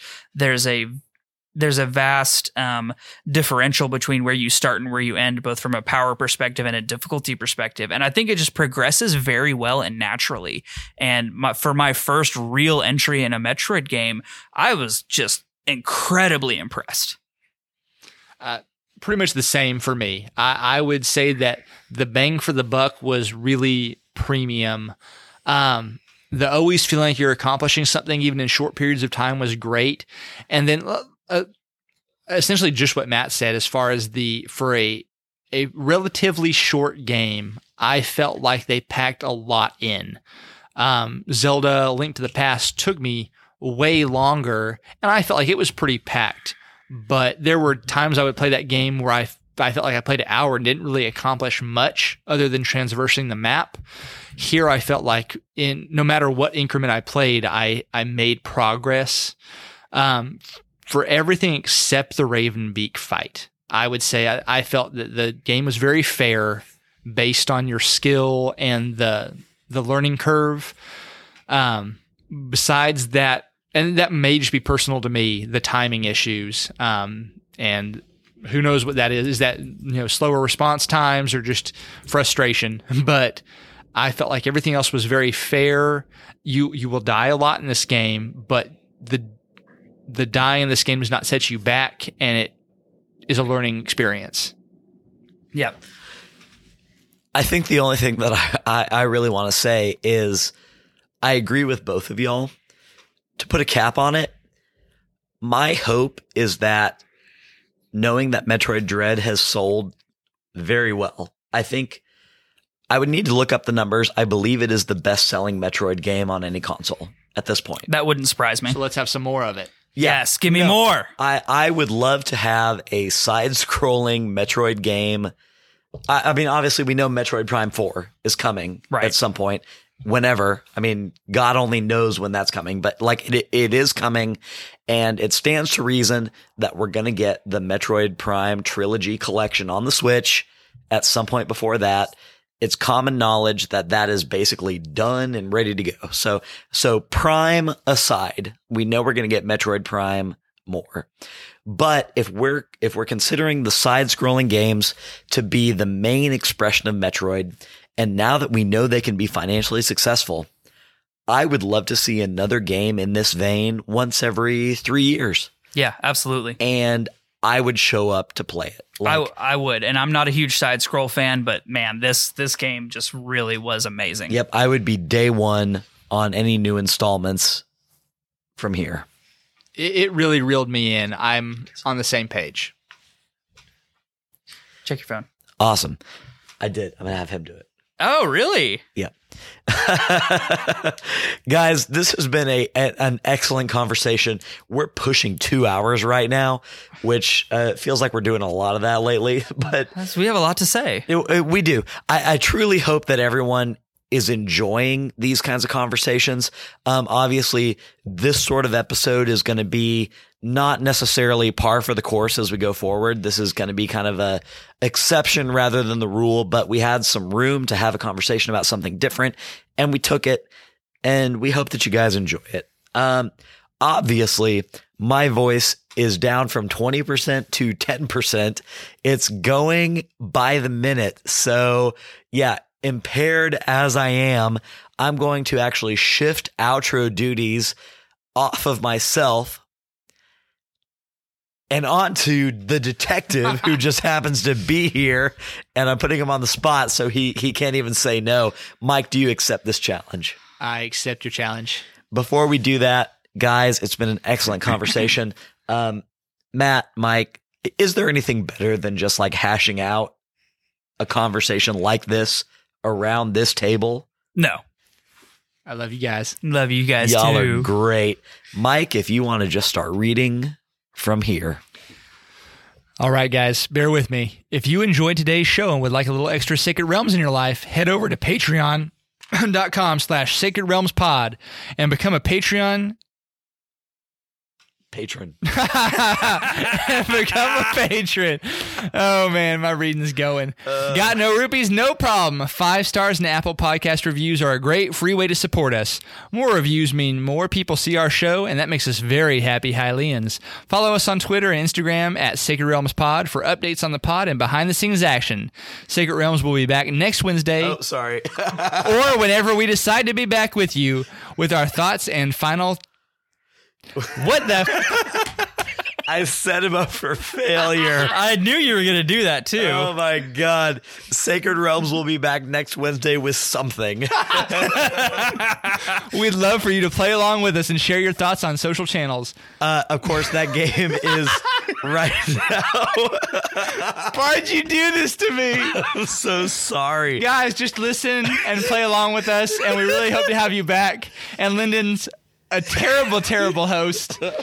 Speaker 2: vast differential between where you start and where you end, both from a power perspective and a difficulty perspective. And I think it just progresses very well and naturally. And for my first real entry in a Metroid game, I was just incredibly impressed.
Speaker 3: Pretty much the same for me. I would say that the bang for the buck was really premium. The always feeling like you're accomplishing something even in short periods of time was great. And then essentially just what Matt said, as far as for a relatively short game, I felt like they packed a lot in. Zelda: Link to the Past took me way longer, and I felt like it was pretty packed. But there were times I would play that game where I felt like I played an hour and didn't really accomplish much other than traversing the map. Here, I felt like no matter what increment I played, I made progress. For everything except the Ravenbeak fight, I would say I felt that the game was very fair based on your skill and the learning curve. Besides that, and that may just be personal to me, the timing issues, and who knows what that is. Is that, slower response times or just frustration? But I felt like everything else was very fair. You will die a lot in this game, but the dying in this game does not set you back, and it is a learning experience.
Speaker 2: Yeah.
Speaker 1: I think the only thing that I really want to say is I agree with both of y'all. To put a cap on it, My hope is that knowing that Metroid Dread has sold very well, I think I would need to look up the numbers. I believe it is the best-selling Metroid game on any console at this point.
Speaker 2: That wouldn't surprise me.
Speaker 3: So let's have some more of it.
Speaker 2: Yes, give me more.
Speaker 1: I would love to have a side-scrolling Metroid game. I mean, obviously, we know Metroid Prime 4 is coming at some point, whenever. I mean, God only knows when that's coming, but like it is coming, and it stands to reason that we're going to get the Metroid Prime trilogy collection on the Switch at some point before that. It's common knowledge that that is basically done and ready to go. So Prime aside, we know we're going to get Metroid Prime more. But if we're considering the side-scrolling games to be the main expression of Metroid, and now that we know they can be financially successful, I would love to see another game in this vein once every 3 years.
Speaker 2: Yeah, absolutely.
Speaker 1: And I would show up to play it.
Speaker 2: I would, and I'm not a huge side scroll fan, but man, this game just really was amazing.
Speaker 1: Yep, I would be day one on any new installments from here.
Speaker 3: It really reeled me in. I'm on the same page.
Speaker 2: Check your phone.
Speaker 1: Awesome. I did. I'm going to have him do it.
Speaker 2: Oh, really?
Speaker 1: Yep. Guys, this has been an excellent conversation. We're pushing 2 hours right now, which feels like we're doing a lot of that lately. But
Speaker 2: we have a lot to say.
Speaker 1: We do. I truly hope that everyone is enjoying these kinds of conversations. Obviously, this sort of episode is going to be not necessarily par for the course as we go forward. This is going to be kind of a exception rather than the rule, but we had some room to have a conversation about something different, and we took it, and we hope that you guys enjoy it. Obviously, my voice is down from 20% to 10%. It's going by the minute. So yeah, impaired as I am, I'm going to actually shift outro duties off of myself and onto the detective who just happens to be here, and I'm putting him on the spot so he can't even say no. Mike, do you accept this challenge?
Speaker 3: I accept your challenge.
Speaker 1: Before we do that, guys, it's been an excellent conversation. Matt, Mike, is there anything better than just like hashing out a conversation like this around this table?
Speaker 2: No.
Speaker 3: I love you guys.
Speaker 2: Love you guys
Speaker 1: Y'all
Speaker 2: too.
Speaker 1: are great. Mike, if you want to just start reading from here.
Speaker 3: All right, guys, bear with me. If you enjoyed today's show and would like a little extra Sacred Realms in your life, head over to patreon.com/Sacred Realms Pod and become a patron.
Speaker 1: Become
Speaker 3: a patron. Oh man, my reading's going. Got no rupees? No problem. 5 stars and Apple Podcast reviews are a great free way to support us. More reviews mean more people see our show, and that makes us very happy Hylians. Follow us on Twitter and Instagram at Sacred Realms Pod for updates on the pod and behind the scenes action. Sacred Realms will be back next Wednesday.
Speaker 1: Oh, sorry.
Speaker 3: or whenever we decide to be back with you with our thoughts and final. What the?
Speaker 1: I set him up for failure.
Speaker 2: I knew you were going to do that too.
Speaker 1: Oh my God. Sacred Realms will be back next Wednesday with something.
Speaker 3: We'd love for you to play along with us and share your thoughts on social channels.
Speaker 1: Of course, that game is right now.
Speaker 3: Why'd you do this to me?
Speaker 1: I'm so sorry.
Speaker 3: Guys, just listen and play along with us, and we really hope to have you back. And Lyndon's a terrible, terrible host. This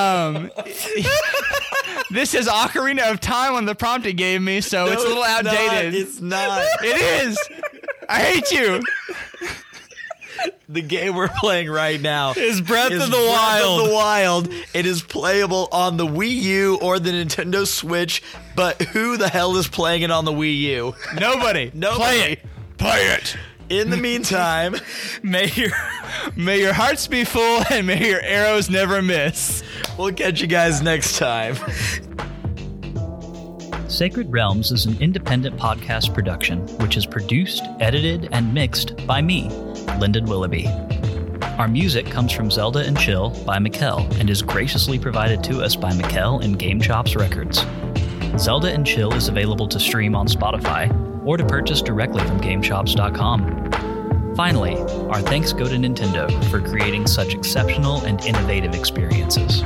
Speaker 3: is Ocarina of Time on the prompt it gave me, so it's a little outdated.
Speaker 1: It's not.
Speaker 3: It is. I hate you.
Speaker 1: The game we're playing right now
Speaker 2: is Breath of the
Speaker 1: Wild. It is playable on the Wii U or the Nintendo Switch, but who the hell is playing it on the Wii U?
Speaker 3: Nobody.
Speaker 1: Play it. In the meantime,
Speaker 3: may your hearts be full and may your arrows never miss.
Speaker 1: We'll catch you guys next time.
Speaker 4: Sacred Realms is an independent podcast production, which is produced, edited, and mixed by me, Lyndon Willoughby. Our music comes from Zelda and Chill by Mikkel and is graciously provided to us by Mikkel and Game Chops Records. Zelda and Chill is available to stream on Spotify or to purchase directly from GameChops.com. Finally, our thanks go to Nintendo for creating such exceptional and innovative experiences.